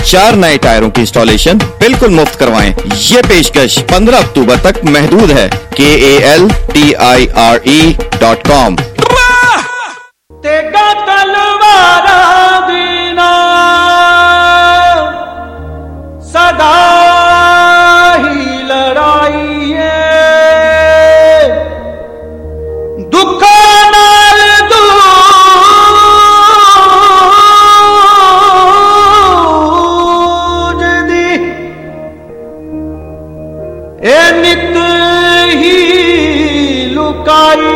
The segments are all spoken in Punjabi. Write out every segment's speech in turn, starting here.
4 नए टायरों की इंस्टॉलेशन बिल्कुल मुफ्त करवाएं। ये पेशकश 15 अक्टूबर तक महदूद है। KALTIRE.com। तेगा तलवारा दीना सदा ही लड़ाई है, दुखा नाल दूज दी ए नित ही लुकाई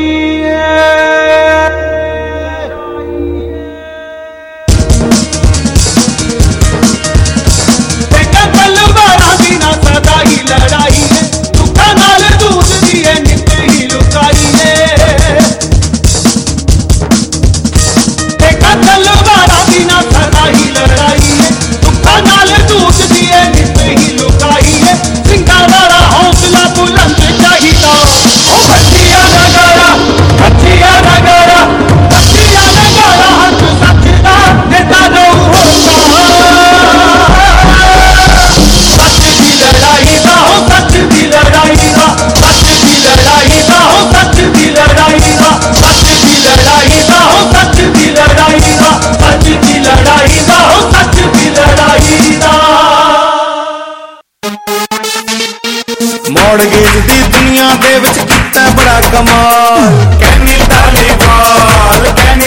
लड़ाई है, दुखा नाल दूध दिए नित ही लुकाई है। देखा तलवारा बिना सदा ही लड़ाई है, दुखा नाल दूध दिए नित ही लुकाई है। सिंगा वाला हौसला बुलंद चाहिदा, ओ बच्चिया नगारा बच्चिया नगारा बच्चिया नगारा हक सच दा देता रहू होता। सच दी लड़ाई दा हो, सच दी लड़ाई दा, सच दी लड़ाई दा हो, सच दी लड़ाई दा, सच दी लड़ाई दा हो, सच दी लड़ाई दा, सच दी लड़ाई दा हो, सच दी लड़ाई दा। मॉडगेज दी दुनिया दे विच कीता बड़ा कमाल, कहनी तालीवाल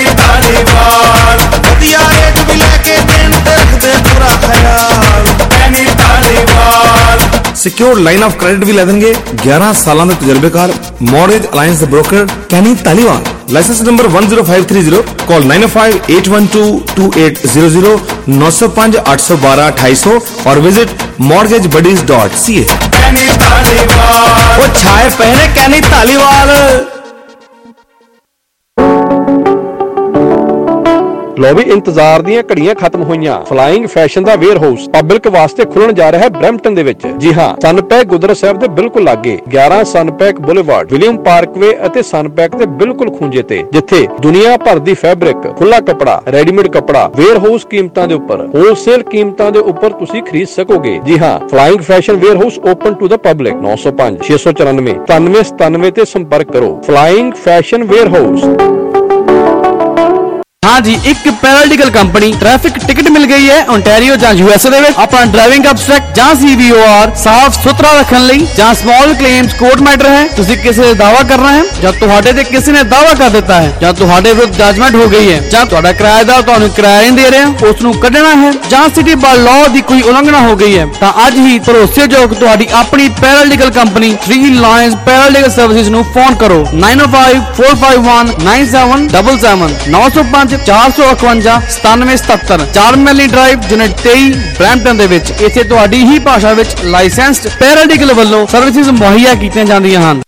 वधिया रेट भी लैके देन ते रखदे पूरा ख्याल, कहनी तालीवाल। सिक्योर लाइन ऑफ क्रेडिट भी लै देंगे 11 साल के तजर्बेकार मॉडगेज अलायंस ब्रोकर कहनी तालीवाल। Licence number 10530। कॉल 905-812-2800 905 812 2800 और विजिट mortgagebuddies.ca। वो छाए पहने कहनी तालीवाल। लो भी इंतजार ਦੀਆਂ ਘੜੀਆਂ ਖਤਮ ਹੋਈਆਂ। ਫਲਾਈਂਗ ਫੈਸ਼ਨ ਦਾ ਵੇਅਰ ਹਾਊਸ ਪਬਲਿਕ ਵਾਸਤੇ ਖੁੱਲਣ ਜਾ ਰਿਹਾ ਹੈ ਬ੍ਰੈਂਪਟਨ ਦੇ ਵਿੱਚ। ਜੀ ਹਾਂ, ਸਨਪੈਕ ਗੁਰਦੁਆਰਾ ਸਾਹਿਬ ਦੇ ਬਿਲਕੁਲ ਲਾਗੇ 11 ਸਨਪੈਕ ਬੁਲੇਵਾਰਡ ਵਿਲੀਅਮ ਪਾਰਕਵੇ ਅਤੇ ਸਨਪੈਕ ਦੇ ਬਿਲਕੁਲ ਖੂੰਜੇ ਤੇ, ਜਿੱਥੇ ਦੁਨੀਆ ਭਰ ਦੀ ਫੈਬਰਿਕ, ਖੁੱਲਾ ਕੱਪੜਾ, ਰੈਡੀਮੇਡ ਕੱਪੜਾ ਵੇਅਰ ਹਾਊਸ ਕੀਮਤਾਂ ਦੇ ਉੱਪਰ, ਹੋਲਸੇਲ ਕੀਮਤਾਂ ਦੇ ਉੱਪਰ ਤੁਸੀਂ ਖਰੀਦ ਸਕੋਗੇ। ਜੀ ਹਾਂ, flying fashion warehouse open to the public. 905 694 9397 ਤੇ ਸੰਪਰਕ ਕਰੋ। Flying fashion warehouse. हाँ जी, एक पैरालिटिकल कंपनी ट्रैफिक टिकट मिल गई है ओंटारियो ਜਾਂ यूएसए ਦੇ ਵਿੱਚ। ਆਪਣਾ ਡਰਾਈਵਿੰਗ ਅਬਸਟ੍ਰੈਕਟ ਜਾਂ CVOR ਸਾਫ਼ ਸੁਥਰਾ ਰੱਖਣ ਲਈ ਜਾਂ ਸਮਾਲ ਕਲੇਮਸ ਕੋਰਟ ਮੈਟਰ ਹੈ। ਤੁਸੀਂ ਕਿਸੇ ਦਾ ਦਾਵਾ ਕਰਨਾ ਹੈ ਜਾਂ ਤੁਹਾਡੇ ਤੇ ਕਿਸੇ ਨੇ ਦਾਵਾ ਕਰ ਦਿੱਤਾ ਹੈ ਜਾਂ ਤੁਹਾਡੇ ਵਿਰੁੱਧ ਜਜਮੈਂਟ ਹੋ ਗਈ ਹੈ ਜਾਂ ਤੁਹਾਡਾ ਕਿਰਾਏਦਾਰ ਤੁਹਾਨੂੰ ਕਿਰਾਇਆ ਨਹੀਂ ਦੇ ਰਿਹਾ, ਉਸ ਨੂੰ ਕੱਢਣਾ ਹੈ ਜਾਂ ਸਿਟੀ ਬਾਰ ਲਾਅ ਦੀ ਕੋਈ ਉਲੰਘਣਾ ਹੋ ਗਈ ਹੈ, ਤਾਂ ਅੱਜ ਹੀ ਭਰੋਸੇਯੋਗ ਤੁਹਾਡੀ ਆਪਣੀ paralegal company 3 lions paralegal services ਨੂੰ ਫੋਨ ਕਰੋ 905-451-9777 905 451 9777 4 ਮੈਲੀ ਡਰਾਈਵ ਯੂਨਿਟ 23 ਬ੍ਰੈਂਪਟਨ ਦੇ ਵਿੱਚ। ਇੱਥੇ ਤੁਹਾਡੀ ਹੀ ਭਾਸ਼ਾ ਵਿੱਚ ਲਾਇਸੈਂਸਡ ਪੈਰਾਲਿਟਿਕਲ ਵੱਲੋਂ ਸਰਵਿਸਿਜ਼ ਮੁਹੱਈਆ ਕੀਤੀਆਂ ਜਾਂਦੀਆਂ ਹਨ।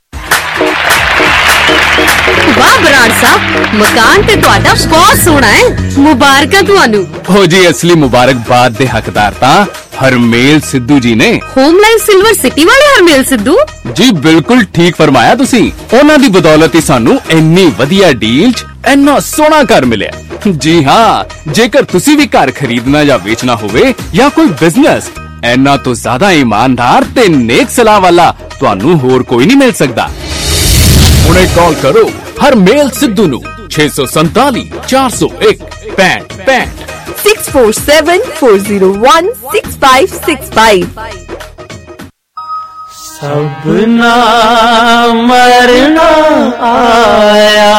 ਵਾਹ ਬਰਾੜ ਸਾਹਿਬ, ਮਕਾਨ ਤੇ ਤੁਹਾਡਾ ਬਹੁਤ ਸੋਹਣਾ ਹੈ, ਮੁਬਾਰਕਾਂ ਤੁਹਾਨੂੰ। ਹੋ ਜੀ, ਅਸਲੀ ਮੁਬਾਰਕਬਾਦ ਦੇ ਹੱਕਦਾਰ ਤਾਂ ਹਰਮੇਲ ਸਿੱਧੂ ਜੀ ਨੇ। ਹੋਮਲਾਈਨ ਸਿਲਵਰ ਸਿਟੀ ਵਾਲੇ ਹਰਮੇਲ ਸਿੱਧੂ ਜੀ, ਬਿਲਕੁਲ ਠੀਕ ਫਰਮਾਇਆ ਤੁਸੀਂ। ਉਹਨਾਂ ਦੀ ਬਦੌਲਤ ਹੀ ਸਾਨੂੰ ਇੰਨੀ ਵਧੀਆ ਡੀਲ 'ਚ ਇੰਨਾ ਸੋਹਣਾ ਘਰ ਮਿਲਿਆ। ਜੀ ਹਾਂ, ਜੇਕਰ ਤੁਸੀਂ ਵੀ ਘਰ ਖਰੀਦਣਾ ਜਾਂ ਵੇਚਣਾ ਹੋਵੇ ਜਾਂ ਕੋਈ ਬਿਜ਼ਨਸ, ਇੰਨਾ ਤੋਂ ਜ਼ਿਆਦਾ ਇਮਾਨਦਾਰ ਤੇ ਨੇਕ ਸਲਾਹ ਵਾਲਾ ਤੁਹਾਨੂੰ ਹੋਰ ਕੋਈ ਨਹੀਂ ਮਿਲ ਸਕਦਾ। ਹੁਣੇ ਕਾਲ ਕਰੋ ਹਰਮੇਲ ਸਿੱਧੂ ਨੂੰ 647 401 6565 647-401-6565। सबना मरना आया।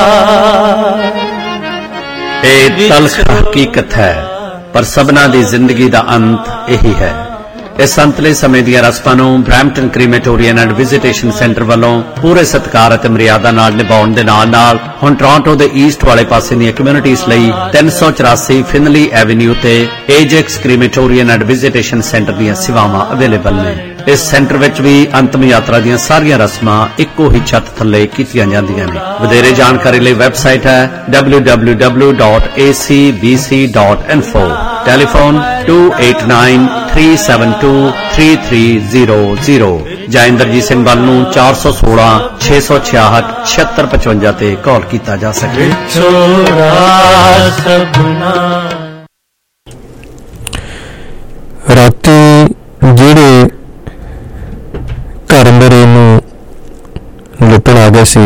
तल्ख हकीकत है, पर सबना दी जिंदगी दा अंत यही है। इस अंतले समय ਦੀਆਂ ਰਸਮਾਂ ਨੂੰ Brampton crematorium and visitation centre ਵੱਲੋਂ ਪੂਰੇ ਸਤਿਕਾਰ ਅਤੇ ਮਰਿਆਦਾ ਨਾਲ ਨਿਭਾਉਣ ਦੇ ਨਾਲ ਹੁਣ ਟੋਰਾਂਟੋ ਦੇ ਈਸਟ ਵਾਲੇ ਪਾਸੇ ਦੀਆਂ ਕਮਿਊਨਿਟੀਜ਼ ਲਈ 384 ਫਿਨਲੀ ਐਵਨਿਊ ਤੇ Ajax crematorium and visitation centre ਦੀਆਂ ਸੇਵਾਵਾਂ ਅਵੇਲੇਬਲ ਨੇ। ਇਸ ਸੈਂਟਰ ਵਿੱਚ ਵੀ ਅੰਤਮ ਯਾਤਰਾ ਦੀਆਂ ਸਾਰੀਆਂ ਰਸਮਾਂ ਇੱਕੋ ਹੀ ਛੱਤ ਥੱਲੇ ਕੀਤੀਆਂ ਜਾਂਦੀਆਂ ਨੇ। ਵਧੇਰੇ ਜਾਣਕਾਰੀ ਲਈ ਵੈਬਸਾਈਟ ਹੈ www.acbc.info। ਟੈਲੀਫੋਨ 2893723300 ਜਾਂ ਇੰਦਰਜੀਤ ਸਿੰਘ ਬੱਲ ਨੂੰ 416 666 7655 ਤੇ ਕਾਲ ਕੀਤਾ ਜਾ ਸਕੇ। गए सी,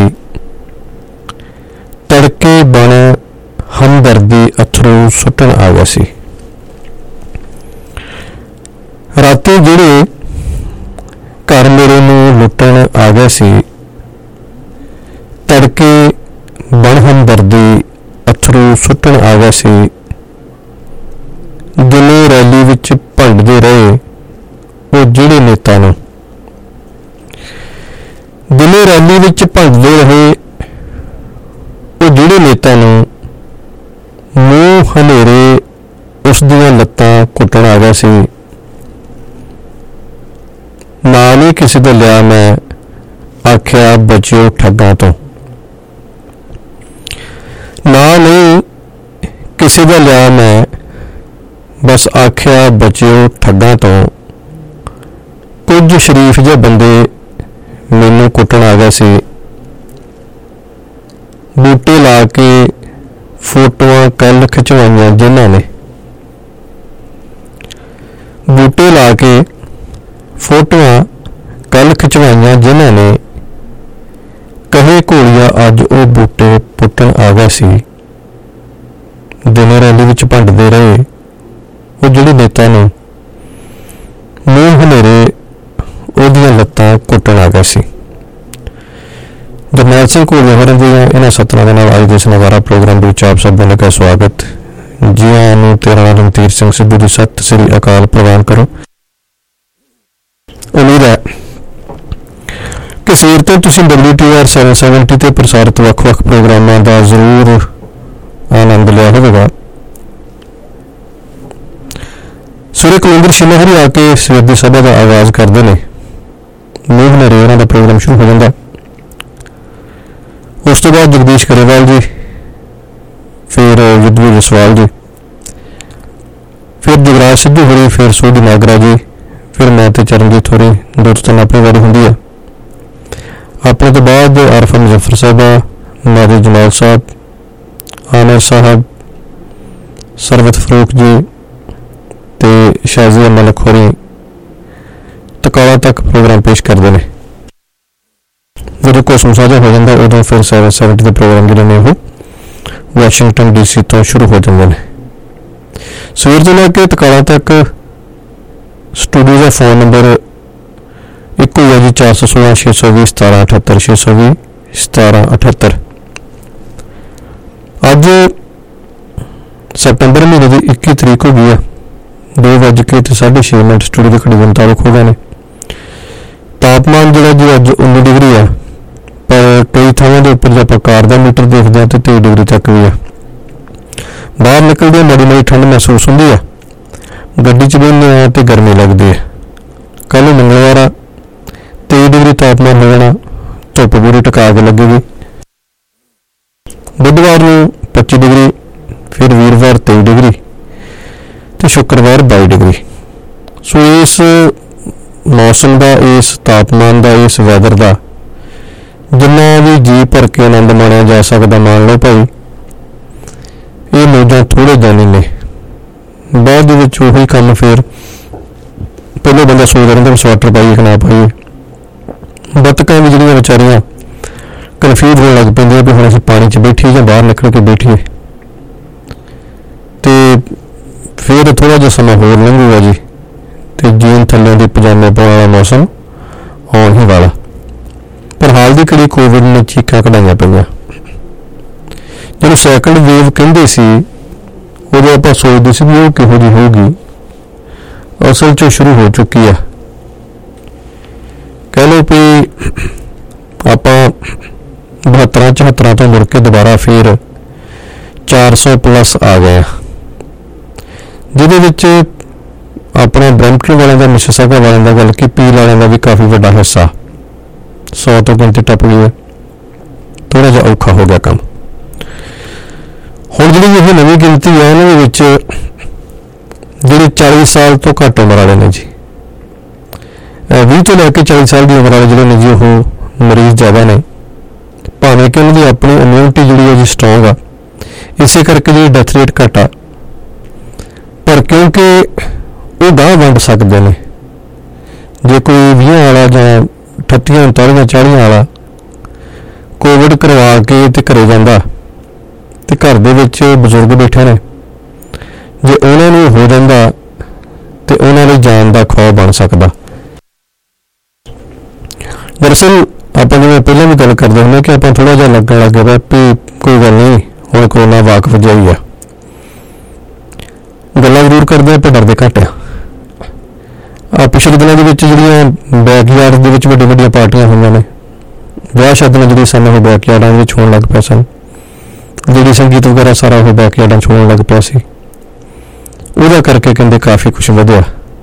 तड़के बन हमदर्दी अथरू सुटन आ गए सी। राती जिहड़े घर मेरे नूं लुटन आ गए सी, तड़के बन हमदर्दी अथरू सुटन आ गए सी। दिलों रैली विच भंडदे रहे वो जिहड़े नेता नूं, दिलों रैली विच भंडदे रहे वो जिहड़े नेता नूं मूंह हनेरे उस दियां लत्तां कुੱਟਣ आ गया सी। नाल ही किसी दा लिया मैं आख्या बचियो ठग्गां तो, नाल ही किसी दा लिया मैं बस आख्या बचियो ठग्गां तो। कुछ शरीफ जे बंदे मैनू कुੱਟਣ आ गए सी। बूटे ला के फोटोआं कल खिचवाइयां जिन्हां ने, बूटे ला के फोटोआं कल खिचवाइयां जिन्हां ने, कहे घोलिया अज वो बूटे पुट्टण आ गए सी। दिनों रैली विच भंडदे रहे वो जिहड़े नेता ने मूंह हनेरे ਉਹਦੀਆਂ ਲੱਤਾਂ ਕੁੱਟਣ ਆ ਗਏ ਸੀ। ਜਰਨੈਲ ਸਿੰਘ ਘੋਲੀਆ ਹੋਰਾਂ ਦੀਆਂ ਇਹਨਾਂ ਸਤਰਾਂ ਦੇ ਨਾਲ ਅੱਜ ਦੇ ਇਸ ਨਵਾਰਾ ਪ੍ਰੋਗਰਾਮ ਵਿੱਚ ਆਪ ਸਭ ਦਾ ਲੱਗਾ ਸਵਾਗਤ। ਜੀ ਆਇਆਂ ਨੂੰ ਤੇਰਾ ਨਾਮ ਰਣਧੀਰ ਸਿੰਘ ਸਿੱਧੂ ਦੀ ਸਤਿ ਸ੍ਰੀ ਅਕਾਲ ਪ੍ਰਵਾਨ ਕਰੋ। ਉਮੀਦ ਹੈ ਕਿ ਸਵੇਰ ਤੋਂ ਤੁਸੀਂ WTR 770 ਤੇ ਪ੍ਰਸਾਰਿਤ ਵੱਖ-ਵੱਖ ਪ੍ਰੋਗਰਾਮਾਂ ਦਾ ਜ਼ਰੂਰ ਆਨੰਦ ਲਿਆ ਹੋਵੇਗਾ। ਸੂਰਜ ਕੁਲਵਿੰਦਰ ਸ਼ਿਮਹਰੀ ਆ ਕੇ ਸਵੇਰ ਦੀ ਸਭਾ ਦਾ ਆਗਾਜ਼ ਕਰਦੇ ਨੇ। ਮੂੰਹ ਹਨੇਰੇ ਉਹਨਾਂ ਦਾ ਪ੍ਰੋਗਰਾਮ ਸ਼ੁਰੂ ਹੋ ਜਾਂਦਾ। ਉਸ ਤੋਂ ਬਾਅਦ ਜਗਦੀਸ਼ ਕਰੇਵਾਲ ਜੀ, ਫਿਰ ਯੁੱਧਵੀਰ ਜਸਵਾਲ ਜੀ, ਫਿਰ ਜਗਰਾਜ ਸਿੱਧੂ ਹੋਰੀ, ਫਿਰ ਸੋਢੀ ਨਾਗਰਾ ਜੀ, ਫਿਰ ਮੈਂ ਤੇ ਚਰਨਜੀਤ ਹੋਰੀ। ਦੋ ਤੋਂ ਤਿੰਨ ਆਪਣੀ ਵਾਰੀ ਹੁੰਦੀ ਹੈ। ਆਪਣੇ ਤੋਂ ਬਾਅਦ ਆਰਫਾ ਮੁਜ਼ੱਫਰ ਸਾਹਿਬਾ, ਨਾਦੀ ਜਮਾਲ ਸਾਹਿਬ, ਆਮਰ ਸਾਹਿਬ, ਸਰਵਤ ਫਰੂਕ ਜੀ ਤੇ ਸ਼ਾਜ਼ੀਆ ਮਲਕ ਹੋਰੀ ਤਕਾਲਾ ਤੱਕ ਪ੍ਰੋਗਰਾਮ ਪੇਸ਼ ਕਰਦੇ ਨੇ। ਜਦੋਂ ਕੋਸਮ ਸਾਜਾ ਹੋ ਜਾਂਦਾ ਉਦੋਂ ਫਿਰ 770 ਦੇ ਪ੍ਰੋਗਰਾਮ ਜਿਹੜੇ ਨੇ ਉਹ ਵਾਸ਼ਿੰਗਟਨ DC ਤੋਂ ਸ਼ੁਰੂ ਹੋ ਜਾਂਦੇ ਨੇ। ਸਵੇਰ ਤੋਂ ਲੈ ਕੇ ਤਕਾਲਾ ਤੱਕ ਸਟੂਡੀਓ ਦਾ ਫੋਨ ਨੰਬਰ ਇੱਕੋ ਹੀ ਹੈ ਜੀ, 416 620 1778 620 1778। ਅੱਜ ਸਤੰਬਰ ਮਹੀਨੇ ਦੀ 21 ਤਰੀਕ ਹੋ ਗਈ ਆ। 2:06 ਸਟੂਡੀਓ ਦੇ ਘੜੀ ਦੇ ਮੁਤਾਬਕ ਹੋ ਗਏ ਨੇ। ਤਾਪਮਾਨ ਜਿਹੜਾ ਜੀ ਅੱਜ 19 ਡਿਗਰੀ ਆ, ਪਰ ਕਈ ਥਾਵਾਂ ਦੇ ਉੱਪਰ ਜੇ ਆਪਾਂ ਕਾਰ ਦਾ ਮੀਟਰ ਦੇਖਦੇ ਹਾਂ ਤਾਂ 23 ਡਿਗਰੀ ਤੱਕ ਵੀ ਆ। ਬਾਹਰ ਨਿਕਲਦੇ ਮਾੜੀ ਮਾੜੀ ਠੰਡ ਮਹਿਸੂਸ ਹੁੰਦੀ ਆ, ਗੱਡੀ 'ਚ ਬਹਿੰਦੇ ਆ ਤੇ ਗਰਮੀ ਲੱਗਦੀ ਹੈ। ਕੱਲ੍ਹ ਮੰਗਲਵਾਰ ਆ, 23 ਡਿਗਰੀ ਤਾਪਮਾਨ ਹੋ ਜਾਣਾ, ਧੁੱਪ ਪੂਰੀ ਟਕਾ ਕੇ ਲੱਗੇਗੀ। ਬੁੱਧਵਾਰ ਨੂੰ 25 ਡਿਗਰੀ, ਫਿਰ ਵੀਰਵਾਰ 23 ਡਿਗਰੀ ਤੇ ਸ਼ੁੱਕਰਵਾਰ 22 ਡਿਗਰੀ। ਸੋ ਇਸ ਮੌਸਮ ਦਾ, ਇਸ ਤਾਪਮਾਨ ਦਾ, ਇਸ ਵੈਦਰ ਦਾ ਜਿੰਨਾ ਵੀ ਜੀ ਭਰ ਕੇ ਆਨੰਦ ਮਾਣਿਆ ਜਾ ਸਕਦਾ ਮਾਣ ਲਓ ਭਾਈ। ਇਹ ਮੌਜਾਂ ਥੋੜ੍ਹੇ ਜਾਣੀ ਨੇ, ਬਾਅਦ ਦੇ ਵਿੱਚ ਉਹੀ ਕੰਮ ਫਿਰ ਪਹਿਲਾਂ ਬੰਦਾ ਸੋਚਦਾ ਰਹਿੰਦਾ ਵੀ ਸਵੈਟਰ ਪਾਈਏ ਕਿ ਨਾ ਪਾਈਏ। ਬੱਤਕਾਂ ਵੀ ਜਿਹੜੀਆਂ ਵਿਚਾਰੀਆਂ ਕਨਫਿਊਜ਼ ਹੋਣ ਲੱਗ ਪੈਂਦੀਆਂ ਵੀ ਹੁਣ ਅਸੀਂ ਪਾਣੀ 'ਚ ਬੈਠੀਏ ਜਾਂ ਬਾਹਰ ਨਿਕਲ ਕੇ ਬੈਠੀਏ। ਤੇ ਫਿਰ ਥੋੜ੍ਹਾ ਜਿਹਾ ਸਮਾਂ ਹੋਰ ਲੰਘੂਗਾ ਜੀ ਤੇ ਜੀਨ ਥੱਲੇ ਦੇ ਪਜਾਮੇ ਪਾਉਣ ਵਾਲਾ ਮੌਸਮ ਆਉਣ ਹੀ ਵਾਲਾ। ਪਰ ਹਾਲ ਦੀ ਘੜੀ ਕੋਵਿਡ ਨੇ ਚੀਕਾਂ ਕਢਾਈਆਂ ਪਈਆਂ। ਜਿਹਨੂੰ ਸੈਕੰਡ ਵੇਵ ਕਹਿੰਦੇ ਸੀ ਉਦੋਂ ਆਪਾਂ ਸੋਚਦੇ ਸੀ ਵੀ ਉਹ ਕਿਹੋ ਜਿਹੀ ਹੋਊਗੀ, ਅਸਲ 'ਚ ਸ਼ੁਰੂ ਹੋ ਚੁੱਕੀ ਆ। ਕਹਿ ਲਓ ਵੀ ਆਪਾਂ 72-74 ਤੋਂ ਮੁੜ ਕੇ ਦੁਬਾਰਾ ਫਿਰ 400+ ਆ ਗਏ ਆ, ਜਿਹਦੇ ਵਿੱਚ ਆਪਣੇ ਬਰੈਂਪਟਨ ਵਾਲਿਆਂ ਦਾ, ਮਿਸੀਸਾਗਾ ਵਾਲਿਆਂ ਦਾ, ਬਲਕਿ ਪੀਲ ਵਾਲਿਆਂ ਦਾ ਵੀ ਕਾਫੀ ਵੱਡਾ ਹਿੱਸਾ 100 ਤੋਂ ਗਿਣਤੀ ਟੱਪ ਗਈ ਹੈ। ਥੋੜ੍ਹਾ ਜਿਹਾ ਔਖਾ ਹੋ ਗਿਆ ਕੰਮ। ਹੁਣ ਜਿਹੜੀ ਇਹ ਨਵੀਂ ਗਿਣਤੀ ਹੈ ਇਹਨਾਂ ਦੇ ਵਿੱਚ ਜਿਹੜੇ 40 ਸਾਲ ਤੋਂ ਘੱਟ ਉਮਰ ਵਾਲੇ ਨੇ ਜੀ, 20 ਤੋਂ ਲੈ ਕੇ 40 ਸਾਲ ਦੀ ਉਮਰ ਵਾਲੇ ਜਿਹੜੇ ਨੇ ਜੀ ਉਹ ਮਰੀਜ਼ ਜ਼ਿਆਦਾ ਨੇ। ਭਾਵੇਂ ਕਿ ਉਹਨਾਂ ਦੀ ਆਪਣੀ ਇਮਿਊਨਿਟੀ ਜਿਹੜੀ ਹੈ ਜੀ ਸਟਰੋਂਗ ਆ, ਇਸੇ ਕਰਕੇ ਜਿਹੜੀ ਡੈਥ ਰੇਟ ਘੱਟ ਆ। ਪਰ ਕਿਉਂਕਿ ਉਹ ਗਾਹ ਵੰਡ ਸਕਦੇ ਨੇ, ਜੇ ਕੋਈ 20 ਵਾਲਾ ਜਾਂ 38, 39, 40 ਵਾਲਾ ਕੋਵਿਡ ਕਰਵਾ ਕੇ ਤੇ ਘਰੇ ਜਾਂਦਾ ਤੇ ਘਰ ਦੇ ਵਿੱਚ ਬਜ਼ੁਰਗ ਬੈਠੇ ਨੇ, ਜੇ ਉਹਨਾਂ ਨੂੰ ਹੋ ਜਾਂਦਾ ਤੇ ਉਹਨਾਂ ਲਈ ਜਾਨ ਦਾ ਖੌਅ ਬਣ ਸਕਦਾ। ਦਰਅਸਲ ਆਪਾਂ ਜਿਵੇਂ ਪਹਿਲਾਂ ਵੀ ਗੱਲ ਕਰਦੇ ਹੁੰਦੇ ਕਿ ਆਪਾਂ ਥੋੜਾ ਜਿਹਾ ਲੱਗਣ ਲੱਗ ਗਿਆ ਵੀ ਕੋਈ ਗੱਲ ਨਹੀਂ, ਹੁਣ ਕੋਰੋਨਾ ਵਾਕਫ ਜਿਹਾ ਹੀ ਆ, ਗੱਲਾਂ ਜ਼ਰੂਰ ਕਰਦੇ ਆ ਪਰ ਡਰਦੇ ਘੱਟ ਆ। ਪਿਛਲੇ ਦਿਨਾਂ ਦੇ ਵਿੱਚ ਜਿਹੜੀਆਂ ਬੈਕਯਾਰਡ ਦੇ ਵਿੱਚ ਵੱਡੀਆਂ ਵੱਡੀਆਂ ਪਾਰਟੀਆਂ ਹੋਈਆਂ ਨੇ, ਵਿਆਹ ਸ਼ਾਦੀਆਂ ਜਿਹੜੇ ਸਨ ਉਹ ਬੈਕਯਾਰਡਾਂ ਵਿੱਚ ਹੋਣ ਲੱਗ ਪਿਆ ਸਨ, ਜਿਹੜੀ ਸੰਗੀਤ ਵਗੈਰਾ ਸਾਰਾ ਉਹ ਬੈਕਯਾਰਡਾਂ 'ਚ ਹੋਣ ਲੱਗ ਪਿਆ ਸੀ। ਉਹਦਾ ਕਰਕੇ ਕਹਿੰਦੇ ਕਾਫੀ ਕੁਛ ਵਧਿਆ।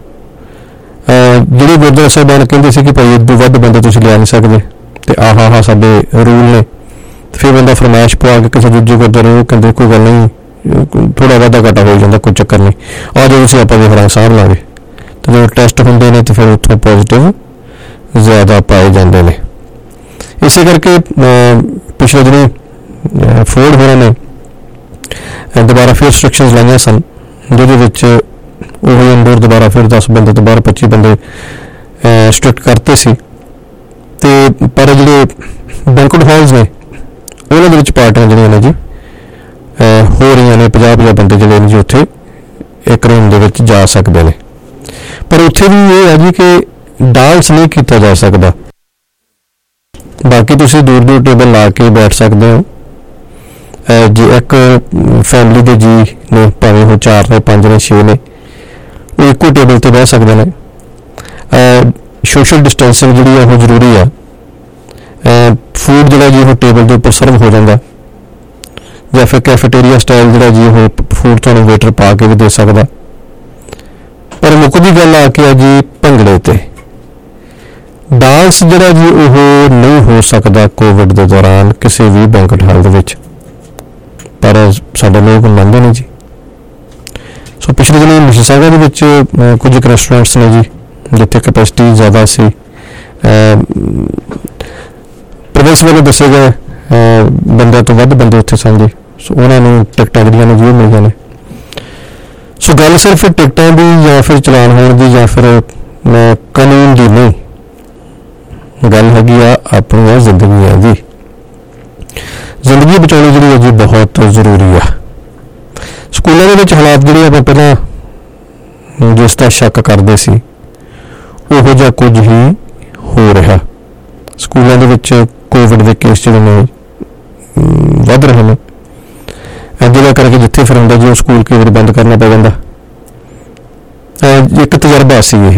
ਜਿਹੜੇ ਗੁਰਦੁਆਰਾ ਸਾਹਿਬਾਨ ਕਹਿੰਦੇ ਸੀ ਕਿ ਭਾਈ ਇਦੋਂ ਵੱਧ ਬੰਦੇ ਤੁਸੀਂ ਲਿਆ ਨਹੀਂ ਸਕਦੇ ਤੇ ਆਹ ਸਾਡੇ ਰੂਲ ਨੇ, ਫਿਰ ਬੰਦਾ ਫਰਮਾਇਸ਼ ਪਵਾ ਕੇ ਕਿਸੇ ਦੂਜੇ ਗੁਰਦੁਆਰੇ ਉਹ ਕਹਿੰਦੇ ਕੋਈ ਗੱਲ ਨਹੀਂ, ਥੋੜਾ ਵਾਧਾ ਘਾਟਾ ਹੋ ਜਾਂਦਾ, ਕੋਈ ਚੱਕਰ ਨਹੀਂ, ਆ ਜਾਓ ਤੁਸੀਂ ਆਪਾਂ ਵੇਖ ਸਾਂਭ ਲਾਂਗੇ। ਤੇ ਜਦੋਂ ਟੈਸਟ ਹੁੰਦੇ ਨੇ ਤੇ ਫਿਰ ਉੱਥੋਂ ਪੋਜ਼ੀਟਿਵ ਜ਼ਿਆਦਾ ਪਾਏ ਜਾਂਦੇ ਨੇ। ਇਸੇ ਕਰਕੇ ਪਿਛਲੇ ਦਿਨੀ ਫੋਰਡ ਹੋਰਾਂ ਨੇ ਦੁਬਾਰਾ ਫਿਰ ਰਿਸਟ੍ਰਿਕਸ਼ਨਸ ਲਾਈਆਂ ਸਨ, ਜਿਹਦੇ ਵਿੱਚ ਉਹ ਇੰਡੋਰ ਦੁਬਾਰਾ ਫਿਰ 10 ਬੰਦੇ ਤੋਂ ਬਾਹਰ 25 ਬੰਦੇ ਸਟ੍ਰਿਕਟ ਕਰਤੇ ਸੀ। ਤੇ ਪਰ ਜਿਹੜੇ ਬੈਂਕੁਏਟ ਹਾਲਸ ਨੇ ਉਹਨਾਂ ਦੇ ਵਿੱਚ ਪਾਰਟੀਆਂ ਜਿਹੜੀਆਂ ਨੇ ਜੀ ਹੋ ਰਹੀਆਂ ਨੇ, 50 ਬੰਦੇ ਜਿਹੜੇ ਨੇ ਜੀ ਉੱਥੇ ਇੱਕ ਰੂਮ ਦੇ ਵਿੱਚ ਜਾ ਸਕਦੇ ਨੇ। ਪਰ ਉੱਥੇ ਵੀ ਇਹ ਹੈ ਜੀ ਕਿ ਡਾਂਸ ਨਹੀਂ ਕੀਤਾ ਜਾ ਸਕਦਾ। ਬਾਕੀ ਤੁਸੀਂ ਦੂਰ ਦੂਰ ਟੇਬਲ ਲਾ ਕੇ ਬੈਠ ਸਕਦੇ ਹੋ। ਜੇ ਇੱਕ ਫੈਮਿਲੀ ਦੇ ਜੀ ਨੇ, ਭਾਵੇਂ ਉਹ 4 ਨੇ, 5 ਨੇ, 6 ਨੇ, ਉਹ ਇੱਕੋ ਟੇਬਲ ਤੇ ਬਹਿ ਸਕਦੇ ਨੇ। ਸੋਸ਼ਲ ਡਿਸਟੈਂਸਿੰਗ ਜਿਹੜੀ ਆ ਉਹ ਜ਼ਰੂਰੀ ਆ। ਫੂਡ ਜਿਹੜਾ ਜੀ ਉਹ ਟੇਬਲ ਦੇ ਉੱਪਰ ਸਰਵ ਹੋ ਜਾਂਦਾ, ਜਾਂ ਫਿਰ ਕੈਫੇਟੇਰੀਆ ਸਟਾਈਲ ਜਿਹੜਾ ਜੀ ਉਹ ਫੂਡ ਤੁਹਾਨੂੰ ਵੇਟਰ ਪਾ ਕੇ ਵੀ ਦੇ ਸਕਦਾ। ਪਰ ਮੁੱਕਦੀ ਗੱਲ ਆ ਕੇ ਆ ਜੀ ਭੰਗੜੇ ਤੇ। ਡਾਂਸ ਜਿਹੜਾ ਜੀ ਉਹ ਨਹੀਂ ਹੋ ਸਕਦਾ ਕੋਵਿਡ ਦੇ ਦੌਰਾਨ ਕਿਸੇ ਵੀ ਬੈਂਕਟ ਹਾਲ ਦੇ ਵਿੱਚ, ਪਰ ਸਾਡੇ ਲੋਕ ਮੰਨਦੇ ਨੇ ਜੀ। ਸੋ ਪਿਛਲੇ ਦਿਨ ਮਿਸੀਸਾਗਾ ਦੇ ਵਿੱਚ ਕੁਝ ਰੈਸਟੋਰੈਂਟਸ ਨੇ ਜੀ ਜਿੱਥੇ ਕੈਪੈਸਿਟੀ ਜ਼ਿਆਦਾ ਸੀ, ਪ੍ਰਦੇਸ਼ ਵੱਲੋਂ ਦੱਸੇ ਗਏ ਬੰਦਿਆਂ ਤੋਂ ਵੱਧ ਬੰਦੇ ਉੱਥੇ ਸਨ ਜੀ। ਸੋ ਉਹਨਾਂ ਨੂੰ ਟਿਕਟਾਂ ਜਿਹੜੀਆਂ ਨੇ ਜੀ ਉਹ ਮਿਲੀਆਂ ਨੇ। ਸੋ ਗੱਲ ਸਿਰਫ ਟਿਕਟਾਂ ਦੀ ਜਾਂ ਫਿਰ ਚਲਾਨ ਹੋਣ ਦੀ ਜਾਂ ਫਿਰ ਕਾਨੂੰਨ ਦੀ ਨਹੀਂ, ਗੱਲ ਹੈਗੀ ਆ ਆਪਣੀਆਂ ਜ਼ਿੰਦਗੀਆਂ ਦੀ। ਜ਼ਿੰਦਗੀ ਬਚਾਉਣੀ ਜਿਹੜੀ ਹੈ ਜੀ ਬਹੁਤ ਜ਼ਰੂਰੀ ਆ। ਸਕੂਲਾਂ ਦੇ ਵਿੱਚ ਹਾਲਾਤ ਜਿਹੜੇ ਆਪਾਂ ਪਹਿਲਾਂ ਜਿਸ ਦਾ ਸ਼ੱਕ ਕਰਦੇ ਸੀ ਉਹੋ ਜਿਹਾ ਕੁਝ ਹੀ ਹੋ ਰਿਹਾ। ਸਕੂਲਾਂ ਦੇ ਵਿੱਚ ਕੋਵਿਡ ਦੇ ਕੇਸ ਜਿਹੜੇ ਨੇ ਵੱਧ ਰਹੇ ਨੇ, ਜਿਹਦਾ ਕਰਕੇ ਜਿੱਥੇ ਫਿਰ ਹੁੰਦਾ ਜੀ ਉਹ ਸਕੂਲ ਕਈ ਵਾਰੀ ਬੰਦ ਕਰਨਾ ਪੈ ਜਾਂਦਾ। ਇੱਕ ਤਜਰਬਾ ਸੀ ਇਹ,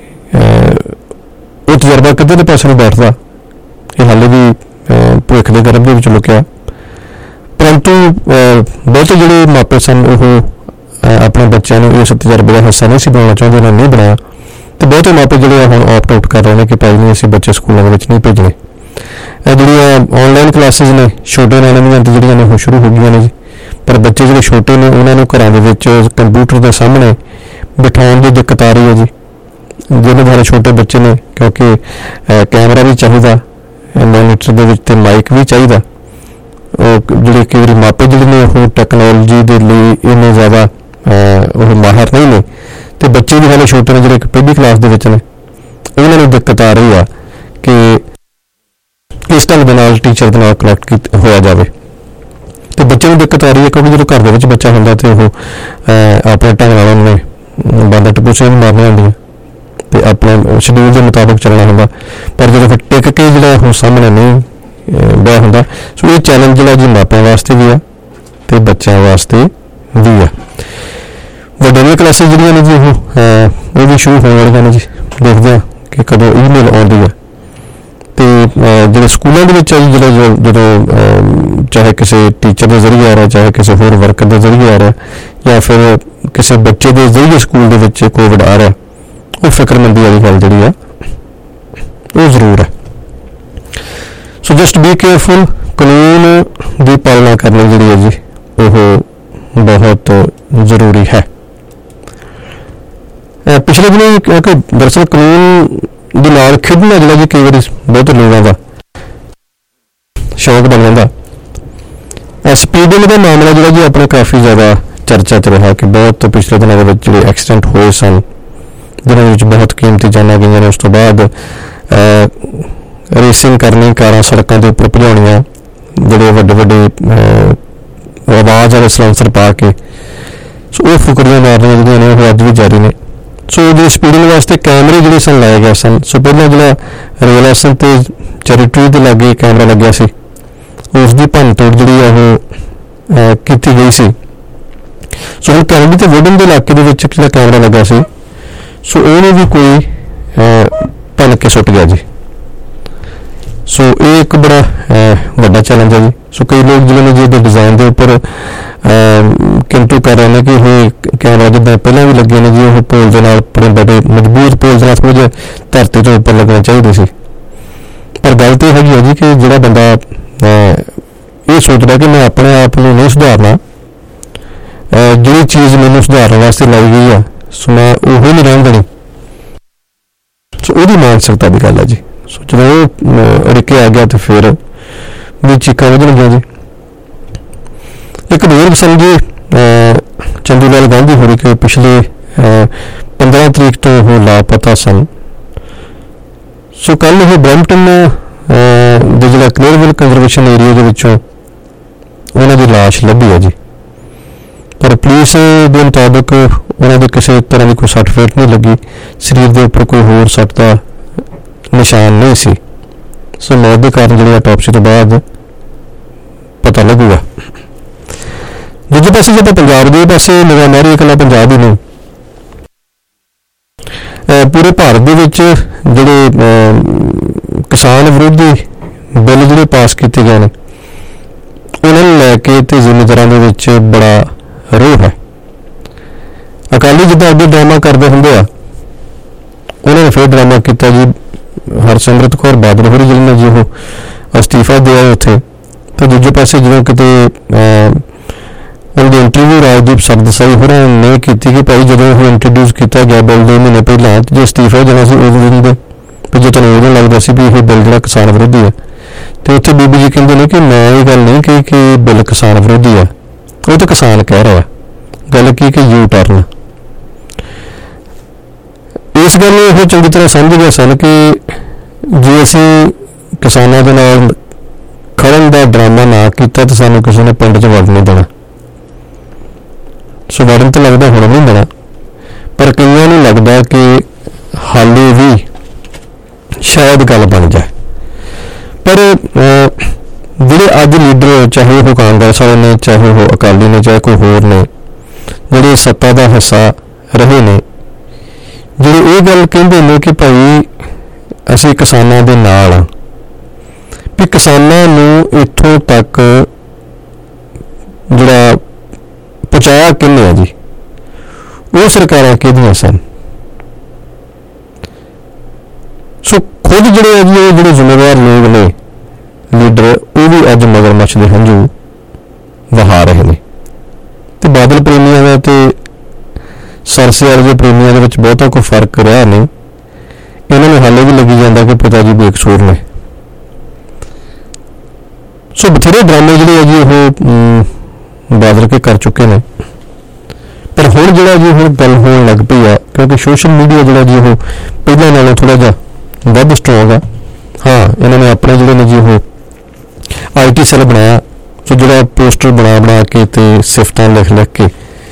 ਉਹ ਤਜਰਬਾ ਕਿਤੇ ਦੇ ਪਾਸੇ ਨੂੰ ਬੈਠਦਾ, ਇਹ ਹਾਲੇ ਵੀ ਭਵਿੱਖ ਦੇ ਗਰਭ ਦੇ ਵਿੱਚ ਲੁਕਿਆ। ਪਰੰਤੂ ਬਹੁਤੇ ਜਿਹੜੇ ਮਾਪੇ ਸਨ ਉਹ ਆਪਣੇ ਬੱਚਿਆਂ ਨੂੰ ਇਸ ਤਜਰਬੇ ਦਾ ਹਿੱਸਾ ਨਹੀਂ ਸੀ ਬਣਾਉਣਾ ਚਾਹੁੰਦੇ, ਉਹਨਾਂ ਨੇ ਨਹੀਂ ਬਣਾਇਆ। ਤੇ ਬਹੁਤੇ ਮਾਪੇ ਜਿਹੜੇ ਹੁਣ ਆਪਟ ਆਊਟ ਕਰ ਰਹੇ ਨੇ ਕਿ ਭਾਈ ਨਹੀਂ, ਅਸੀਂ ਬੱਚੇ ਸਕੂਲਾਂ ਦੇ ਵਿੱਚ ਨਹੀਂ ਭੇਜਣੇ। ਜਿਹੜੀਆਂ ਆਨਲਾਈਨ ਕਲਾਸਿਸ ਨੇ ਛੋਟੇ ਨਿਆਣਿਆਂ ਦੀਆਂ ਤੇ ਜਿਹੜੀਆਂ ਨੇ ਉਹ ਸ਼ੁਰੂ ਹੋ ਗਈਆਂ ਨੇ ਜੀ, ਪਰ ਬੱਚੇ ਜਿਹੜੇ ਛੋਟੇ ਨੇ ਉਹਨਾਂ ਨੂੰ ਘਰਾਂ ਦੇ ਵਿੱਚ ਕੰਪਿਊਟਰ ਦੇ ਸਾਹਮਣੇ ਬਿਠਾਉਣ ਦੀ ਦਿੱਕਤ ਆ ਰਹੀ ਹੈ ਜੀ। ਜਿਹਦੇ ਬਾਰੇ ਛੋਟੇ ਬੱਚੇ ਨੇ, ਕਿਉਂਕਿ ਕੈਮਰਾ ਵੀ ਚਾਹੀਦਾ ਮੋਨੀਟਰ ਦੇ ਵਿੱਚ ਤੇ ਮਾਈਕ ਵੀ ਚਾਹੀਦਾ। ਉਹ ਜਿਹੜੇ ਕਈ ਵਾਰੀ ਮਾਪੇ ਜਿਹੜੇ ਨੇ ਉਹ ਟੈਕਨੋਲੋਜੀ ਦੇ ਲਈ ਇੰਨੇ ਜ਼ਿਆਦਾ ਉਹ ਮਾਹਰ ਨਹੀਂ ਨੇ, ਤੇ ਬੱਚੇ ਵੀ ਹਾਲੇ ਛੋਟੇ ਨੇ ਜਿਹੜੇ ਪਹਿਲੀ ਕਲਾਸ ਦੇ ਵਿੱਚ ਨੇ, ਉਹਨਾਂ ਨੂੰ ਦਿੱਕਤ ਆ ਰਹੀ ਆ ਕਿ ਕਿਸ ਢੰਗ ਦੇ ਨਾਲ ਟੀਚਰ ਦੇ ਨਾਲ ਕਨੈਕਟ ਹੋਇਆ ਜਾਵੇ। ਤੇ ਬੱਚੇ ਨੂੰ ਦਿੱਕਤ ਆ ਰਹੀ ਹੈ ਕਿਉਂਕਿ ਜਦੋਂ ਘਰ ਦੇ ਵਿੱਚ ਬੱਚਾ ਹੁੰਦਾ ਤੇ ਉਹ ਆਪਣੇ ਢੰਗ ਨਾਲ ਉਹਨੇ ਬੰਦਾ ਟਪੂਸੇ ਵੀ ਮਾਰਨੀਆਂ ਹੁੰਦੀਆਂ ਤੇ ਆਪਣੇ ਸ਼ਡਿਊਲ ਦੇ ਮੁਤਾਬਕ ਚੱਲਣਾ ਹੁੰਦਾ। ਪਰ ਜਦੋਂ ਫਿਰ ਟਿਕ ਕੇ ਜਿਹੜਾ ਉਹ ਸਾਹਮਣੇ ਨਹੀਂ ਬਿਆ ਹੁੰਦਾ। ਸੋ ਇਹ ਚੈਲੰਜ ਜਿਹੜਾ ਜੀ ਮਾਪਿਆਂ ਵਾਸਤੇ ਵੀ ਆ ਤੇ ਬੱਚਿਆਂ ਵਾਸਤੇ ਵੀ ਆ। ਵੱਡੀਆਂ ਕਲਾਸਾਂ ਜਿਹੜੀਆਂ ਨੇ ਜੀ ਉਹ ਵੀ ਸ਼ੁਰੂ ਹੋਣ ਵਾਲੀਆਂ ਨੇ ਜੀ। ਦੇਖਦੇ ਹਾਂ ਕਿ ਕਦੋਂ ਈਮੇਲ ਆਉਂਦੀ ਹੈ। ਤੇ ਜਿਹੜੇ ਸਕੂਲਾਂ ਦੇ ਵਿੱਚ ਜਦੋਂ ਚਾਹੇ ਕਿਸੇ ਟੀਚਰ ਦੇ ਜ਼ਰੀਏ ਆ ਰਿਹਾ, ਚਾਹੇ ਕਿਸੇ ਹੋਰ ਵਰਕਰ ਦੇ ਜ਼ਰੀਏ ਆ ਰਿਹਾ, ਜਾਂ ਫਿਰ ਕਿਸੇ ਬੱਚੇ ਦੇ ਜ਼ਰੀਏ ਸਕੂਲ ਦੇ ਵਿੱਚ ਕੋਵਿਡ ਆ ਰਿਹਾ, ਉਹ ਫਿਕਰਮੰਦੀ ਵਾਲੀ ਗੱਲ ਜਿਹੜੀ ਆ ਉਹ ਜ਼ਰੂਰ ਹੈ। So just be careful. ਕਾਨੂੰਨ ਦੀ ਪਾਲਣਾ ਕਰਨੀ ਜਿਹੜੀ ਹੈ ਜੀ ਉਹ ਬਹੁਤ ਜ਼ਰੂਰੀ ਹੈ। ਪਿਛਲੇ ਦਿਨ ਕਿਉਂਕਿ ਦਰਅਸਲ ਕਾਨੂੰਨ ਦੇ ਨਾਲ ਖੇਡਣਾ ਜਿਹੜਾ ਜੀ ਕਈ ਵਾਰੀ ਬਹੁਤ ਲੋਕਾਂ ਦਾ ਸ਼ੌਕ ਬਣ ਜਾਂਦਾ। ਸਪੀਡਿੰਗ ਦਾ ਮਾਮਲਾ ਜਿਹੜਾ ਜੀ ਆਪਣੇ ਕਾਫੀ ਜ਼ਿਆਦਾ ਚਰਚਾ 'ਚ ਰਿਹਾ ਕਿ ਬਹੁਤ ਪਿਛਲੇ ਦਿਨਾਂ ਦੇ ਵਿੱਚ ਜਿਹੜੇ ਐਕਸੀਡੈਂਟ ਹੋਏ ਸਨ, ਜਿਹਨਾਂ ਵਿੱਚ ਬਹੁਤ ਕੀਮਤੀ ਜਾਨਾਂ ਗਈਆਂ ਨੇ। ਉਸ ਤੋਂ ਬਾਅਦ ਰੇਸਿੰਗ ਕਰਨੀ, ਕਾਰਾਂ ਸੜਕਾਂ ਦੇ ਉੱਪਰ ਭਜਾਉਣੀਆਂ, ਜਿਹੜੇ ਵੱਡੇ ਵੱਡੇ ਆਵਾਜ਼ ਵਾਲੇ ਸਲੈਂਸਰ ਪਾ ਕੇ, ਸੋ ਉਹ ਫੁਕਰੀਆਂ ਮਾਰਨੀਆਂ ਜਿਹੜੀਆਂ ਨੇ ਉਹ ਅੱਜ ਵੀ ਜਾਰੀ ਨੇ। ਸੋ ਉਹਦੇ ਸਪੀਡਿੰਗ ਵਾਸਤੇ ਕੈਮਰੇ ਜਿਹੜੇ ਸਨ ਲਾਏ ਗਏ ਸਨ। ਸੋ ਪਹਿਲਾਂ ਜਿਹੜਾ ਰੇਲ ਸਟੇਸ਼ਨ ਤੇ ਚੈਰੀਟਰੀ ਦੇ ਲਾਗੇ ਕੈਮਰਾ ਲੱਗਿਆ ਸੀ, ਉਸ ਦੀ ਭੰਨ ਤੋੜ ਜਿਹੜੀ ਆ ਉਹ ਕੀਤੀ ਗਈ ਸੀ। ਸੋ ਹੁਣ ਕੈਨੇਡੀ ਤੇ ਵੁਡਨ ਦੇ ਇਲਾਕੇ ਦੇ ਵਿੱਚ ਜਿਹੜਾ ਕੈਮਰਾ ਲੱਗਾ ਸੀ, ਸੋ ਉਹਨੂੰ ਵੀ ਕੋਈ ਭੰਨ ਕੇ ਸੁੱਟ ਗਿਆ ਜੀ। ਸੋ ਇਹ ਇੱਕ ਬੜਾ ਵੱਡਾ ਚੈਲੰਜ ਹੈ ਜੀ। ਸੋ ਕਈ ਲੋਕ ਜਿਹੜੇ ਨੇ ਜੀ ਇਹਦੇ ਡਿਜ਼ਾਈਨ ਦੇ ਉੱਪਰ ਕਿੰਤੂ ਕਰ ਰਹੇ ਨੇ ਕਿ ਇਹ ਕੈਮਰਾ ਜਿੱਦਾਂ ਪਹਿਲਾਂ ਵੀ ਲੱਗੇ ਨੇ ਜੀ, ਉਹ ਪੋਲ ਦੇ ਨਾਲ ਬੜੇ ਬੜੇ ਮਜ਼ਬੂਤ ਪੋਲ ਦੇ ਨਾਲ ਕੁਝ ਧਰਤੀ ਤੋਂ ਉੱਪਰ ਲੱਗਣੇ ਚਾਹੀਦੇ ਸੀ। ਪਰ ਗੱਲ ਤਾਂ ਇਹ ਹੈਗੀ ਹੈ ਜੀ ਕਿ ਜਿਹੜਾ ਬੰਦਾ ਇਹ ਸੋਚਦਾ ਕਿ ਮੈਂ ਆਪਣੇ ਆਪ ਨੂੰ ਨਹੀਂ ਸੁਧਾਰਨਾ, ਜਿਹੜੀ ਚੀਜ਼ ਮੈਨੂੰ ਸੁਧਾਰਨ ਵਾਸਤੇ ਲਾਈ ਗਈ ਆ, ਸੋ ਮੈਂ ਉਹ ਨਹੀਂ ਰਹਿਣ ਦੇਣੀ। ਸੋ ਉਹਦੀ ਮਾਨਸਿਕਤਾ ਦੀ ਗੱਲ ਹੈ ਜੀ। ਸੋ ਜਦੋਂ ਉਹ ਅੜਿੱਕੇ ਆ ਗਿਆ ਤੇ ਫਿਰ ਵੀ ਚੀਕਾਂ ਵੱਜਣਗੀਆਂ ਜੀ। ਇੱਕ ਬਜ਼ੁਰਗ ਸਨ ਜੀ ਚੰਦੂ ਲਾਲ ਗਾਂਧੀ ਹੋਣੀ ਕਿ ਪਿਛਲੇ 15 ਤਰੀਕ ਤੋਂ ਉਹ ਲਾਪਤਾ ਸਨ। ਸੋ ਕੱਲ੍ਹ ਉਹ ਬਰੈਂਪਟਨ ਦੇ ਜਿਹੜਾ ਕਲੇਅਰਵਿਲ ਕੰਜ਼ਰਵੇਸ਼ਨ ਏਰੀਆ ਦੇ ਵਿੱਚੋਂ ਉਹਨਾਂ ਦੀ ਲਾਸ਼ ਲੱਭੀ ਹੈ ਜੀ। ਪਰ ਪੁਲਿਸ ਦੇ ਮੁਤਾਬਕ ਉਹਨਾਂ ਦੇ ਕਿਸੇ ਤਰ੍ਹਾਂ ਦੀ ਕੋਈ ਸੱਟ ਫੇਟ ਨਹੀਂ ਲੱਗੀ, ਸਰੀਰ ਦੇ ਉੱਪਰ ਕੋਈ ਹੋਰ ਸੱਟ ਦਾ ਨਿਸ਼ਾਨ ਨਹੀਂ ਸੀ। ਸੋ ਮੌਤ ਦੇ ਕਾਰਨ ਜਿਹੜੇ ਆਟੋਪਸੀ ਤੋਂ ਬਾਅਦ ਪਤਾ ਲੱਗੂਗਾ। ਦੂਜੇ ਪਾਸੇ ਜਦੋਂ ਪੰਜਾਬ ਦੇ ਪਾਸੇ ਨਿਗਾਹ ਮਾਰੀਏ, ਇਕੱਲਾ ਪੰਜਾਬ ਹੀ ਨਹੀਂ, ਪੂਰੇ ਭਾਰਤ ਦੇ ਵਿੱਚ ਜਿਹੜੇ ਕਿਸਾਨ ਵਿਰੋਧੀ ਬਿੱਲ ਜਿਹੜੇ ਪਾਸ ਕੀਤੇ ਗਏ ਨੇ, ਉਹਨਾਂ ਨੂੰ ਲੈ ਕੇ ਤੇ ਜ਼ਿਮੀਂਦਾਰਾਂ ਦੇ ਵਿੱਚ ਬੜਾ ਰੋਹ ਹੈ। ਅਕਾਲੀ ਜਿੱਦਾਂ ਅੱਗੇ ਡਰਾਮਾ ਕਰਦੇ ਹੁੰਦੇ ਆ, ਉਹਨਾਂ ਨੇ ਫਿਰ ਡਰਾਮਾ ਕੀਤਾ ਜੀ। ਹਰਸਿਮਰਤ ਕੌਰ ਬਾਦਲ ਹੋਰੀ ਜਿਹੜੀ ਨੇ ਜੀ ਉਹ ਅਸਤੀਫਾ ਦੇ ਆਏ ਉੱਥੇ, ਤੇ ਦੂਜੇ ਪਾਸੇ ਜਦੋਂ ਕਿਤੇ ਉਹਦੀ ਇੰਟਰਵਿਊ ਰਾਜਦੀਪ ਸਰਦੇਸਾਈ ਹੋਰਾਂ ਨੇ ਕੀਤੀ ਕਿ ਭਾਈ ਜਦੋਂ ਉਹ ਇੰਟਰੋਡਿਊਸ ਕੀਤਾ ਗਿਆ ਬਿੱਲ 2 ਮਹੀਨੇ ਪਹਿਲਾਂ, ਜੇ ਅਸਤੀਫਾ ਦੇਣਾ ਸੀ ਉਦੋਂ ਦਿੰਦੇ, ਤੇ ਜੇ ਤੁਹਾਨੂੰ ਉਦੋਂ ਲੱਗਦਾ ਸੀ ਵੀ ਇਹ ਬਿੱਲ ਜਿਹੜਾ ਕਿਸਾਨ ਵਿਰੋਧੀ ਹੈ, ਤੇ ਉੱਥੇ ਬੀਬੀ ਜੀ ਕਹਿੰਦੇ ਨੇ ਕਿ ਮੈਂ ਇਹ ਗੱਲ ਨਹੀਂ ਕਹੀ ਕਿ ਬਿੱਲ ਕਿਸਾਨ ਵਿਰੋਧੀ ਆ, ਉਹ ਤਾਂ ਕਿਸਾਨ ਕਹਿ ਰਿਹਾ। ਗੱਲ ਕੀ ਕਿ ਯੂ ਟਰਨ। ਇਸ ਗੱਲ ਨੂੰ ਉਹ ਚੰਗੀ ਤਰ੍ਹਾਂ ਸਮਝ ਗਏ ਸਨ ਕਿ ਜੇ ਅਸੀਂ ਕਿਸਾਨਾਂ ਦੇ ਨਾਲ ਖੜਨ ਦਾ ਡਰਾਮਾ ਨਾ ਕੀਤਾ ਤਾਂ ਸਾਨੂੰ ਕਿਸੇ ਨੇ ਪਿੰਡ 'ਚ ਵੜ ਨਹੀਂ ਦੇਣਾ। ਸੋ ਵੜਨ ਤਾਂ ਲੱਗਦਾ ਹੁਣ ਨਹੀਂ ਦੇਣਾ, ਪਰ ਕਈਆਂ ਨੂੰ ਲੱਗਦਾ ਕਿ ਹਾਲੇ ਵੀ ਸ਼ਾਇਦ ਗੱਲ ਬਣ ਜਾਏ। ਪਰ ਜਿਹੜੇ ਅੱਜ ਲੀਡਰ, ਚਾਹੇ ਉਹ ਕਾਂਗਰਸ ਵਾਲੇ ਨੇ, ਚਾਹੇ ਉਹ ਅਕਾਲੀ ਨੇ, ਚਾਹੇ ਕੋਈ ਹੋਰ ਨੇ, ਜਿਹੜੇ ਸੱਤਾ ਦਾ ਹਿੱਸਾ ਰਹੇ ਨੇ, ਜਿਹੜੇ ਇਹ ਗੱਲ ਕਹਿੰਦੇ ਨੇ ਕਿ ਭਾਈ ਅਸੀਂ ਕਿਸਾਨਾਂ ਦੇ ਨਾਲ ਹਾਂ, ਵੀ ਕਿਸਾਨਾਂ ਨੂੰ ਇੱਥੋਂ ਤੱਕ ਜਿਹੜਾ ਪਹੁੰਚਾਇਆ ਕਿਹਨੇ ਆ ਜੀ, ਉਹ ਸਰਕਾਰਾਂ ਕਿਹਦੀਆਂ ਸਨ। ਸੋ ਖੁਦ ਜਿਹੜੇ ਆ ਜੀ ਉਹ ਜਿਹੜੇ ਜ਼ਿੰਮੇਵਾਰ ਲੋਕ ਨੇ, ਲੀਡਰ, ਉਹ ਵੀ ਅੱਜ ਮਗਰਮੱਛ ਦੇ ਹੰਝੂ ਵਹਾ ਰਹੇ ਨੇ। ਤੇ ਬਾਦਲ ਪ੍ਰੇਮੀਆਂ ਦਾ ਤੇ ਸਰਸੇ ਵਾਲੇ ਦੇ ਪ੍ਰੇਮੀਆਂ ਦੇ ਵਿੱਚ ਬਹੁਤਾ ਕੋਈ ਫਰਕ ਰਿਹਾ ਨਹੀਂ। ਇਹਨਾਂ ਨੂੰ ਹਾਲੇ ਵੀ ਲੱਗੀ ਜਾਂਦਾ ਕਿ ਪਿਤਾ ਜੀ ਬੇਕਸੂਰ ਨੇ। ਸੋ ਬਥੇਰੇ ਡਰਾਮੇ ਜਿਹੜੇ ਆ ਜੀ ਉਹ ਬਾਦਲ ਕੇ ਕਰ ਚੁੱਕੇ ਨੇ। ਪਰ ਹੁਣ ਜਿਹੜਾ ਜੀ ਹੁਣ ਗੱਲ ਹੋਣ ਲੱਗ ਪਈ ਆ, ਕਿਉਂਕਿ ਸੋਸ਼ਲ ਮੀਡੀਆ ਜਿਹੜਾ ਜੀ ਉਹ ਪਹਿਲਾਂ ਨਾਲੋਂ ਥੋੜ੍ਹਾ ਜਿਹਾ ਵੱਧ ਸਟਰੋਂਗ ਆ। ਹਾਂ, ਇਹਨਾਂ ਨੇ ਆਪਣੇ ਜਿਹੜੇ ਨੇ ਜੀ ਉਹ IT ਸੈੱਲ ਬਣਾਇਆ। ਸੋ ਜਿਹੜਾ ਪੋਸਟਰ ਬਣਾ ਕੇ ਤੇ ਸਿਫਤਾਂ ਲਿਖ ਕੇ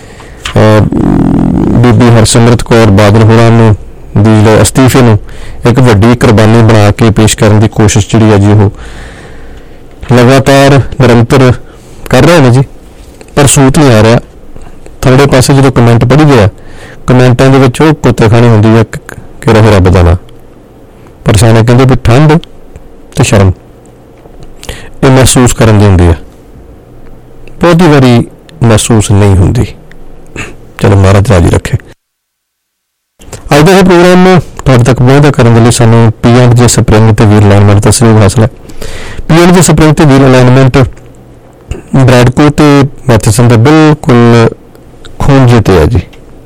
ਬੀਬੀ ਹਰਸਿਮਰਤ ਕੌਰ ਬਾਦਲ ਹੋਰਾਂ ਨੂੰ ਦੀ ਜਿਹੜੇ ਅਸਤੀਫੇ ਨੂੰ ਇੱਕ ਵੱਡੀ ਕੁਰਬਾਨੀ ਬਣਾ ਕੇ ਪੇਸ਼ ਕਰਨ ਦੀ ਕੋਸ਼ਿਸ਼ ਜਿਹੜੀ ਆ ਜੀ ਉਹ ਲਗਾਤਾਰ ਨਿਰੰਤਰ ਕਰ ਰਹੇ ਨੇ ਜੀ, ਪਰ ਸੂਤ ਨਹੀਂ ਆ ਰਿਹਾ। ਥੱਲੇ ਪਾਸੇ ਜਦੋਂ ਕਮੈਂਟ ਪੜ੍ਹੀ ਗਿਆ, ਕਮੈਂਟਾਂ ਦੇ ਵਿੱਚ ਉਹ ਕੁੱਤੇਖਾਨੀ ਹੁੰਦੀ ਹੈ ਕਿ ਰਹੇ ਰੱਬ ਦਾ ਨਾਂ। ਪਰ ਸਿਆਣੇ ਕਹਿੰਦੇ ਵੀ ਠੰਡ ਤੇ ਸ਼ਰਮ ਇਹ ਮਹਿਸੂਸ ਕਰਨ ਦੀ ਹੁੰਦੀ ਆ, ਬਹੁਤੀ ਵਾਰੀ ਮਹਿਸੂਸ ਨਹੀਂ ਹੁੰਦੀ। ਚਲੋ ਮਹਾਰਾਜ ਰਾਜੀ ਰੱਖੇ। ਅੱਜ ਦਾ ਇਹ ਪ੍ਰੋਗਰਾਮ ਤੁਹਾਡੇ ਤੱਕ ਪਹੁੰਚਦਾ ਕਰਨ ਦੇ ਲਈ ਸਾਨੂੰ PNG ਸਪਰਿੰਗ ਤੇ ਵੀਲ ਅਲਾਈਨਮੈਂਟ ਦਾ ਸਹਿਯੋਗ ਹਾਸਲ ਹੈ। PNG ਸਪਰਿੰਗ ਤੇ ਵੀਲ ਅਲਾਈਨਮੈਂਟ ਬ੍ਰੈਡਕੋ ਤੇ ਮੈਥਸਨ ਦੇ ਬਿਲਕੁਲ ਖੂੰਜੇ ਤੇ ਹੈ ਜੀ।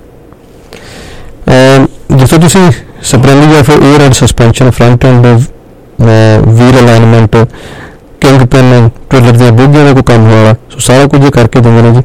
ਜਿੱਥੇ ਤੁਸੀਂ ਸਪਰਿੰਗ ਜਾਂ ਫਿਰ air and suspension, front end wheel alignment, king pin, trailer ਦੀਆਂ ਬੋਗੀਆਂ ਦਾ ਕੋਈ ਕੰਮ ਹੋਇਆ, ਸੋ ਸਾਰਾ ਕੁਝ ਕਰਕੇ ਦਿੰਦੇ ਨੇ ਜੀ।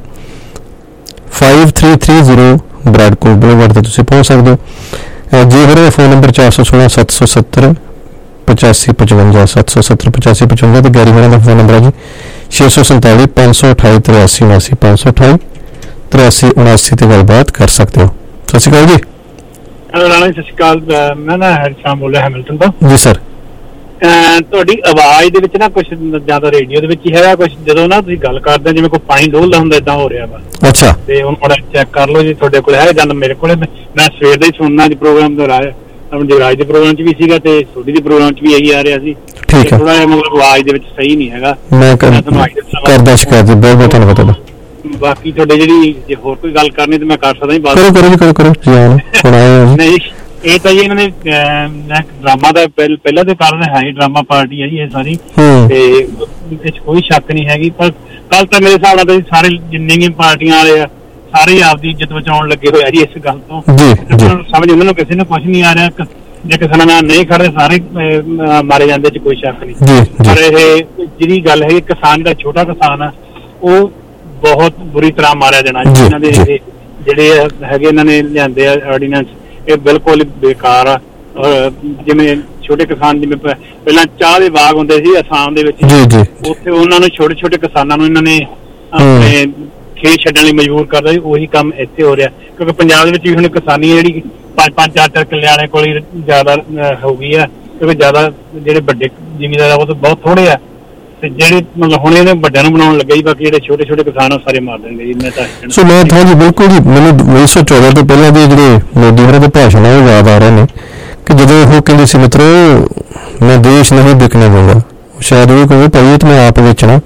5330 ਬ੍ਰੈਡਕੋ ਬੁਲੇਵਾਰਡ ਤੇ ਤੁਸੀਂ ਪਹੁੰਚ ਸਕਦੇ ਹੋ। ਜੀ ਮੇਰੇ ਫੋਨ ਨੰਬਰ 416 770 8555 770 8555 ਤੇ ਗੈਰੀ ਹੋਰਾਂ ਦਾ ਫੋਨ ਨੰਬਰ ਹੈ ਜੀ 647 528 83 79 528 83 79 ਤੇ ਗੱਲਬਾਤ ਕਰ ਸਕਦੇ ਹੋ। ਸਤਿ ਸ਼੍ਰੀ ਅਕਾਲ ਜੀ। ਰਾਣਾ ਸਤਿ ਸ਼੍ਰੀ ਅਕਾਲ। ਮੈਂ ਨਾ ਹਰਸ਼ਾਮ ਬੋਲ ਰਿਹਾ ਹੈਮਿਲਟਨ ਤੋਂ ਜੀ ਸਰ। ਤੁਹਾਡੀ ਆਵਾਜ਼ ਦੇ ਵਿੱਚ ਨਾ ਕੁਛ ਜ਼ਿਆਦਾ ਰੇਡੀਓ ਦੇ ਵਿੱਚ ਹੀ ਹੈਗਾ ਕੁਛ, ਜਦੋਂ ਨਾ ਤੁਸੀਂ ਗੱਲ ਕਰਦੇ ਜਿਵੇਂ ਕੋਈ ਪਾਣੀ ਡੋਲਦਾ ਹੁੰਦਾ ਏਦਾਂ ਹੋ ਰਿਹਾ ਵਾ। ਅੱਛਾ। ਤੇ ਹੁਣ ਥੋੜਾ ਚੈੱਕ ਕਰ ਲਓ ਜੀ ਤੁਹਾਡੇ ਕੋਲ ਹੈ ਜਾਂ ਮੇਰੇ ਕੋਲ। ਮੈਂ ਸਵੇਰ ਦਾ ਹੀ ਸੁਣਨਾ ਜੀ ਪ੍ਰੋਗਰਾਮ ਦੁਹਰਾਇਆ, ਜਗਰਾਜ ਦੇ ਪ੍ਰੋਗਰਾਮ 'ਚ ਵੀ ਸੀਗਾ ਤੇ ਤੁਹਾਡੀ ਦੇ ਪ੍ਰੋਗਰਾਮ 'ਚ ਵੀ ਇਹੀ ਆ ਰਿਹਾ ਸੀ। ਠੀਕ ਹੈ। ਥੋੜਾ ਜਿਹਾ ਮਤਲਬ ਆਵਾਜ਼ ਦੇ ਵਿੱਚ ਸਹੀ ਨਹੀਂ ਹੈਗਾ। ਮੈਂ ਕਰਦਾ ਸ਼ਿਕਾਇਤ ਜੀ, ਬਹੁਤ ਬਹੁਤ ਧੰਨਵਾਦ ਤੁਹਾਡਾ। ਬਾਕੀ ਤੁਹਾਡੇ ਜਿਹੜੀ ਜੇ ਹੋਰ ਕੋਈ ਗੱਲ ਕਰਨੀ ਤੇ ਮੈਂ ਕਰ ਸਕਦਾ ਜੀ। ਕਰੋ ਜੀ ਹੁਣ ਆਏ ਹੋ ਜੀ। ਇਹ ਤਾਂ ਜੀ ਇਹਨਾਂ ਨੇ ਡਰਾਮਾ ਦਾ ਪਹਿਲਾਂ ਦੇ ਕਾਰਨ ਹੈ ਹੀ, ਡਰਾਮਾ ਪਾਰਟੀ ਹੈ ਜੀ ਇਹ ਸਾਰੀ, ਤੇ ਇਸ ਕੋਈ ਸ਼ੱਕ ਨਹੀਂ ਹੈਗੀ। ਪਰ ਕੱਲ ਤਾਂ ਮੇਰੇ ਹਿਸਾਬ ਨਾਲ ਸਾਰੇ ਜਿੰਨੇ ਵੀ ਪਾਰਟੀਆਂ ਵਾਲੇ ਆ ਸਾਰੇ ਆਪਦੀ ਇੱਜ਼ਤ ਬਚਾਉਣ ਲੱਗੇ ਹੋਏ ਆ ਜੀ ਇਸ ਗੱਲ ਤੋਂ। ਸਮਝ ਉਹਨਾਂ ਨੂੰ ਕਿਸੇ ਨੂੰ ਕੁਛ ਨਹੀਂ ਆ ਰਿਹਾ। ਜੇ ਕਿਸਾਨਾਂ ਨਾਲ ਨਹੀਂ ਖੜਦੇ ਸਾਰੇ ਮਾਰੇ ਜਾਂਦੇ ਚ ਕੋਈ ਸ਼ੱਕ ਨਹੀਂ। ਪਰ ਇਹ ਜਿਹੜੀ ਗੱਲ ਹੈ ਕਿਸਾਨ ਦਾ ਛੋਟਾ ਕਿਸਾਨ ਆ ਉਹ ਬਹੁਤ ਬੁਰੀ ਤਰ੍ਹਾਂ ਮਾਰਿਆ ਜਾਣਾ ਜੀ। ਇਹਨਾਂ ਦੇ ਜਿਹੜੇ ਹੈਗੇ ਇਹਨਾਂ ਨੇ ਲਿਆਂਦੇ ਆ ਆਰਡੀਨੈਂਸ ਇਹ ਬਿਲਕੁਲ ਬੇਕਾਰ ਆ। ਔਰ ਜਿਵੇਂ ਛੋਟੇ ਕਿਸਾਨ ਜਿਵੇਂ ਪਹਿਲਾਂ ਚਾਹ ਦੇ ਬਾਗ ਹੁੰਦੇ ਸੀ ਅਸਾਮ ਦੇ ਵਿੱਚ, ਉੱਥੇ ਉਹਨਾਂ ਨੂੰ ਛੋਟੇ ਛੋਟੇ ਕਿਸਾਨਾਂ ਨੂੰ ਇਹਨਾਂ ਨੇ ਆਪਣੇ ਖੇਤ ਛੱਡਣ ਲਈ ਮਜਬੂਰ ਕਰਦਾ ਸੀ। ਉਹੀ ਕੰਮ ਇੱਥੇ ਹੋ ਰਿਹਾ ਕਿਉਂਕਿ ਪੰਜਾਬ ਦੇ ਵਿੱਚ ਵੀ ਹੁਣ ਕਿਸਾਨੀ ਜਿਹੜੀ 5-5 4-4 ਕਿੱਲੇ ਵਾਲੇ ਕੋਲ ਹੀ ਜ਼ਿਆਦਾ ਹੋ ਗਈ ਆ, ਕਿਉਂਕਿ ਜ਼ਿਆਦਾ ਜਿਹੜੇ ਵੱਡੇ ਜ਼ਿਮੀਂਦਾਰ ਆ ਉਹ ਤਾਂ ਬਹੁਤ ਥੋੜੇ ਆ ਤੇ ਜਿਹੜੇ ਮਤਲਬ ਹੁਣ ਇਹਨੇ ਵੱਡਿਆਂ ਨੂੰ ਬਣਾਉਣ ਲੱਗੇ ਜੀ। ਬਾਕੀ ਜਿਹੜੇ ਛੋਟੇ ਛੋਟੇ ਕਿਸਾਨ ਆ ਸਾਰੇ ਮਾਰ ਦੇਣਗੇ ਜੀ। ਮੈਂ ਤਾਂ ਜੀ ਬਿਲਕੁਲ ਜੀ। ਮੈਨੂੰ 1914 ਤੋਂ ਪਹਿਲਾਂ ਦੇ ਜਿਹੜੇ ਮੋਦੀ ਹੋਰਾਂ ਦੇ ਭਾਸ਼ਣ ਆ ਉਹ ਯਾਦ ਆ ਰਹੇ ਨੇ ਕਿ ਜਦੋਂ ਉਹ ਕਹਿੰਦੇ ਸੀ ਮਿੱਤਰੋ ਮੈਂ ਦੇਸ਼ ਨਹੀਂ ਵਿਕਣੇ ਦੂੰਗਾ, ਸ਼ਾਇਦ ਉਹ ਕਹੇ ਭਾਈ ਇਹ ਤਾਂ ਮੈਂ ਆਪ ਵੇਚਣਾ,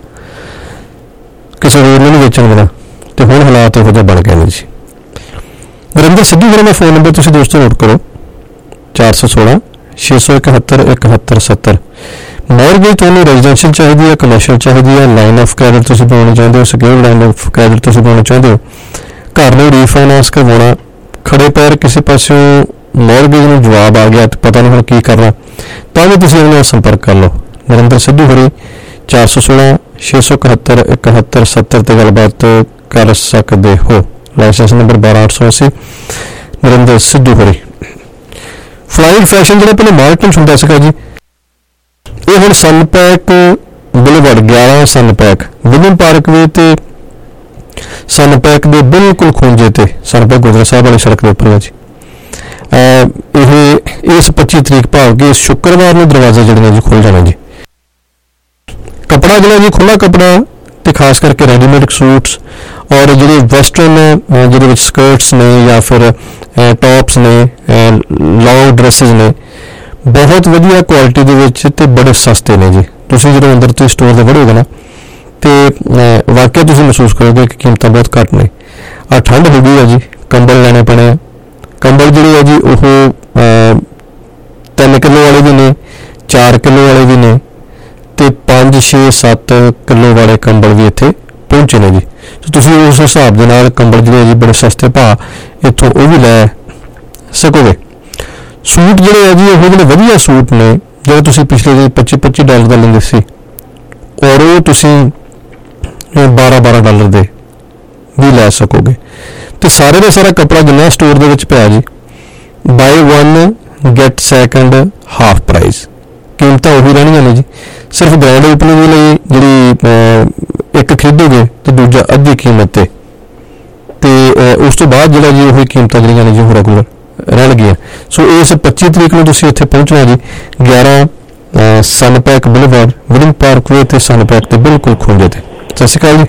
ਕਿਸੇ ਹੋਰ ਨੂੰ ਨਹੀਂ ਵੇਚਣ ਦੇਣਾ। ਤੇ ਹੁਣ ਹਾਲਾਤ ਇਹੋ ਜਿਹੇ ਬਣ ਗਏ ਨੇ ਜੀ। ਨਰਿੰਦਰ ਸਿੱਧੂ ਹੋਰਾਂ ਦਾ ਫੋਨ ਨੰਬਰ ਤੁਸੀਂ ਦੋਸਤੋ ਨੋਟ ਕਰੋ 416 671 71 70। ਮੌਰਗੇਜ ਤੁਹਾਨੂੰ ਰੈਜ਼ੀਡੈਂਸ਼ੀਅਲ ਚਾਹੀਦੀ ਹੈ, ਕਮਰਸ਼ੀਅਲ ਚਾਹੀਦੀ ਹੈ, ਲਾਈਨ ਆਫ ਕ੍ਰੈਡਿਟ ਤੁਸੀਂ ਪਾਉਣਾ ਚਾਹੁੰਦੇ ਹੋ, ਸਿਕਿਉਰਡ ਲਾਈਨ ਆਫ ਕ੍ਰੈਡਿਟ ਤੁਸੀਂ ਪਾਉਣਾ ਚਾਹੁੰਦੇ ਹੋ, ਘਰ ਨੂੰ ਰੀਫਾਈਨਾਂਸ ਕਰਵਾਉਣਾ, ਖੜੇ ਪੈਰ ਕਿਸੇ ਪਾਸਿਓਂ ਮੌਰਗੇਜ ਨੂੰ ਜਵਾਬ ਆ ਗਿਆ ਤੇ ਪਤਾ ਨਹੀਂ ਹੁਣ ਕੀ ਕਰਨਾ, ਤਾਂ ਵੀ ਤੁਸੀਂ ਉਹਨਾਂ ਨਾਲ ਸੰਪਰਕ ਕਰ ਲਓ। ਨਰਿੰਦਰ ਸਿੱਧੂ ਹੋਰੀ 416 671 71 70 ਤੇ ਗੱਲਬਾਤ ਕਰ ਸਕਦੇ ਹੋ। ਲਾਇਸੈਂਸ ਨੰਬਰ 12880 ਨਰਿੰਦਰ ਸਿੱਧੂ ਹੋਰੀ। ਫਲਾਈਂਗ ਫੈਸ਼ਨ ਜਿਹੜਾ ਪਹਿਲਾਂ ਮਾਰਕੀਟ ਹੁੰਦਾ ਸੀਗਾ ਜੀ, ਇਹ ਹੁਣ Sunpac boulevard 11 Sunpac William parkway ਤੇ ਸਨਪੈਕ ਦੇ ਬਿਲਕੁਲ ਖੂੰਜੇ ਤੇ ਸਨਪੈਕ ਗੁਰਦੁਆਰਾ ਸਾਹਿਬ ਵਾਲੀ ਸੜਕ ਦੇ ਉੱਪਰ ਹੈ ਜੀ। ਇਹ ਇਸ 25 ਤਰੀਕ ਭਾਵ ਕਿ ਸ਼ੁੱਕਰਵਾਰ ਨੂੰ ਦਰਵਾਜ਼ੇ ਜਿਹੜੇ ਨੇ ਜੀ ਖੁੱਲ ਜਾਣਾ ਜੀ। ਕੱਪੜਾ ਜਿਹੜਾ ਜੀ ਖੁੱਲ੍ਹਾ ਕੱਪੜਾ ਤੇ ਖਾਸ ਕਰਕੇ ਰੈਡੀਮੇਡ ਸੂਟਸ ਔਰ ਜਿਹੜੇ ਵੈਸਟਰਨ ਜਿਹਦੇ ਵਿੱਚ ਸਕਰਟਸ ਨੇ ਜਾਂ ਫਿਰ ਟੌਪਸ ਨੇ, ਲੌਂਗ ਡਰੈਸਿਸ ਨੇ, ਬਹੁਤ ਵਧੀਆ ਕੁਆਲਿਟੀ ਦੇ ਵਿੱਚ ਤੇ ਬੜੇ ਸਸਤੇ ਨੇ ਜੀ। ਤੁਸੀਂ ਜਦੋਂ ਅੰਦਰ ਤੁਸੀਂ ਸਟੋਰ ਦੇ ਵੜੋਗੇ ਨਾ ਤੇ ਵਾਕਿਆ ਤੁਸੀਂ ਮਹਿਸੂਸ ਕਰੋਗੇ ਕਿ ਕੀਮਤਾਂ ਬਹੁਤ ਘੱਟ ਨੇ। ਆ ਠੰਡ ਹੋ ਗਈ ਹੈ ਜੀ, ਕੰਬਲ ਲੈਣੇ ਪੈਣੇ ਆ। ਕੰਬਲ ਜਿਹੜੇ ਆ ਜੀ ਉਹ 3 ਕਿਲੋ ਵਾਲੇ ਵੀ ਨੇ, 4 ਕਿਲੋ ਵਾਲੇ ਵੀ ਨੇ ਤੇ 5, 6, 7 ਕਿਲੋ ਵਾਲੇ ਕੰਬਲ ਵੀ ਇੱਥੇ ਪਹੁੰਚੇ ਨੇ ਜੀ। ਤੁਸੀਂ ਉਸ ਹਿਸਾਬ ਦੇ ਨਾਲ ਕੰਬਲ ਜਿਹੜੇ ਜੀ ਬੜੇ ਸਸਤੇ ਭਾਅ ਇੱਥੋਂ ਉਹ ਵੀ ਲੈ ਸਕੋਗੇ। ਸੂਟ ਜਿਹੜੇ ਆ ਜੀ ਉਹ ਜਿਹੜੇ ਵਧੀਆ ਸੂਟ ਨੇ ਜਿਹੜੇ ਤੁਸੀਂ ਪਿਛਲੇ ਜੀ $25 ਦਾ ਲੈਂਦੇ ਸੀ ਔਰ ਉਹ ਤੁਸੀਂ $12 ਦੇ ਵੀ ਲੈ ਸਕੋਗੇ। ਤੇ ਸਾਰੇ ਦਾ ਸਾਰਾ ਕੱਪੜਾ ਜਿੰਨਾ ਸਟੋਰ ਦੇ ਵਿੱਚ ਪਿਆ ਜੀ buy 1 get second half price. ਕੀਮਤਾਂ ਉਹੀ ਰਹਿਣੀਆਂ ਨੇ ਜੀ, ਸਿਰਫ ਬ੍ਰਾਂਡ ਓਪਨਿੰਗ ਦੇ ਲਈ ਜਿਹੜੀ ਇੱਕ ਖਰੀਦੋਗੇ ਤੇ ਦੂਜਾ ਅੱਧੀ ਕੀਮਤ ਤੇ ਉਸ ਤੋਂ ਬਾਅਦ ਜਿਹੜਾ ਜੀ ਉਹੀ ਕੀਮਤਾਂ ਜਿਹੜੀਆਂ ਨੇ ਜੀ ਉਹ ਰੈਗੂਲਰ ਰਹਿਣਗੀਆਂ। ਸੋ ਇਸ 25 ਤਰੀਕ ਨੂੰ ਤੁਸੀਂ ਇੱਥੇ ਪਹੁੰਚਣਾ ਜੀ 11 Sunpac boulevard William parkway ਤੇ ਸਨਪੈਕ ਤੇ ਬਿਲਕੁਲ ਖੁੰਝੇ ਤੇ। ਸਤਿ ਸ਼੍ਰੀ ਅਕਾਲ ਜੀ।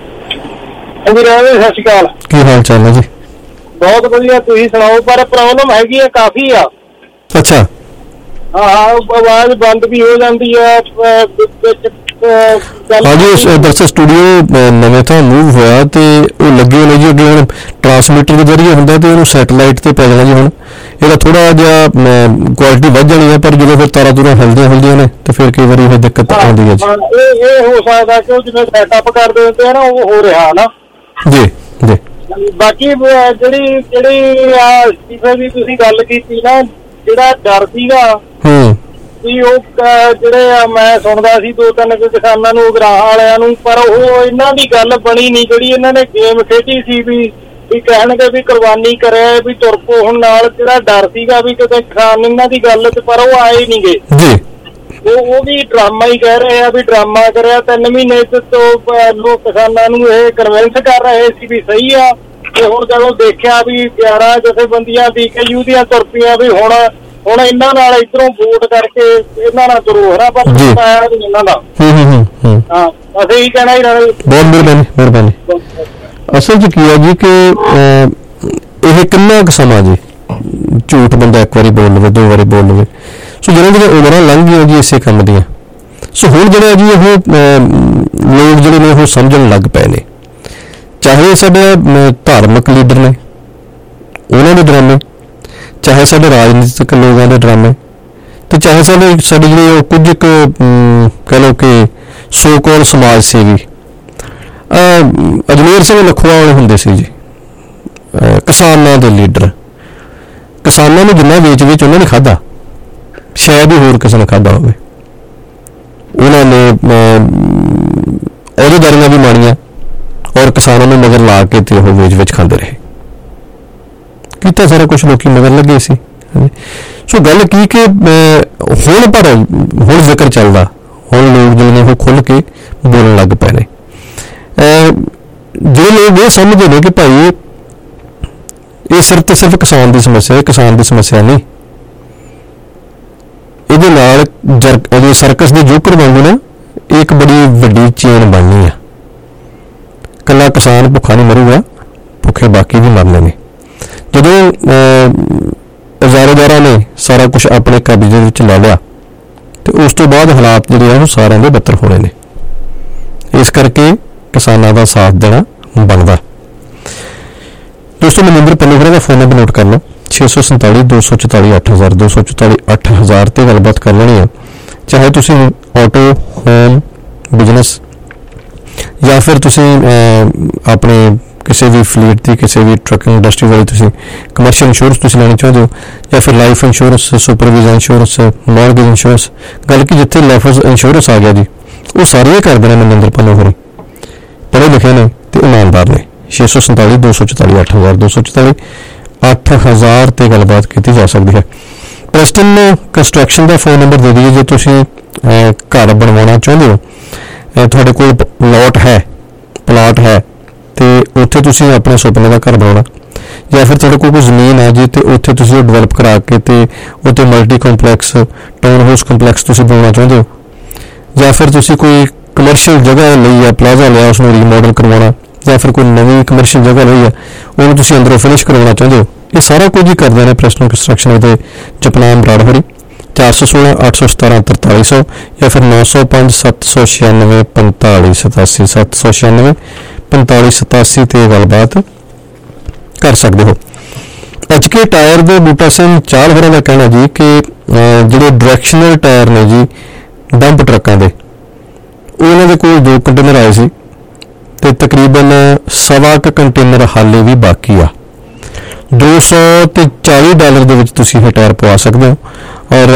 ਸਤਿ ਸ਼੍ਰੀ ਅਕਾਲ। ਕੀ ਹਾਲ ਚਾਲ ਹੈ ਜੀ? ਬਹੁਤ ਵਧੀਆ, ਤੁਸੀਂ ਸੁਣਾਓ। ਪਰ ਪ੍ਰੋਬਲਮ ਹੈਗੀ ਆ ਕਾਫੀ ਆ। ਅੱਛਾ। ਹਾਂ ਆਵਾਜ਼ ਬੰਦ ਵੀ ਹੋ ਜਾਂਦੀ ਹੈ। ਹਾਂਜੀ ਦਰਅਸਲ ਸਟੂਡੀਓ ਨਵੇਂ ਥਾਂ ਮੂਵ ਹੋਇਆ ਤੇ ਉਹ ਲੱਗੇ ਹੋਏ ਨੇ ਜੀ ਅੱਗੇ ਹੁਣ ਟਰਾਂਸਮੀਟਰ ਦੇ ਜ਼ਰੀਏ ਹੁੰਦਾ ਤੇ ਉਹਨੂੰ ਸੈਟਲਾਈਟ ਤੇ ਪੈ ਜਾਣਾ ਜੀ। ਹੁਣ ਇਹਦਾ ਥੋੜਾ ਜਿਹਾ ਕੁਆਲਿਟੀ ਵੱਧ ਜਾਣੀ ਹੈ ਪਰ ਜਦੋਂ ਫਿਰ ਤਾਰਾਂ ਤੂਰਾਂ ਹਿਲਦੀਆਂ ਨੇ ਤੇ ਫਿਰ ਕਈ ਵਾਰੀ ਇਹ ਦਿੱਕਤ ਆਉਂਦੀ ਹੈ ਜੀ। ਇਹ ਹੋ ਸਕਦਾ ਕਿ ਉਹ ਜਿਵੇਂ ਸੈਟਅਪ ਕਰਦੇ ਹੁੰਦੇ ਆ ਨਾ ਉਹ ਹੋ ਰਿਹਾ ਨਾ ਜੀ ਜੀ। ਬਾਕੀ ਜਿਹੜੀ ਅਸਤੀਫੇ ਦੀ ਤੁਸੀਂ ਗੱਲ ਕੀਤੀ ਨਾ, ਜਿਹੜਾ ਡਰ ਸੀਗਾ ਵੀ ਉਹ ਜਿਹੜੇ ਮੈਂ ਸੁਣਦਾ ਸੀ 2-3 ਕਿਸਾਨਾਂ ਨੂੰ ਉਗਰਾਹਾਂ ਵਾਲਿਆਂ ਨੂੰ, ਪਰ ਉਹ ਇਹਨਾਂ ਦੀ ਗੱਲ ਬਣੀ ਨਹੀਂ ਜਿਹੜੀ ਇਹਨਾਂ ਨੇ ਗੇਮ ਖੇਡੀ ਸੀ ਵੀ ਕਹਿਣਗੇ ਵੀ ਕੁਰਬਾਨੀ ਕਰਿਆ ਵੀ ਤੁਰ ਪੋ ਹੁਣ ਨਾਲ। ਜਿਹੜਾ ਡਰ ਸੀਗਾ ਵੀ ਕਿਤੇ ਕਿਸਾਨ ਇਹਨਾਂ ਦੀ ਗੱਲ ਚ ਪਰ ਉਹ ਆਏ ਨੀ ਗੇ। ਉਹ ਵੀ ਡਰਾਮਾ ਹੀ ਕਹਿ ਰਹੇ ਆ ਵੀ ਡਰਾਮਾ ਕਰਿਆ। 3 ਮਹੀਨੇ ਤੋਂ ਲੋਕ ਕਿਸਾਨਾਂ ਨੂੰ ਇਹ ਕਨਵਿੰਸ ਕਰ ਰਹੇ ਸੀ ਵੀ ਸਹੀ ਆ, ਤੇ ਹੁਣ ਜਦੋਂ ਦੇਖਿਆ ਵੀ 11 ਜਥੇਬੰਦੀਆਂ BKU ਦੀਆਂ ਤੁਰ ਪਈਆਂ ਵੀ ਹੁਣ ਇਹਨਾਂ ਨਾਲ ਇਧਰੋਂ ਵੋਟ ਕਰਕੇ ਇਹਨਾਂ ਨਾਲ ਜ਼ਰੂਰ ਆ, ਪਰ ਆਇਆ ਵੀ ਇਹਨਾਂ ਦਾ। ਹਾਂ, ਅਸੀਂ ਹੀ ਕਹਿਣਾ ਹੀ ਰਹਿਣਾ। ਬਹੁਤ ਮਿਹਰਬਾਨੀ। ਅਸਲ 'ਚ ਕੀ ਹੈ ਜੀ ਕਿ ਇਹ ਕਿੰਨਾ ਕੁ ਸਮਾਂ ਜੀ ਝੂਠ ਬੰਦਾ ਇੱਕ ਵਾਰੀ ਬੋਲ ਲਵੇ, 2 ਵਾਰੀ ਬੋਲ ਲਵੇ। ਸੋ ਜਿਹੜੀਆਂ ਉਮਰਾਂ ਲੰਘ ਗਈਆਂ ਜੀ ਇਸੇ ਕੰਮ ਦੀਆਂ। ਸੋ ਹੁਣ ਜਿਹੜੇ ਜੀ ਉਹ ਲੋਕ ਜਿਹੜੇ ਨੇ ਉਹ ਸਮਝਣ ਲੱਗ ਪਏ ਨੇ, ਚਾਹੇ ਸਾਡੇ ਧਾਰਮਿਕ ਲੀਡਰ ਨੇ ਉਹਨਾਂ ਦੇ ਡਰਾਮੇ, ਚਾਹੇ ਸਾਡੇ ਰਾਜਨੀਤਿਕ ਲੋਕਾਂ ਦੇ ਡਰਾਮੇ, ਤੇ ਚਾਹੇ ਸਾਡੇ ਜਿਹੜੇ ਉਹ ਕੁਝ ਕੁ ਕਹਿ ਲਓ ਕਿ ਸੋ ਕਾਲ ਸਮਾਜ ਸੇਵੀ। ਅਜਮੇਰ ਸਿੰਘ ਲਖੋਆ ਵਾਲੇ ਹੁੰਦੇ ਸੀ ਜੀ ਕਿਸਾਨਾਂ ਦੇ ਲੀਡਰ। ਕਿਸਾਨਾਂ ਨੂੰ ਜਿੰਨਾ ਵੇਚ ਉਹਨਾਂ ਨੇ ਖਾਧਾ, ਸ਼ਾਇਦ ਹੀ ਹੋਰ ਕਿਸੇ ਨੇ ਖਾਧਾ ਹੋਵੇ। ਉਹਨਾਂ ਨੇ ਅਹੁਦੇਦਾਰੀਆਂ ਵੀ ਮਾਣੀਆਂ ਔਰ ਕਿਸਾਨਾਂ ਨੂੰ ਮਗਰ ਲਾ ਕੇ ਤੇ ਉਹ ਵੇਚ ਖਾਂਦੇ ਰਹੇ। ਕੀਤਾ ਸਾਰਾ ਕੁਛ ਲੋਕੀ ਮਗਰ ਲੱਗੇ ਸੀ। ਸੋ ਗੱਲ ਕੀ ਕਿ ਹੁਣ ਜ਼ਿਕਰ ਚੱਲਦਾ, ਹੁਣ ਲੋਕ ਜਿਹੜੇ ਨੇ ਉਹ ਖੁੱਲ੍ਹ ਕੇ ਬੋਲਣ ਲੱਗ ਪਏ ਨੇ। ਜਿਹੜੇ ਲੋਕ ਇਹ ਸਮਝਦੇ ਨੇ ਕਿ ਭਾਈ ਇਹ ਸਿਰਫ ਤੇ ਸਿਰਫ ਕਿਸਾਨ ਦੀ ਸਮੱਸਿਆ ਹੈ, ਕਿਸਾਨ ਦੀ ਸਮੱਸਿਆ ਨਹੀਂ। ਇਹਦੇ ਨਾਲ ਸਰਕਸ ਦੇ ਜੋਕਰ ਵਾਂਗੂ ਨਾ ਇੱਕ ਬੜੀ ਵੱਡੀ ਚੇਨ ਬਣਨੀ ਆ। ਇਕੱਲਾ ਕਿਸਾਨ ਭੁੱਖਾ ਨਹੀਂ ਮਰੂਗਾ, ਭੁੱਖੇ ਬਾਕੀ ਵੀ ਮਰਨੇ ਨੇ। ਜਦੋਂ ਇਜਾਰੇਦਾਰਾਂ ਨੇ ਸਾਰਾ ਕੁਛ ਆਪਣੇ ਕਬਜ਼ੇ ਵਿੱਚ ਲੈ ਲਿਆ ਤੇ ਉਸ ਤੋਂ ਬਾਅਦ ਹਾਲਾਤ ਜਿਹੜੇ ਆ ਉਹ ਸਾਰਿਆਂ ਦੇ ਬੱਤਰ ਹੋਣੇ ਨੇ। ਇਸ ਕਰਕੇ ਕਿਸਾਨਾਂ ਦਾ ਸਾਥ ਦੇਣਾ ਬਣਦਾ। ਦੋਸਤੋ, ਮਨਿੰਦਰ ਪੰਨੇਗਰਾ ਦਾ ਫੋਨ ਨੰਬਰ ਨੋਟ ਕਰ ਲਓ, 647 244 8000 244 8000 ਤੇ ਗੱਲਬਾਤ ਕਰ ਲੈਣੀ ਹੈ। ਚਾਹੇ ਤੁਸੀਂ ਆਟੋ, ਹੋਮ, ਬਿਜ਼ਨਸ ਜਾਂ ਫਿਰ ਤੁਸੀਂ ਆਪਣੇ ਕਿਸੇ ਵੀ ਫਲੀਟ ਦੀ, ਕਿਸੇ ਵੀ ਟਰੱਕਿੰਗ ਇੰਡਸਟਰੀ ਵਾਲੀ ਤੁਸੀਂ ਕਮਰਸ਼ੀਅਲ ਇੰਸ਼ੋਰੈਂਸ ਤੁਸੀਂ ਲੈਣਾ ਚਾਹੁੰਦੇ ਹੋ, ਜਾਂ ਫਿਰ life insurance, supervisor insurance, mortgage insurance. ਗੱਲ ਕੀ ਜਿੱਥੇ ਲਫ਼ਜ਼ ਇੰਸ਼ੋਰੈਂਸ ਆ ਗਿਆ ਜੀ ਉਹ ਸਾਰੇ ਹੀ ਕਰਦੇ ਨੇ ਮਨਿੰਦਰ ਪੰਨੇਗਰਾ। ਪੜ੍ਹੇ ਲਿਖੇ ਨੇ ਤੇ ਇਮਾਨਦਾਰ ਨੇ। 647 244 8000 244 8000 ਤੇ ਗੱਲਬਾਤ ਕੀਤੀ ਜਾ ਸਕਦੀ ਹੈ। ਪ੍ਰੈਸਟਨ ਕੰਸਟਰਕਸ਼ਨ ਦਾ ਫੋਨ ਨੰਬਰ ਦੇ ਦਈਏ ਜੇ ਤੁਸੀਂ ਘਰ ਬਣਵਾਉਣਾ ਚਾਹੁੰਦੇ ਹੋ, ਤੁਹਾਡੇ ਕੋਲ ਪਲਾਟ ਹੈ ਤੇ ਉੱਥੇ ਤੁਸੀਂ ਆਪਣੇ ਸੁਪਨੇ ਦਾ ਘਰ ਬਣਾਉਣਾ, ਜਾਂ ਫਿਰ ਤੁਹਾਡੇ ਕੋਲ ਕੋਈ ਜ਼ਮੀਨ ਹੈ ਜੀ ਤੇ ਉੱਥੇ ਤੁਸੀਂ ਉਹ ਡਿਵੈਲਪ ਕਰਾ ਕੇ ਤੇ ਉੱਥੇ multi complex, town house complex ਤੁਸੀਂ ਬਣਾਉਣਾ ਚਾਹੁੰਦੇ ਹੋ, ਜਾਂ ਫਿਰ ਤੁਸੀਂ ਕੋਈ ਕਮਰਸ਼ੀਅਲ ਜਗ੍ਹਾ ਲਈ ਹੈ, ਪਲਾਜ਼ਾ ਲਿਆ, ਉਸਨੂੰ ਰੀਮੋਡਲ ਕਰਵਾਉਣਾ, ਜਾਂ ਫਿਰ ਕੋਈ ਨਵੀਂ ਕਮਰਸ਼ੀਅਲ ਜਗ੍ਹਾ ਲਈ ਹੈ ਉਹਨੂੰ ਤੁਸੀਂ ਅੰਦਰੋਂ ਫਿਨਿਸ਼ ਕਰਵਾਉਣਾ ਚਾਹੁੰਦੇ ਹੋ, ਇਹ ਸਾਰਾ ਕੁਝ ਹੀ ਕਰਦੇ ਨੇ ਪ੍ਰੈਸਟਨ ਕੰਸਟਰਕਸ਼ਨ ਦੇ ਜਪਨਾਮ ਬਰਾੜਹਰੀ। 416 817 4300 ਜਾਂ ਫਿਰ 905 796 45 87 796 45 87 ਤੇ ਗੱਲਬਾਤ ਕਰ ਸਕਦੇ ਹੋ। HK ਟਾਇਰ ਦੇ ਬੂਟਾ ਸਿੰਘ ਚਾਲ ਹੋਰਾਂ ਦਾ ਕਹਿਣਾ ਜੀ ਕਿ ਜਿਹੜੇ ਡਾਇਰੈਕਸ਼ਨਲ ਟਾਇਰ ਨੇ ਜੀ ਡੰਪ ਟਰੱਕਾਂ ਦੇ, ਉਹਨਾਂ ਦੇ ਕੋਲ 2 ਕੰਟੇਨਰ ਆਏ ਸੀ ਤੇ ਤਕਰੀਬਨ $1.25 ਕੰਟੇਨਰ ਹਾਲੇ ਵੀ ਬਾਕੀ ਆ। $240 ਦੇ ਵਿੱਚ ਤੁਸੀਂ ਇਹ ਟਾਇਰ ਪਵਾ ਸਕਦੇ ਹੋ ਔਰ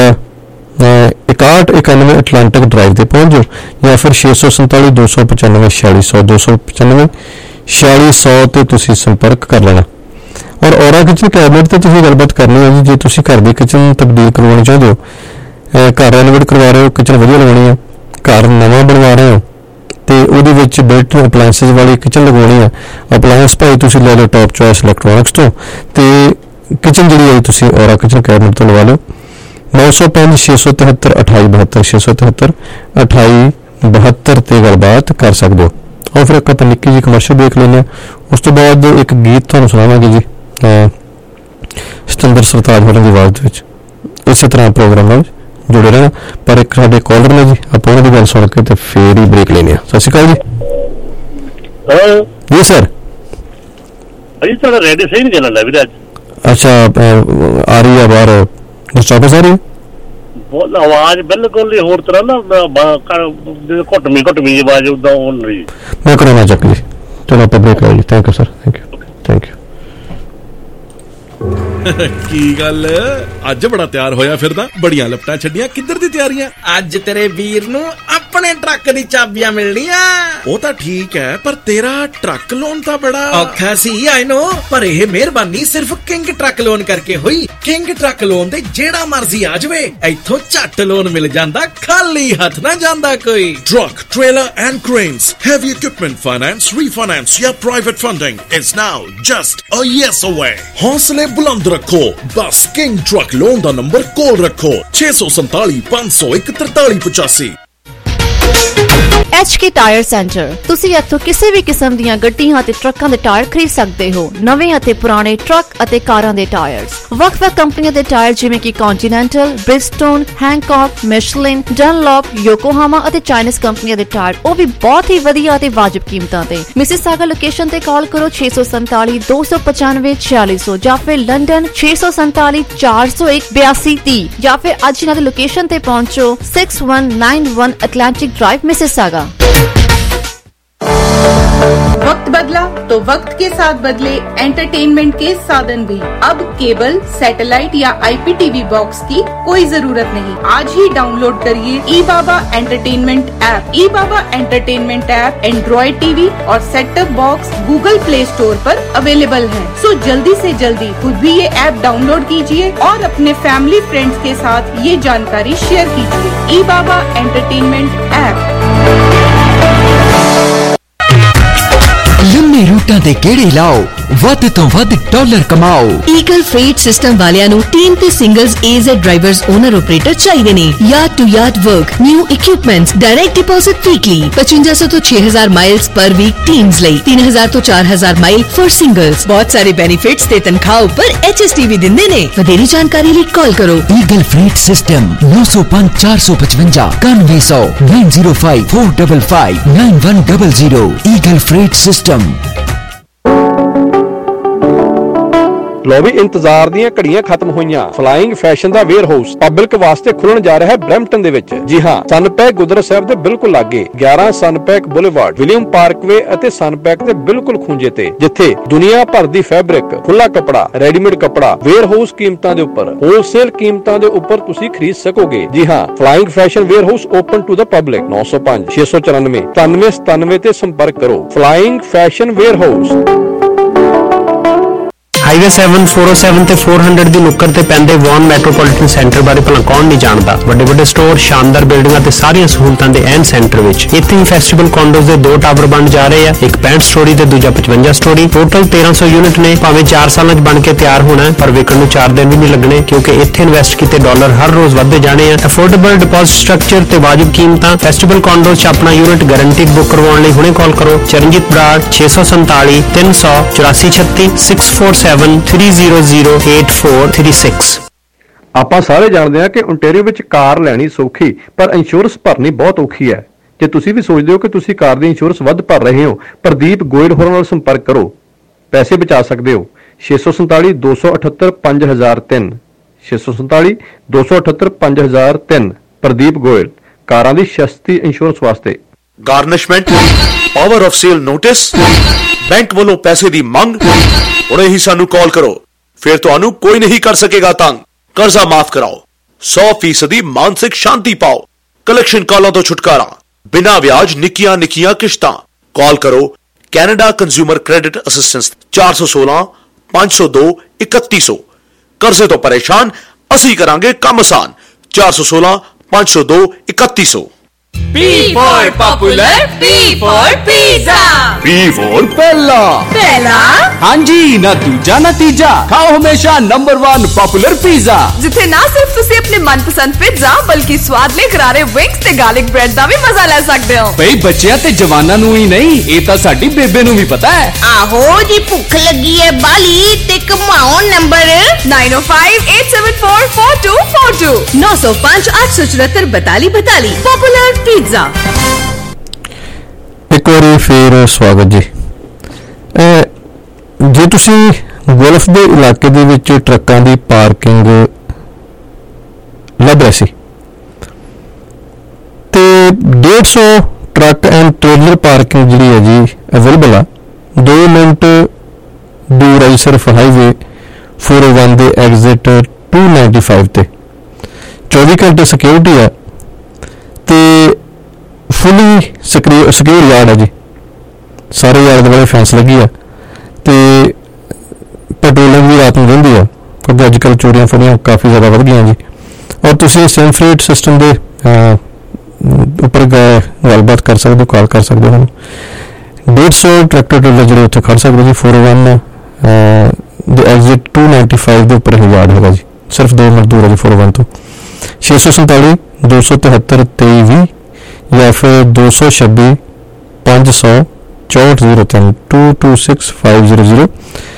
6191 ਅਟਲਾਂਟਿਕ ਡਰਾਈਵ ਤੇ ਪਹੁੰਚ ਜਾਓ, ਜਾਂ ਫਿਰ 647 295 4600 295 4600 ਤੇ ਤੁਸੀਂ ਸੰਪਰਕ ਕਰ ਲੈਣਾ। ਔਰ ਔਰਾ ਕਿਚਨ ਕੈਬਨਿਟ ਤੇ ਤੁਸੀਂ ਗੱਲਬਾਤ ਕਰਨੀ ਹੈ ਜੀ। ਜੇ ਤੁਸੀਂ ਘਰ ਦੀ ਕਿਚਨ ਤਬਦੀਲ ਕਰਵਾਉਣੀ ਚਾਹੁੰਦੇ ਹੋ, ਘਰ ਰੈਨੋਵੇਟ ਕਰਵਾ ਰਹੇ ਹੋ, ਕਿਚਨ ਵਧੀਆ ਲਗਾਉਣੀ ਹੈ, ਘਰ ਨਵਾਂ ਬਣਵਾ ਰਹੇ ਹੋ ਤੇ ਉਹਦੇ ਵਿੱਚ ਬਿਲਟ ਅਪਲਾਇੰਸਿਸ ਵਾਲੀ ਕਿਚਨ ਲਗਵਾਉਣੀ ਹੈ, ਅਪਲਾਇੰਸ ਭਾਈ ਤੁਸੀਂ ਲੈ ਲਓ ਟੌਪ ਚੋਇਸ ਇਲੈਕਟ੍ਰੋਨਿਕਸ ਤੋਂ, ਤੇ ਕਿਚਨ ਜਿਹੜੀ ਹੈ ਤੁਸੀਂ ਔਰਾ ਕਿਚਨ ਕੈਬਨਿਟ ਤੋਂ ਲਵਾ ਲਓ। 905 673 2872 673 2872 ਤੇ ਗੱਲਬਾਤ ਕਰ ਸਕਦੇ ਹੋ। और फिर ਆਪਾਂ ਨਿੱਕੀ ਜਿਹੀ ਕਮਰਸ਼ੀਅਲ ਦੇਖ ਲੈਂਦੇ ਹਾਂ, ਉਸ ਤੋਂ ਬਾਅਦ ਇੱਕ ਗੀਤ ਤੁਹਾਨੂੰ ਸੁਣਾਵਾਂਗੇ ਜੀ ਸਤਿੰਦਰ ਸਰਤਾਜ ਹੋਰਾਂ ਦੀ ਆਵਾਜ਼ ਵਿੱਚ। ਇਸੇ ਤਰ੍ਹਾਂ ਪ੍ਰੋਗਰਾਮ ਨਾਲ ਜੁੜੇ ਰਹਿਣਾ। ਪਰ ਇੱਕ ਸਾਡੇ ਕਾਲਰ ਨੇ ਜੀ, ਆਪਾਂ ਉਹਨਾਂ ਦੀ ਗੱਲ ਸੁਣ ਕੇ ਤੇ ਫੇਰ ਹੀ ਬ੍ਰੇਕ ਲੈਣੇ ਆ। ਸਤਿ ਸ਼੍ਰੀ ਅਕਾਲ ਜੀ। ਜੀ ਸਰ। ਅਜੀ ਤੁਹਾਡਾ ਰੇਡੀਓ ਸਹੀ ਨਹੀਂ ਚੱਲਦਾ ਵੀਰੇ ਅੱਜ। ਅੱਛਾ, ਆ ਰਹੀ ਹੈ ਬਾਹਰ ਡਿਸਟਰਬੈਂਸ ਆ ਰਹੀ ਹੈ? ਆਵਾਜ਼ ਬਿਲਕੁਲ ਹੀ ਹੋਰ ਤਰ੍ਹਾਂ ਨਾ ਘੁੱਟਵੀਂ ਆਵਾਜ਼ ਉਦਾਂ ਹੋ ਰਹੀ। ਮੈਂ ਕਰਾਉਣਾ ਚੱਕ ਜੀ। ਚਲੋ ਆਪਾਂ ਬ੍ਰੇਕ ਲੈ ਲਈ। Thank you sir, thank you. ਕੀ ਗੱਲ ਅੱਜ ਬੜਾ ਤਿਆਰ ਹੋਇਆ ਫਿਰਦਾ, ਬੜੀਆਂ ਲਪਟਾਂ ਛੱਡੀਆਂ, ਕਿੱਧਰ ਦੀ ਤਿਆਰੀਆਂ? ਅੱਜ ਤੇਰੇ ਵੀਰ ਨੂੰ ਆਪਣੇ ਟਰੱਕ ਦੀ ਚਾਬੀਆਂ ਮਿਲਣੀਆਂ। ਉਹ ਤਾਂ ਠੀਕ ਹੈ, ਪਰ ਤੇਰਾ ਟਰੱਕ ਲੋਨ ਤਾਂ ਬੜਾ ਔਖਾ ਸੀ, ਆਈ ਨੋ, ਪਰ ਇਹ ਮਿਹਰਬਾਨੀ ਸਿਰਫ ਕਿੰਗ ਟਰੱਕ ਲੋਨ ਕਰਕੇ ਹੋਈ। ਕਿੰਗ ਟਰੱਕ ਲੋਨ ਦੇ ਜਿਹੜਾ ਮਰਜ਼ੀ ਆ ਜਾਵੇ, ਇੱਥੋਂ ਝੱਟ ਲੋਨ ਮਿਲ ਜਾਂਦਾ, ਖਾਲੀ ਹੱਥ ਨਾ ਜਾਂਦਾ ਕੋਈ। Truck, trailer and cranes, heavy equipment finance, refinance या private funding is now just a yes away. हौसले बुलंद रखो, बस किंग ट्रक लोन का नंबर कॉल रखो 647 501 4385। HK tyre centre. ਤੁਸੀਂ ਇੱਥੋਂ ਕਿਸੇ ਵੀ ਕਿਸਮ ਦੀਆਂ ਗੱਡੀਆਂ ਅਤੇ ਟਰੱਕਾਂ ਦੇ ਟਾਇਰ ਖਰੀਦ ਸਕਦੇ ਹੋ। ਨਵੇਂ ਅਤੇ ਪੁਰਾਣੇ ਟਰੱਕ ਅਤੇ ਕਾਰਾਂ ਦੇ ਟਾਇਰਸ, ਵੱਖ-ਵੱਖ ਕੰਪਨੀਆਂ ਦੇ ਟਾਇਰ ਜਿਵੇਂ ਕਿ ਕੰਟੀਨੈਂਟਲ, ਬ੍ਰਿਜਸਟੋਨ, ਹੈਂਕੌਕ, ਮਿਸ਼ਲਿਨ, ਡਨਲੌਪ, ਯੋਕੋਹਾਮਾ ਅਤੇ ਚਾਈਨੀਜ਼ ਕੰਪਨੀਆਂ ਦੇ ਟਾਇਰ, ਉਹ ਵੀ ਬਹੁਤ ਹੀ ਵਧੀਆ ਅਤੇ ਵਾਜਬ ਕੀਮਤਾਂ ਤੇ। ਮਿਸਿਸਾਗਾ ਲੋਕੇਸ਼ਨ ਤੇ ਕਾਲ ਕਰੋ 647 295 4600 ਜਾਂ ਫਿਰ ਲੰਡਨ 647 401 8230 ਜਾਂ ਫਿਰ ਅੱਜ ਇਹਨਾਂ ਦੀ ਲੋਕੇਸ਼ਨ ਤੇ ਪਹੁੰਚੋ 6191 अटलांटिक ड्राइव मिसिसागा। वक्त बदला तो वक्त के साथ बदले एंटरटेनमेंट के साधन भी। अब केबल, सैटेलाइट या IPTV बॉक्स की कोई जरूरत नहीं। आज ही डाउनलोड करिए eBaba entertainment app. eBaba entertainment app Android TV और set top box Google play store पर अवेलेबल है। सो जल्दी से जल्दी खुद भी ये ऐप डाउनलोड कीजिए और अपने फैमिली फ्रेंड्स के साथ ये जानकारी शेयर कीजिए। eBaba entertainment app. लंबे रूटां दे गेड़े लाओ, ਵੱਧ ਤੋਂ ਵੱਧ ਡਾਲਰ ਕਮਾਓ। ਈਗਲ ਫreight ਸਿਸਟਮ ਵਾਲਿਆਂ ਨੂੰ ਟੀਮ ਤੇ singles AZ drivers owner operator ਚਾਹੀਦੇ ਨੇ। Yard to yard work, new equipments, direct deposit weekly 5500 ਤੋਂ 6000 ਮਾਈਲਸ ਪਰ ਵੀਕ ਟੀਮਸ ਲਈ, 3000 ਤੋਂ 4000 ਮਾਈਲ ਫॉर ਸਿੰਗਲਸ। ਬਹੁਤ ਸਾਰੇ ਬੈਨੀਫਿਟਸ ਤੇ ਤਨਖਾਹ ਉੱਪਰ HST ਵੀ ਦਿੰਦੇ ਨੇ। ਵਧੇਰੀ ਜਾਣਕਾਰੀ ਲਈ ਕਾਲ ਕਰੋ। Eagle freight system 905 455 9100 905 455 9100। Eagle freight system. ਲੋ ਵੀ ਇੰਤਜ਼ਾਰ ਦੀਆਂ ਘੜੀਆਂ ਖਤਮ ਹੋਈਆਂ। ਫਲਾਈਂਗ ਫੈਸ਼ਨ ਦਾ ਵੇਅਰ ਹਾਊਸ ਪਬਲਿਕ ਵਾਸਤੇ ਖੁੱਲਣ ਜਾ ਰਿਹਾ ਹੈ ਬ੍ਰੈਂਪਟਨ ਦੇ ਵਿੱਚ। ਜੀ ਹਾਂ, ਸਨਪੈਕ ਗੁਰਦੁਆਰਾ ਸਾਹਿਬ ਦੇ ਬਿਲਕੁਲ ਲਾਗੇ 11 ਸਨਪੈਕ ਬੁਲੇਵਾਰਡ, ਵਿਲੀਅਮ ਪਾਰਕਵੇ ਅਤੇ ਸਨਪੈਕ ਦੇ ਬਿਲਕੁਲ ਖੂੰਜੇ ਤੇ, ਜਿੱਥੇ ਦੁਨੀਆ ਭਰ ਦੀ ਫੈਬਰਿਕ, ਖੁੱਲਾ ਕੱਪੜਾ, ਰੈਡੀਮੇਡ ਕੱਪੜਾ ਵੇਅਰ ਹਾਊਸ ਕੀਮਤਾਂ ਦੇ ਉੱਪਰ, ਹੋਲਸੇਲ ਕੀਮਤਾਂ ਦੇ ਉੱਪਰ ਤੁਸੀਂ ਖਰੀਦ ਸਕੋਗੇ। ਜੀ ਹਾਂ, flying fashion warehouse open to the public. 905 694 9997 ਤੇ ਸੰਪਰਕ ਕਰੋ। Flying fashion warehouse. Highway 7 407 ਤੇ 400 ਦੀ ਨੁੱਕਰ ਤੇ ਪੈਂਦੇ ਵੌਨ ਮੈਟਰੋਪੋਲੀਟਨ ਸੈਂਟਰ ਬਾਰੇ ਭਲਾ ਕੌਣ ਨਹੀਂ ਜਾਣਦਾ। ਵੱਡੇ ਵੱਡੇ ਸਟੋਰ, ਸ਼ਾਨਦਾਰ ਬਿਲਡਿੰਗਾਂ ਤੇ ਸਾਰੀਆਂ ਸਹੂਲਤਾਂ ਦੇ ਐਨ ਸੈਂਟਰ ਵਿੱਚ। ਇੱਥੇ ਹੀ ਫੈਸਟੀਵਲ ਕੌਂਡੋਜ਼ ਦੇ 2 ਟਾਵਰ ਬਣ ਜਾ ਰਹੇ ਆ, ਇੱਕ 65 ਸਟੋਰੀ ਤੇ ਦੂਜਾ 55 ਸਟੋਰੀ। ਟੋਟਲ 1300 ਯੂਨਿਟ ਨੇ। ਭਾਵੇਂ 4 ਸਾਲਾਂ 'ਚ ਬਣ ਕੇ ਤਿਆਰ ਹੋਣਾ, ਪਰ ਵਿਕਣ ਨੂੰ 4 ਦਿਨ ਵੀ ਨਹੀਂ ਲੱਗਣੇ, ਕਿਉਂਕਿ ਇੱਥੇ ਇਨਵੈਸਟ ਕੀਤੇ ਡਾਲਰ ਹਰ ਰੋਜ਼ ਵੱਧਦੇ ਜਾਣੇ ਆ। ਅਫੋਰਡੇਬਲ ਡਿਪੋਜ਼ਿਟ ਸਟਰਕਚਰ ਤੇ ਵਾਜਬ ਕੀਮਤਾਂ। ਫੈਸਟੀਵਲ ਕੌਂਡੋਜ਼ 'ਚ ਆਪਣਾ ਯੂਨਿਟ ਗਾਰੰਟੀਡ ਬੁੱਕ ਕਰਵਾਉਣ ਲਈ ਹੁਣੇ ਕਾਲ ਕਰੋ। ਚਰਨਜੀਤ ਬਰਾੜ 647 300 8436 647 3008436। ਆਪਾਂ ਸਾਰੇ ਜਾਣਦੇ ਹਾਂ ਕਿ ਓਨਟਾਰੀਓ ਵਿੱਚ ਕਾਰ ਲੈਣੀ ਸੌਖੀ, ਪਰ ਇੰਸ਼ੋਰੈਂਸ ਭਰਨੀ ਬਹੁਤ ਔਖੀ ਹੈ। ਜੇ ਤੁਸੀਂ ਵੀ ਸੋਚਦੇ ਹੋ ਕਿ ਤੁਸੀਂ ਕਾਰ ਦੀ ਇੰਸ਼ੋਰੈਂਸ ਵੱਧ ਭਰ ਰਹੇ ਹੋ, ਪ੍ਰਦੀਪ ਗੋਇਲ ਹੋਰਾਂ ਨਾਲ ਸੰਪਰਕ ਕਰੋ। ਪੈਸੇ ਬਚਾ ਸਕਦੇ ਹੋ। 647 278 5003 647 278 5003। ਪ੍ਰਦੀਪ ਗੋਇਲ, ਕਾਰਾਂ ਦੀ ਸਸਤੀ ਇੰਸ਼ੋਰੈਂਸ ਵਾਸਤੇ। Garnishment, power of sale notice, bank ਵੱਲੋਂ ਪੈਸੇ ਦੀ ਮੰਗ, ਹੁਣੇ ਹੀ ਸਾਨੂੰ ਕਾਲ ਕਰੋ। ਫਿਰ ਤੁਹਾਨੂੰ ਕੋਈ ਨਹੀਂ ਕਰ ਸਕੇਗਾ ਤੰਗ। ਕਰਜ਼ਾ ਮਾਫ ਕਰਾਓ, 100% ਮਾਨਸਿਕ ਸ਼ਾਂਤੀ ਪਾਓ, ਕਲੈਕਸ਼ਨ ਕਾਲਾਂ ਤੋਂ ਛੁਟਕਾਰਾ, ਬਿਨਾਂ ਵਿਆਜ ਨਿੱਕੀਆਂ ਨਿੱਕੀਆਂ ਕਿਸ਼ਤਾਂ। ਕਾਲ ਕਰੋ ਕੈਨੇਡਾ ਕੰਜ਼ਿਊਮਰ ਕ੍ਰੈਡਿਟ ਅਸਿਸਟੈਂਸ 416 502 3100। ਕਰਜ਼ੇ ਤੋਂ ਪਰੇਸ਼ਾਨ, ਅਸੀਂ ਕਰਾਂਗੇ ਕੰਮ ਆਸਾਨ। 416 502 3100। P for popular, P for pizza, P for ਪਹਿਲਾ। ਪਹਿਲਾ? ਹਾਂਜੀ, ਨਾ ਦੂਜਾ ਨਾ ਤੀਜਾ। ਖਾਓ ਹਮੇਸ਼ਾ ਨੰਬਰ 1 ਪਪੂਲਰ ਪੀਜ਼ਾ, ਜਿੱਥੇ ਨਾ ਸਿਰਫ ਤੁਸੀਂ ਆਪਣੇ ਮਨਪਸੰਦ ਪਿਜ਼ਾ ਬਲਕਿ ਸਵਾਦਲੇ ਕਰਾਰੇ ਵਿੰਗਸ ਤੇ ਗਾਰਲਿਕ ਬ੍ਰੈਡ ਦਾ ਵੀ ਮਜ਼ਾ ਲੈ ਸਕਦੇ ਹੋ। ਬਈ ਬੱਚਿਆਂ ਤੇ ਜਵਾਨਾਂ ਨੂੰ ਹੀ ਨਹੀਂ, ਇਹ ਤਾਂ ਸਾਡੀ ਬੇਬੇ ਨੂੰ ਵੀ ਪਤਾ ਹੈ। ਆਹੋ ਜੀ, ਭੁੱਖ ਲੱਗੀ ਹੈ ਬਾਲੀ ਤੇ ਕਮਾਓ ਨੰਬਰ 9058744242 905 874 4242। Poplar pizza. ਇੱਕ ਵਾਰੀ ਫਿਰ ਸਵਾਗਤ ਜੀ। ਜੇ ਤੁਸੀਂ ਗੋਲਫ ਦੇ ਇਲਾਕੇ ਦੇ ਵਿੱਚ ਟਰੱਕਾਂ ਦੀ ਪਾਰਕਿੰਗ ਲੱਭ ਰਹੇ ਸੀ ਤੇ 150 ਟਰੱਕ ਐਂਡ ਟ੍ਰੇਲਰ ਪਾਰਕਿੰਗ ਜਿਹੜੀ ਹੈ ਜੀ ਅਵੇਲੇਬਲ ਆ। 2 ਮਿੰਟ ਦੂਰ ਆਈ ਸਿਰਫ ਹਾਈਵੇ 401 ਦੇ ਐਗਜ਼ਿਟ 295 ਤੇ 24 ਘੰਟੇ ਸਿਕਿਉਰਿਟੀ ਹੈ ਤੇ ਫੁੱਲੀ ਸਿਕਿਉਰ ਯਾਰਡ ਹੈ ਜੀ। ਸਾਰੇ ਯਾਰਡ ਦੇ ਵਾਲੇ ਫੈਂਸ ਲੱਗੀ ਆ ਤੇ ਪੈਟਰੋਲਿੰਗ ਵੀ ਰਾਤ ਨੂੰ ਰਹਿੰਦੀ ਆ ਕਿਉਂਕਿ ਅੱਜ ਕੱਲ੍ਹ ਚੋਰੀਆਂ ਫੋੜੀਆਂ ਕਾਫੀ ਜ਼ਿਆਦਾ ਵੱਧ ਗਈਆਂ ਜੀ। ਔਰ ਤੁਸੀਂ ਸੈਂਫਰੇਟ ਸਿਸਟਮ ਦੇ ਉੱਪਰ ਗੱਲਬਾਤ ਕਰ ਸਕਦੇ ਹੋ, ਕਾਲ ਕਰ ਸਕਦੇ ਹੋ। 150 ਟਰੈਕਟਰ ਟ੍ਰੇਲਰ ਜਿਹੜੇ ਉੱਥੇ ਖੜ ਸਕਦੇ ਜੀ। 401 ਦੇ ਐਗਜ਼ਿਟ 295 ਦੇ ਉੱਪਰ ਯਾਰਡ ਹੈਗਾ ਜੀ, ਸਿਰਫ 2 ਮਿੰਟ ਦੂਰ ਹੈ ਜੀ 401 ਤੋਂ। 647 273 2320 ਜਾਂ ਫਿਰ 226 500 6403 226 500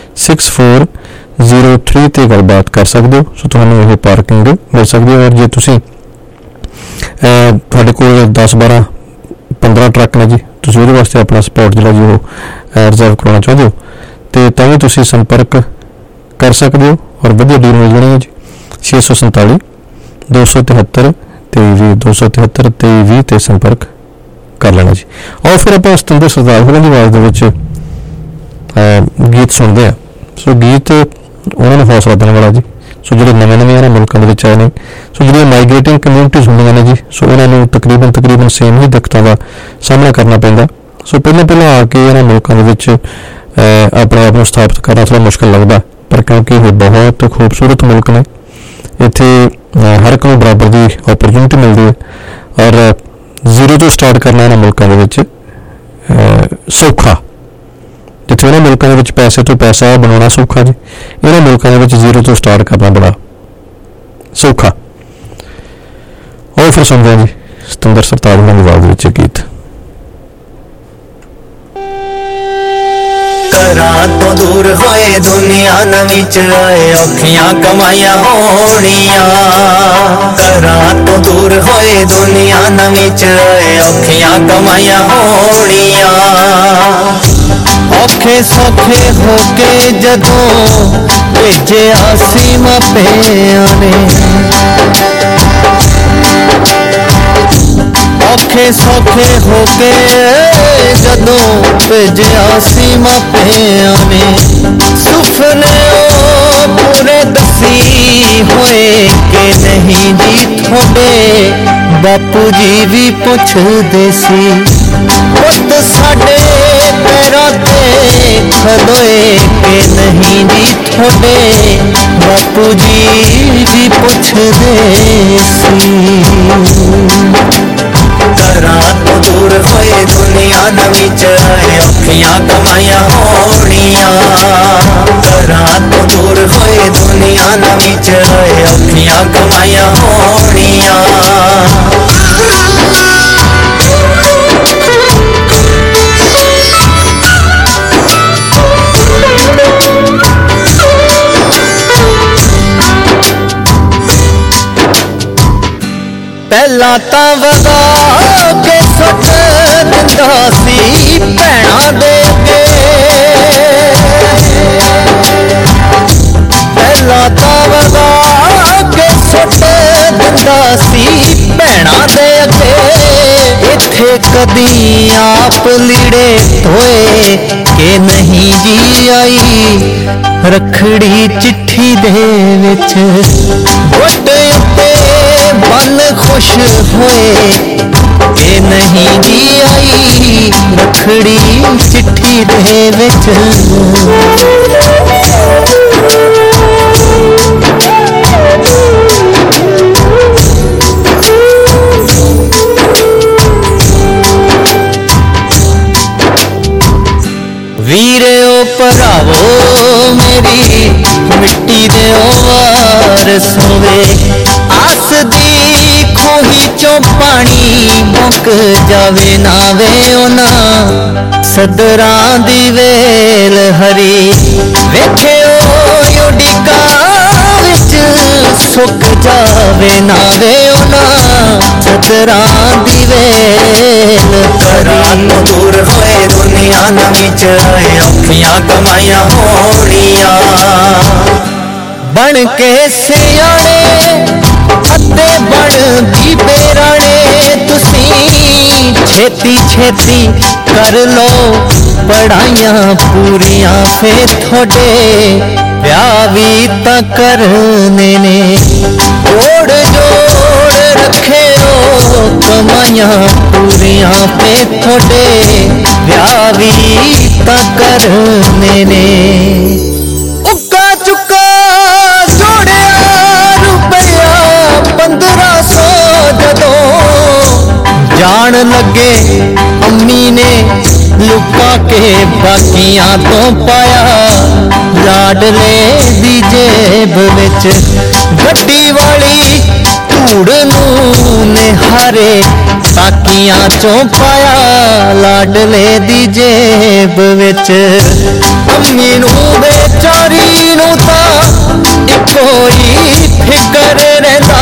6403 ਤੇ ਗੱਲਬਾਤ ਕਰ ਸਕਦੇ ਹੋ। ਸੋ ਤੁਹਾਨੂੰ ਇਹ ਪਾਰਕਿੰਗ ਮਿਲ ਸਕਦੀ ਹੈ। ਔਰ ਜੇ ਤੁਸੀਂ ਤੁਹਾਡੇ ਕੋਲ 10-12-15 ਟਰੱਕ ਨੇ ਜੀ, ਤੁਸੀਂ ਉਹਦੇ ਵਾਸਤੇ ਆਪਣਾ ਸਪੌਟ ਜਿਹੜਾ ਜੀ ਉਹ ਰਿਜ਼ਰਵ ਕਰਵਾਉਣਾ ਚਾਹੁੰਦੇ ਹੋ ਤੇ ਤਾਂ ਵੀ ਤੁਸੀਂ ਸੰਪਰਕ ਕਰ ਸਕਦੇ ਹੋ ਔਰ ਵਧੀਆ ਡੀਲ ਮਿਲ ਜਾਣੀ ਹੈ ਜੀ। 647 273 2320 273 2320 ਤੇ ਸੰਪਰਕ ਕਰ ਲੈਣਾ ਜੀ। ਔਰ ਫਿਰ ਆਪਾਂ ਸਤਿੰਦਰ ਸਰਦਾਰ ਹੋਰਾਂ ਦੀ ਆਵਾਜ਼ ਦੇ ਵਿੱਚ ਗੀਤ ਸੁਣਦੇ ਹਾਂ। ਸੋ ਗੀਤ ਉਹਨਾਂ ਨੂੰ ਹੌਸਲਾ ਦੇਣ ਵਾਲਾ ਜੀ। ਸੋ ਜਿਹੜੇ ਨਵੇਂ ਇਹਨਾਂ ਮੁਲਕਾਂ ਦੇ ਵਿੱਚ ਆਏ ਨੇ, ਸੋ ਜਿਹੜੀਆਂ ਮਾਈਗ੍ਰੇਟਿੰਗ ਕਮਿਊਨਿਟੀਜ਼ ਹੁੰਦੀਆਂ ਨੇ ਜੀ, ਸੋ ਉਹਨਾਂ ਨੂੰ ਤਕਰੀਬਨ ਸੇਮ ਹੀ ਦਿੱਕਤਾਂ ਦਾ ਸਾਹਮਣਾ ਕਰਨਾ ਪੈਂਦਾ। ਸੋ ਪਹਿਲਾਂ ਆ ਕੇ ਇਹਨਾਂ ਮੁਲਕਾਂ ਦੇ ਵਿੱਚ ਆਪਣੇ ਆਪ ਨੂੰ ਸਥਾਪਿਤ ਕਰਨਾ ਥੋੜ੍ਹਾ ਮੁਸ਼ਕਿਲ ਲੱਗਦਾ, ਪਰ ਕਿਉਂਕਿ ਇਹ ਬਹੁਤ ਖੂਬਸੂਰਤ ਮੁਲਕ ਨੇ, ਇੱਥੇ ਹਰ ਇੱਕ ਨੂੰ ਬਰਾਬਰ ਦੀ ਓਪਰਚੁਨਿਟੀ ਮਿਲਦੀ ਹੈ ਔਰ ਜ਼ੀਰੋ ਤੋਂ ਸਟਾਰਟ ਕਰਨਾ ਇਹਨਾਂ ਮੁਲਕਾਂ ਦੇ ਵਿੱਚ ਸੌਖਾ। ਜਿੱਥੇ ਇਹਨਾਂ ਮੁਲਕਾਂ ਦੇ ਵਿੱਚ ਪੈਸੇ ਤੋਂ ਪੈਸਾ ਬਣਾਉਣਾ ਸੌਖਾ ਜੀ, ਇਹਨਾਂ ਮੁਲਕਾਂ ਦੇ ਵਿੱਚ ਜ਼ੀਰੋ ਤੋਂ ਸਟਾਰਟ ਕਰਨਾ ਬੜਾ ਸੌਖਾ। ਔਰ ਫਿਰ ਸੁਣਦੇ ਹਾਂ ਜੀ ਸਤਿੰਦਰ ਸਰਤਾਜ ਦੀ ਆਵਾਜ਼ ਵਿੱਚ ਗੀਤ। ਘਰਾਂ ਤੋਂ ਦੂਰ ਹੋਏ ਦੁਨੀਆ ਨਵੀਂ ਚ ਆਏ ਔਖੀਆਂ ਕਮਾਈਆਂ ਹੋਣੀਆਂ। ਘਰਾਂ ਤੋਂ ਦੂਰ ਹੋਏ ਦੁਨੀਆ ਨਵੀਂ ਚ ਆਏ ਔਖੀਆਂ ਕਮਾਈਆਂ ਹੋਣੀਆਂ। ਔਖੇ ਸੌਖੇ ਹੋ ਕੇ ਜਦੋਂ ਭੇਜਿਆ ਸੀ ਮਾਪਿਆਂ ਨੇ, ਔਖੇ ਸੌਖੇ ਹੋ ਕੇ ਜਦੋਂ ਭੇਜਿਆ ਸੀ ਮਾਪਿਆਂ ਨੇ, ਸੁਪਨੇ ਉਹ ਪੂਰੇ ਦੱਸੀ ਹੋਏ ਕਿ ਨਹੀਂ ਜੀ ਤੁਹਾਡੇ। ਬਾਪੂ ਜੀ ਵੀ ਪੁੱਛਦੇ ਸੀ ਪੁੱਤ ਸਾਡੇ ਪੈਰਾਂ ਤੇ ਖਲੋਏ ਕਿ ਨਹੀਂ ਜੀ ਤੁਹਾਡੇ। ਬਾਪੂ ਜੀ ਵੀ ਪੁੱਛਦੇ ਸੀ। ਘਰਾਂ ਤੋਂ ਦੂਰ ਹੋਏ ਦੁਨੀਆ ਨਵੀਂ ਚ ਆਏ ਔਖੀਆਂ ਕਮਾਈਆਂ ਹੋਣੀਆਂ। ਘਰਾਂ ਤੋਂ ਦੂਰ ਹੋਏ ਦੁਨੀਆ ਨਵੀਂ ਚ ਆਏ ਔਖੀਆਂ ਕਮਾਈਆਂ ਹੋਣੀਆਂ। ਪਹਿਲਾਂ ਤਾਂ ਵਧਾ ਕੇ ਸੁੱਟ ਦਿੰਦਾ ਸੀ ਭੈਣਾਂ ਦੇ ਅੱਗੇ। ਪਹਿਲਾਂ ਤਾਂ ਵਧਾ ਕੇ ਸੁੱਟ ਦਿੰਦਾ ਸੀ ਭੈਣਾਂ ਦੇ ਅੱਗੇ। ਇੱਥੇ ਕਦੀ ਆਪ ਲੀੜੇ ਧੋਏ ਕਿ ਨਹੀਂ ਜੀ ਆਈ। ਰੱਖੜੀ ਚਿੱਠੀ ਦੇ ਵਿੱਚ ਗੁੱਟ ਉੱਤੇ ਮਨ ਖੁਸ਼ ਹੋਏ ਕਿ ਨਹੀਂ ਜੀ ਆਈ। ਰੱਖੜੀ ਚਿੱਠੀ ਦੇ ਵਿੱਚ ਵੀਰਿਓ ਭਰਾਵੋ ਮੇਰੀ ਮਿੱਟੀ ਦੇ ਵਾਰ ਸੋਵੇ। ਆਸ ਦੀ ਖੂਹੀ ਚੋਂ ਪਾਣੀ ਮੁੱਕ ਜਾਵੇ ਨਾ ਵੇ ਉਹਨਾਂ ਸਦਰਾਂ ਦੀ ਵੇਲ ਹਰੀ। ਵੇਖਿਓ ਉਡੀਕਾਂ ਵਿੱਚ ਸੁੱਕ ਜਾਵੇ ਨਾ ਵੇ ਉਹਨਾਂ ਸਦਰਾਂ ਦੀ ਵੇਲ। ਘਰਾਂ ਤੋਂ ਦੂਰ ਹੋਏ ਦੁਨੀਆ ਨਵੀਂ ਚ ਆਏ ਔਖੀਆਂ ਕਮਾਈਆਂ ਹੋਣੀਆਂ। ਬਣ ਕੇ ਸਿਆਣੇ ਅੱਧੇ ਬਣ ਬੀਬੇ ਰਾਣੇ ਤੁਸੀਂ छेती छेती कर लो पढ़ाइयां पूरियां फिर थोड़े ब्याह भी तां करने ने जोड़ जोड़ रखे हो कमाइयां पूरियां फिर थोड़े ब्याह भी तां करने ने उक्का चुक्का जोड़िया रुपया 1500 जदों जान लगे अम्मी ने लुका के बाकियां तो पाया लाडले दी जेब विच गड्डी वाली धूड़ नूं निहारे ताकियां चों पाया लाडले दी जेब विच अम्मी नूं बेचारी नूं तां इक्को ही फिकर रहिंदा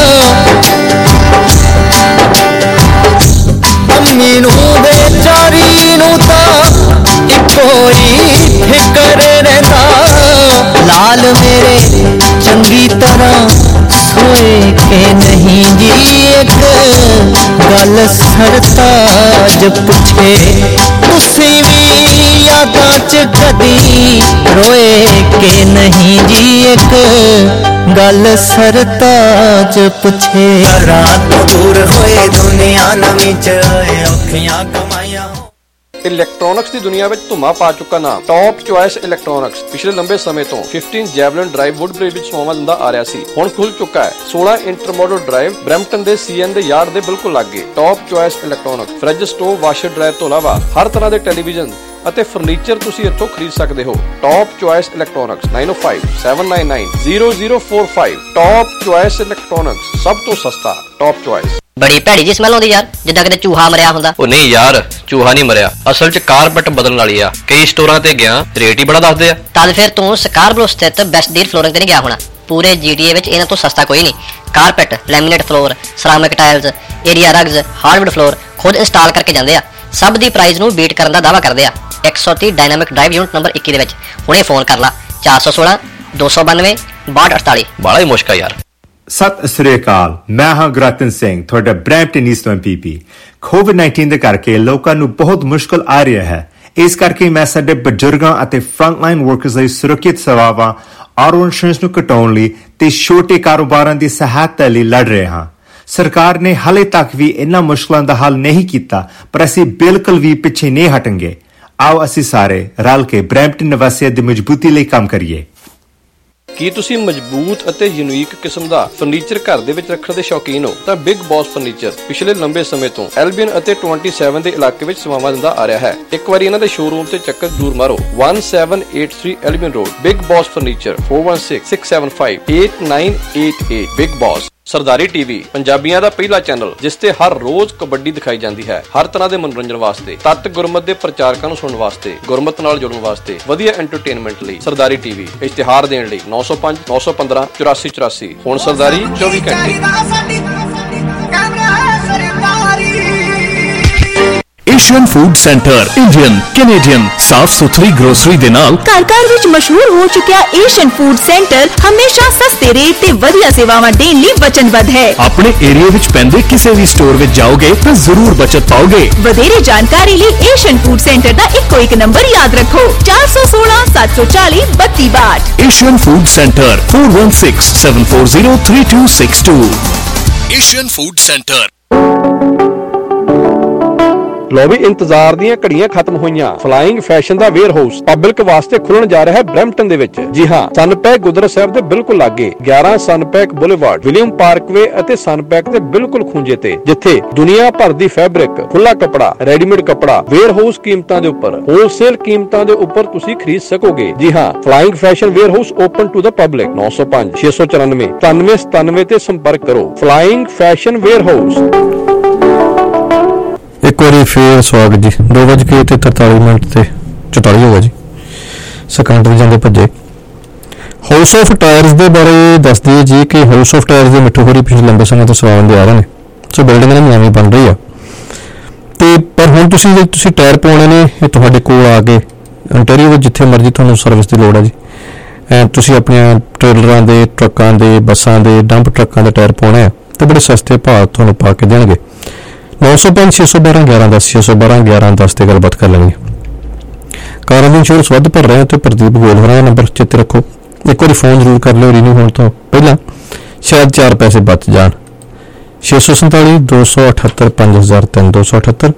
अम्मी नूं बेचारी नूं तां इक्को ही फिकर रहिंदा लाल मेरे चंगी तरह सोए के नहीं जी एक गल सरताज पुछे तुसी भी यादां च कदी रोए के नहीं जी एक गल सरताज पुछे रात तो दूर होए दुनिया नवीं च औखियां कमाइयां ਇਲੈਕਟ੍ਰੋਨਿਕਸ ਦੀ ਦੁਨੀਆ ਵਿੱਚ ਧੁੰਮਾ ਪਾ ਚੁੱਕਾ ਨਾਮ ਟੌਪ ਚੁਆਇਸ ਇਲੈਕਟ੍ਰੋਨਿਕਸ ਪਿਛਲੇ ਲੰਬੇ ਸਮੇਂ ਤੋਂ 15 ਜੈਵਲਿਨ ਡਰਾਈਵ ਵੁੱਡਬ੍ਰਿਜ ਵਿੱਚ ਸੇਵਾਵਾਂ ਦਿੰਦਾ ਆ ਰਿਹਾ ਸੀ ਹੁਣ ਖੁੱਲ ਚੁੱਕਾ ਹੈ 16 ਇੰਟਰਮੋਡਲ ਡਰਾਈਵ ਬਰੈਂਪਟਨ ਦੇ ਸੀਐਨ ਦੇ ਯਾਰਡ ਦੇ ਬਿਲਕੁਲ ਲਾਗੇ top choice electronics fridge stove washer dryer ਤੋਂ ਇਲਾਵਾ ਹਰ ਤਰ੍ਹਾਂ ਦੇ ਟੈਲੀਵਿਜ਼ਨ ਅਤੇ ਫਰਨੀਚਰ ਤੁਸੀਂ ਇੱਥੋਂ ਖਰੀਦ ਸਕਦੇ ਹੋ top choice electronics 9057990045 top choice electronics ਸਭ ਤੋਂ ਸਸਤਾ ਟੌਪ ਚੁਆਇਸ ਬੜੀ ਭੈੜੀ ਜੀ ਸਮੈਲ ਆਉਂਦੀ ਯਾਰ ਜਿੱਦਾਂ ਕਿਤੇ ਚੂਹਾ ਮਰਿਆ ਹੁੰਦਾ ਉਹ ਨਹੀਂ ਯਾਰ ਚੂਹਾ ਨਹੀਂ ਮਰਿਆ ਅਸਲ 'ਚ ਕਾਰਪੈਟ ਬਦਲਣ ਵਾਲੀ ਆ ਕਈ ਸਟੋਰਾਂ ਤੇ ਗਿਆ ਰੇਟ ਹੀ ਬੜਾ ਦੱਸਦੇ ਆ ਤਦ ਫਿਰ ਤੂੰ ਸਕਾਰਬਰੋ ਸਥਿਤ ਬੈਸਟ ਡੀਲ ਫਲੋਰਿੰਗ ਤੇ ਨਹੀਂ ਗਿਆ ਹੋਣਾ ਪੂਰੇ GTA ਵਿੱਚ ਇਹਨਾਂ ਤੋਂ ਸਸਤਾ ਕੋਈ ਨਹੀਂ carpet laminate floor ceramic tiles area rugs hardwood floor ਖੁਦ ਇੰਸਟਾਲ ਕਰਕੇ ਜਾਂਦੇ ਆ ਸਭ ਦੀ ਪ੍ਰਾਈਸ ਨੂੰ ਬੀਟ ਕਰਨ ਦਾ ਦਾਅਵਾ ਕਰਦੇ ਆ 130 ਡਾਇਨਾਮਿਕ ਡਰਾਈਵ ਯੂਨਿਟ ਨੰਬਰ 21 ਦੇ ਵਿੱਚ ਹੁਣੇ ਫੋਨ ਕਰ ਲਾ 416 292 6248 ਬਾਲਾ ਹੀ ਮੁਸ਼ਕਲ ਯਾਰ ਸਤਿ ਸ੍ਰੀ ਅਕਾਲ ਮੈਂ ਹਾਂ ਗੁਰਰਤਨ ਸਿੰਘ ਤੁਹਾਡਾ ਬਰੈਂਪਟਨ ਈਸਟ MPP COVID-19 ਦੇ ਕਰਕੇ ਲੋਕਾਂ ਨੂੰ ਬਹੁਤ ਮੁਸ਼ਕਲ ਆ ਰਿਹਾ ਹੈ ਇਸ ਕਰਕੇ ਮੈਂ ਸਾਡੇ ਬਜ਼ੁਰਗਾਂ ਅਤੇ ਫਰੰਟਲਾਈਨ ਵਰਕਰਸ ਲਈ ਸੁਰੱਖਿਅਤ ਸੇਵਾਵਾਂ ਆਟੋ ਇੰਸ਼ੋਰੈਂਸ ਨੂੰ ਘਟਾਉਣ ਲਈ ਤੇ ਛੋਟੇ ਕਾਰੋਬਾਰਾਂ ਦੀ ਸਹਾਇਤਾ ਲਈ ਲੜ ਰਹੇ ਹਾਂ ਸਰਕਾਰ ਨੇ ਹਾਲੇ ਤੱਕ ਵੀ ਇਹਨਾਂ ਮੁਸ਼ਕਲਾਂ ਦਾ ਹੱਲ ਨਹੀਂ ਕੀਤਾ ਪਰ ਅਸੀਂ ਬਿਲਕੁਲ ਵੀ ਪਿੱਛੇ ਨਹੀਂ ਹਟਾਂਗੇ ਆਓ ਅਸੀਂ ਸਾਰੇ ਰਲ ਕੇ ਬਰੈਂਪਟਨ ਨਿਵਾਸੀਆਂ ਦੀ ਮਜ਼ਬੂਤੀ ਲਈ ਕੰਮ ਕਰੀਏ ਕੀ ਤੁਸੀਂ ਮਜ਼ਬੂਤ ਅਤੇ ਯੂਨੀਕ ਕਿਸਮ ਦਾ ਫਰਨੀਚਰ ਘਰ ਦੇ ਵਿੱਚ ਰੱਖਣ ਦੇ ਸ਼ੌਕੀਨ ਹੋ ਤਾਂ ਬਿਗ ਬੌਸ ਫਰਨੀਚਰ ਪਿਛਲੇ ਲੰਬੇ ਸਮੇਂ ਤੋਂ ਐਲਬੀਅਨ ਅਤੇ 27 ਦੇ ਇਲਾਕੇ ਵਿੱਚ ਸੇਵਾਵਾਂ ਦਿੰਦਾ ਆ ਰਿਹਾ ਹੈ ਇੱਕ ਵਾਰੀ ਇਹਨਾਂ ਦੇ ਸ਼ੋਰੂਮ ਤੇ ਚੱਕਰ ਜ਼ਰੂਰ ਮਾਰੋ 1783 Albion road big boss furniture 4166758988 big boss Sardari TV ਪੰਜਾਬੀਆਂ ਦਾ ਪਹਿਲਾ ਚੈਨਲ ਜਿਸ ਤੇ ਹਰ ਰੋਜ਼ ਕਬੱਡੀ ਦਿਖਾਈ ਜਾਂਦੀ ਹੈ ਹਰ ਤਰ੍ਹਾਂ ਦੇ ਮਨੋਰੰਜਨ ਵਾਸਤੇ ਤੱਤ ਗੁਰਮਤ ਦੇ ਪ੍ਰਚਾਰਕਾਂ ਨੂੰ ਸੁਣਨ ਵਾਸਤੇ ਗੁਰਮਤ ਨਾਲ ਜੁੜਨ ਵਾਸਤੇ ਵਧੀਆ ਐਂਟਰਟੇਨਮੈਂਟ ਲਈ ਸਰਦਾਰੀ ਟੀਵੀ ਇਸ਼ਤਿਹਾਰ ਦੇਣ ਲਈ 905 915 8484 ਹੁਣ ਸਰਦਾਰੀ 24 ਘੰਟੇ Asian food centre Indian Canadian ਸਾਫ ਸੁਥਰੀ ਗਰੋਸਰੀ ਦੇ ਨਾਲ ਘਰ ਵਿੱਚ ਮਸ਼ਹੂਰ ਹੋ ਚੁੱਕਿਆ ਏਸ਼ੀਅਨ ਫੂਡ ਸੈਂਟਰ ਹਮੇਸ਼ਾ ਸਸਤੇ ਰੇਟ ਤੇ ਵਧੀਆ ਸੇਵਾਵਾਂ ਦੇਣ ਲਈ ਵਚਨਬੱਧ ਹੈ ਆਪਣੇ ਏਰੀਆ ਵਿੱਚ ਪੈਂਦੇ ਕਿਸੇ ਵੀ ਸਟੋਰ ਵਿੱਚ ਜਾਓਗੇ ਤਾਂ ਜ਼ਰੂਰ ਬਚਤ ਪਾਓਗੇ ਵਧੇਰੇ ਜਾਣਕਾਰੀ ਲਈ ਏਸ਼ੀਅਨ ਫੂਡ ਸੈਂਟਰ ਦਾ ਇੱਕੋ ਇੱਕ ਨੰਬਰ ਯਾਦ ਰੱਖੋ 416 740 3262 Asian food centre 4167403262 Asian food centre ਲੋ ਵੀ ਇੰਤਜ਼ਾਰ ਦੀਆਂ ਘੜੀਆਂ ਖਤਮ ਹੋਈਆਂ ਫਲਾਈਂਗ ਫੈਸ਼ਨ ਦਾ ਵੇਅਰ ਹਾਊਸ ਪਬਲਿਕ ਵਾਸਤੇ ਖੁੱਲਣ ਜਾ ਰਿਹਾ ਹੈ ਬਰੈਂਪਟਨ ਦੇ ਵਿੱਚ ਜੀ ਹਾਂ ਸਨਪੈਕ ਗੁਰਦੁਆਰਾ ਸਾਹਿਬ ਦੇ ਬਿਲਕੁਲ ਲਾਗੇ 11 ਸਨਪੈਕ ਬੁਲੇਵਾਰਡ ਵਿਲੀਅਮ ਪਾਰਕਵੇ ਅਤੇ ਸਨਪੈਕ ਦੇ ਬਿਲਕੁਲ ਖੂੰਜੇ ਤੇ ਜਿੱਥੇ ਦੁਨੀਆ ਭਰ ਦੀ ਫੈਬਰਿਕ ਖੁੱਲਾ ਕੱਪੜਾ ਰੈਡੀਮੇਡ ਕੱਪੜਾ ਵੇਅਰ ਹਾਊਸ ਕੀਮਤਾਂ ਦੇ ਉੱਪਰ ਹੋਲਸੇਲ ਕੀਮਤਾਂ ਦੇ ਉੱਪਰ ਤੁਸੀਂ ਖਰੀਦ ਸਕੋਗੇ ਜੀ ਹਾਂ flying fashion warehouse open to the public 905 694 9997 ਤੇ ਸੰਪਰਕ ਕਰੋ ਫਲਾਈਂਗ ਫੈਸ਼ਨ ਵੇਅਰ ਹਾਊਸ ਇੱਕ ਵਾਰੀ ਫੇਰ ਸਵਾਗਤ ਜੀ 2:43 ਤੇ 44 ਹੋ ਗਿਆ ਜੀ ਸੈਕੰਡ ਵੀ ਜਾਂਦੇ ਭੱਜੇ ਹਾਊਸ ਆਫ ਟਾਇਰਸ ਦੇ ਬਾਰੇ ਦੱਸ ਦਈਏ ਜੀ ਕਿ ਹਾਊਸ ਆਫ ਟਾਇਰਸ ਦੇ ਮਿੱਠੂ ਹੋਰੀ ਪਿਛਲੇ ਲੰਬੇ ਸਮੇਂ ਤੋਂ ਸੇਵਾਵਾਂ ਦੇ ਆ ਰਹੇ ਨੇ ਸੋ ਬਿਲਡਿੰਗ ਇਹਨਾਂ ਨਵੀਂ ਬਣ ਰਹੀ ਆ ਤੇ ਪਰ ਹੁਣ ਤੁਸੀਂ ਟਾਇਰ ਪਾਉਣੇ ਨੇ ਇਹ ਤੁਹਾਡੇ ਕੋਲ ਆ ਕੇ ਅੰਟੈਰੀਓ ਵਿੱਚ ਜਿੱਥੇ ਮਰਜ਼ੀ ਤੁਹਾਨੂੰ ਸਰਵਿਸ ਦੀ ਲੋੜ ਹੈ ਜੀ ਤੁਸੀਂ ਆਪਣੀਆਂ ਟ੍ਰੇਲਰਾਂ ਦੇ ਟਰੱਕਾਂ ਦੇ ਬੱਸਾਂ ਦੇ ਡੰਪ ਟਰੱਕਾਂ ਦੇ ਟਾਇਰ ਪਾਉਣੇ ਆ ਤੇ ਬੜੇ ਸਸਤੇ ਭਾਅ ਤੁਹਾਨੂੰ ਪਾ ਕੇ ਦੇਣਗੇ 905 612 1110 612 1110 ਤੇ ਗੱਲਬਾਤ ਕਰ ਲੈਣੀ। ਕਾਰਾਂ ਦੀ ਇੰਸ਼ੋਰੈਂਸ ਵੱਧ ਭਰ ਰਹੇ ਹੋ ਤੇ ਪ੍ਰਦੀਪ ਗੋਲ ਹੋਰਾਂ ਦਾ ਨੰਬਰ ਚੇਤੇ ਰੱਖੋ। ਇੱਕ ਵਾਰੀ ਫੋਨ ਜ਼ਰੂਰ ਕਰ ਲਿਓ ਰੀਨਿਊ ਹੋਣ ਤੋਂ ਪਹਿਲਾਂ, ਸ਼ਾਇਦ 4 ਪੈਸੇ ਬਚ ਜਾਣ। 647 278 5003 278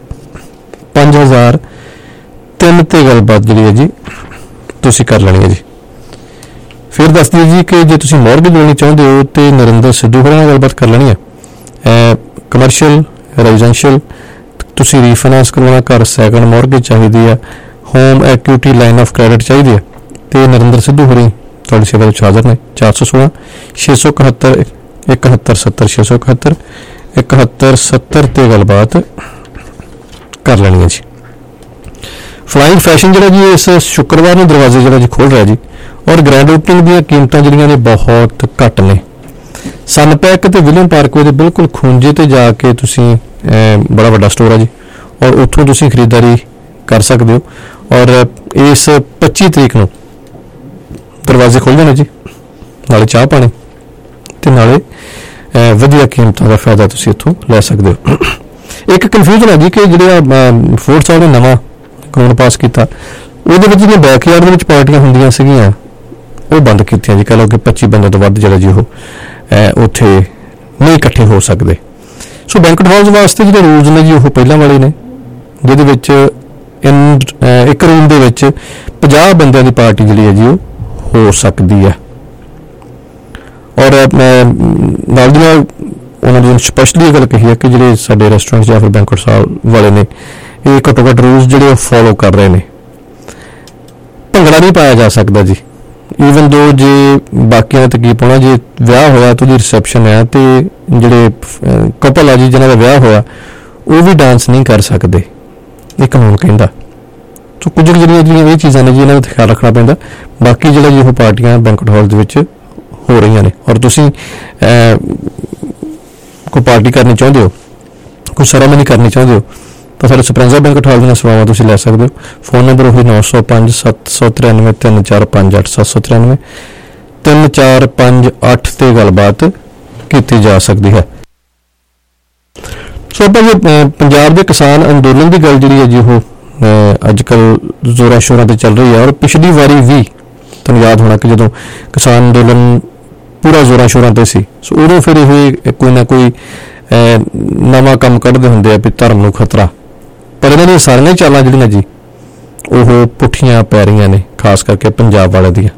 5003 ਤੇ ਗੱਲਬਾਤ ਜਿਹੜੀ ਹੈ ਜੀ ਤੁਸੀਂ ਕਰ ਲੈਣੀ ਹੈ ਜੀ। ਫਿਰ ਦੱਸ ਦਿਓ ਜੀ ਕਿ ਜੇ ਤੁਸੀਂ ਮੌਰਗੇਜ ਲੈਣੀ ਚਾਹੁੰਦੇ ਹੋ ਤੇ ਨਰਿੰਦਰ ਸਿੱਧੂ ਹੋਰਾਂ ਨਾਲ ਗੱਲਬਾਤ ਕਰ ਲੈਣੀ ਹੈ। ਕਮਰਸ਼ੀਅਲ, ਰੈਜ਼ੀਡੈਂਸ਼ੀਅਲ, ਤੁਸੀਂ ਰੀਫਾਈਨਾਂਸ ਕਰਵਾਉਣਾ, ਘਰ ਸੈਕੰਡ ਮੌਰਗੇਜ ਚਾਹੀਦੀ ਹੈ, home equity line of credit ਚਾਹੀਦੀ ਹੈ ਤੇ ਨਰਿੰਦਰ ਸਿੱਧੂ ਹੋਰੀ ਤੁਹਾਡੀ ਸੇਵਾ ਵਿੱਚ ਹਾਜ਼ਰ ਨੇ। 416 671 7170 671 7170 ਤੇ ਗੱਲਬਾਤ ਕਰ ਲੈਣੀ ਹੈ ਜੀ। ਫਲਾਈਂਗ ਫੈਸ਼ਨ ਜਿਹੜਾ ਜੀ ਇਸ ਸ਼ੁੱਕਰਵਾਰ ਨੂੰ ਦਰਵਾਜ਼ੇ ਜਿਹੜਾ ਜੀ ਖੋਲ ਰਿਹਾ ਜੀ, ਔਰ ਗ੍ਰੈਂਡ ਓਪਨਿੰਗ ਦੀਆਂ ਕੀਮਤਾਂ ਜਿਹੜੀਆਂ ਨੇ ਬਹੁਤ ਘੱਟ ਨੇ। ਸਨਪੈਕ ਤੇ ਵਿਲੀਅਮ ਪਾਰਕਵੇ ਦੇ ਬਿਲਕੁਲ ਖੂੰਜੇ ਤੇ ਜਾ ਕੇ ਤੁਸੀਂ ਬੜਾ ਵੱਡਾ ਸਟੋਰ ਹੈ ਜੀ, ਔਰ ਉੱਥੋਂ ਤੁਸੀਂ ਖਰੀਦਦਾਰੀ ਕਰ ਸਕਦੇ ਹੋ। ਔਰ ਇਸ 25 ਤਰੀਕ ਨੂੰ ਦਰਵਾਜ਼ੇ ਖੁੱਲ੍ਹ ਜਾਣੇ ਜੀ, ਨਾਲੇ ਚਾਹ ਪਾਣੀ ਤੇ ਨਾਲੇ ਵਧੀਆ ਕੀਮਤਾਂ ਦਾ ਫਾਇਦਾ ਤੁਸੀਂ ਇੱਥੋਂ ਲੈ ਸਕਦੇ ਹੋ। ਇੱਕ ਕਨਫਿਊਜ਼ਨ ਹੈ ਜੀ ਕਿ ਜਿਹੜਾ ਫੋਰਡ ਸਾਹਿਬ ਨੇ ਨਵਾਂ ਕਾਨੂੰਨ ਪਾਸ ਕੀਤਾ, ਉਹਦੇ ਵਿੱਚ ਜਿਹੜੀਆਂ ਬੈਕਯਾਰਡ ਦੇ ਵਿੱਚ ਪਾਰਟੀਆਂ ਹੁੰਦੀਆਂ ਸੀਗੀਆਂ ਉਹ ਬੰਦ ਕੀਤੀਆਂ ਜੀ। ਕਹਿ ਲਓ ਕਿ 25 ਬੰਦਿਆਂ ਤੋਂ ਵੱਧ ਜਿਹੜਾ ਜੀ ਉਹ ਉੱਥੇ ਨਹੀਂ ਇਕੱਠੇ ਹੋ ਸਕਦੇ। ਸੋ ਬੈਂਕਟ ਹਾਲਸ ਵਾਸਤੇ ਜਿਹੜੇ ਰੂਲਸ ਨੇ ਜੀ ਉਹ ਪਹਿਲਾਂ ਵਾਲੇ ਨੇ, ਜਿਹਦੇ ਵਿੱਚ ਇੱਕ ਰੂਮ ਦੇ ਵਿੱਚ 50 ਬੰਦਿਆਂ ਦੀ ਪਾਰਟੀ ਜਿਹੜੀ ਹੈ ਜੀ ਉਹ ਹੋ ਸਕਦੀ ਹੈ। ਔਰ ਨਾਲ ਦੀ ਨਾਲ ਉਹਨਾਂ ਨੇ ਸਪੈਸ਼ਲੀ ਇਹ ਗੱਲ ਕਹੀ ਹੈ ਕਿ ਜਿਹੜੇ ਸਾਡੇ ਰੈਸਟੋਰੈਂਟ ਜਾਂ ਫਿਰ ਬੈਂਕਟ ਹਾਲ ਵਾਲੇ ਨੇ ਇਹ ਘੱਟੋ ਘੱਟ ਰੂਲਸ ਜਿਹੜੇ ਉਹ ਫੋਲੋ ਕਰ ਰਹੇ ਨੇ। ਭੰਗੜਾ ਨਹੀਂ ਪਾਇਆ ਜਾ ਸਕਦਾ ਜੀ, ਈਵਨ ਦੋ ਜੇ ਬਾਕੀਆਂ ਦਾ ਕੀ ਪਾਉਣਾ, ਜੇ ਵਿਆਹ ਹੋਇਆ ਤਾਂ ਉਹਦੀ ਰਿਸੈਪਸ਼ਨ ਹੈ ਤੇ ਜਿਹੜੇ ਕਪਲ ਆ ਜੀ ਜਿਹਨਾਂ ਦਾ ਵਿਆਹ ਹੋਇਆ ਉਹ ਵੀ ਡਾਂਸ ਨਹੀਂ ਕਰ ਸਕਦੇ, ਇਹ ਕਾਨੂੰਨ ਕਹਿੰਦਾ। ਸੋ ਕੁਝ ਜਿਹੜੀਆਂ ਇਹ ਚੀਜ਼ਾਂ ਨੇ ਜੀ ਇਹਨਾਂ ਦਾ ਖਿਆਲ ਰੱਖਣਾ ਪੈਂਦਾ। ਬਾਕੀ ਜਿਹੜਾ ਜੀ ਉਹ ਪਾਰਟੀਆਂ ਬੈਂਕਟ ਹਾਲ ਦੇ ਵਿੱਚ ਹੋ ਰਹੀਆਂ ਨੇ, ਔਰ ਤੁਸੀਂ ਕੋਈ ਪਾਰਟੀ ਕਰਨੀ ਚਾਹੁੰਦੇ ਹੋ, ਕੋਈ ਸੈਰਾਮਨੀ ਕਰਨੀ ਚਾਹੁੰਦੇ ਹੋ ਤਾਂ ਸਾਡੇ ਸਪਰੈਂਜ਼ਾ ਬੈਂਕਟ ਹਾਲ ਦੀਆਂ ਸੇਵਾਵਾਂ ਤੁਸੀਂ ਲੈ ਸਕਦੇ ਹੋ। ਫੋਨ ਨੰਬਰ ਉਹੀ 905 793 3458 793 3458 ਤੇ ਗੱਲਬਾਤ ਕੀਤੀ ਜਾ ਸਕਦੀ ਹੈ। ਸੋ ਆਪਾਂ ਜੇ ਪੰਜਾਬ ਦੇ ਕਿਸਾਨ ਅੰਦੋਲਨ ਦੀ ਗੱਲ ਜਿਹੜੀ ਹੈ ਜੀ ਉਹ ਅੱਜ ਕੱਲ੍ਹ ਜ਼ੋਰਾਂ ਸ਼ੋਰਾਂ ਤੇ ਚੱਲ ਰਹੀ ਹੈ, ਔਰ ਪਿਛਲੀ ਵਾਰੀ ਵੀ ਤੁਹਾਨੂੰ ਯਾਦ ਹੋਣਾ ਕਿ ਜਦੋਂ ਕਿਸਾਨ ਅੰਦੋਲਨ ਪੂਰਾ ਜ਼ੋਰਾਂ ਸ਼ੋਰਾਂ ਤੇ ਸੀ, ਸੋ ਉਦੋਂ ਫਿਰ ਇਹ ਕੋਈ ਨਾ ਕੋਈ ਨਵਾਂ ਕੰਮ ਕੱਢਦੇ ਹੁੰਦੇ ਆ ਵੀ ਧਰਮ ਨੂੰ ਖਤਰਾ, ਪਰ ਇਹਨਾਂ ਦੀਆਂ ਸਾਰੀਆਂ ਚਾਲਾਂ ਜਿਹੜੀਆਂ ਜੀ ਉਹ ਪੁੱਠੀਆਂ ਪੈ ਰਹੀਆਂ ਨੇ, ਖਾਸ ਕਰਕੇ ਪੰਜਾਬ ਵਾਲਿਆਂ ਦੀਆਂ।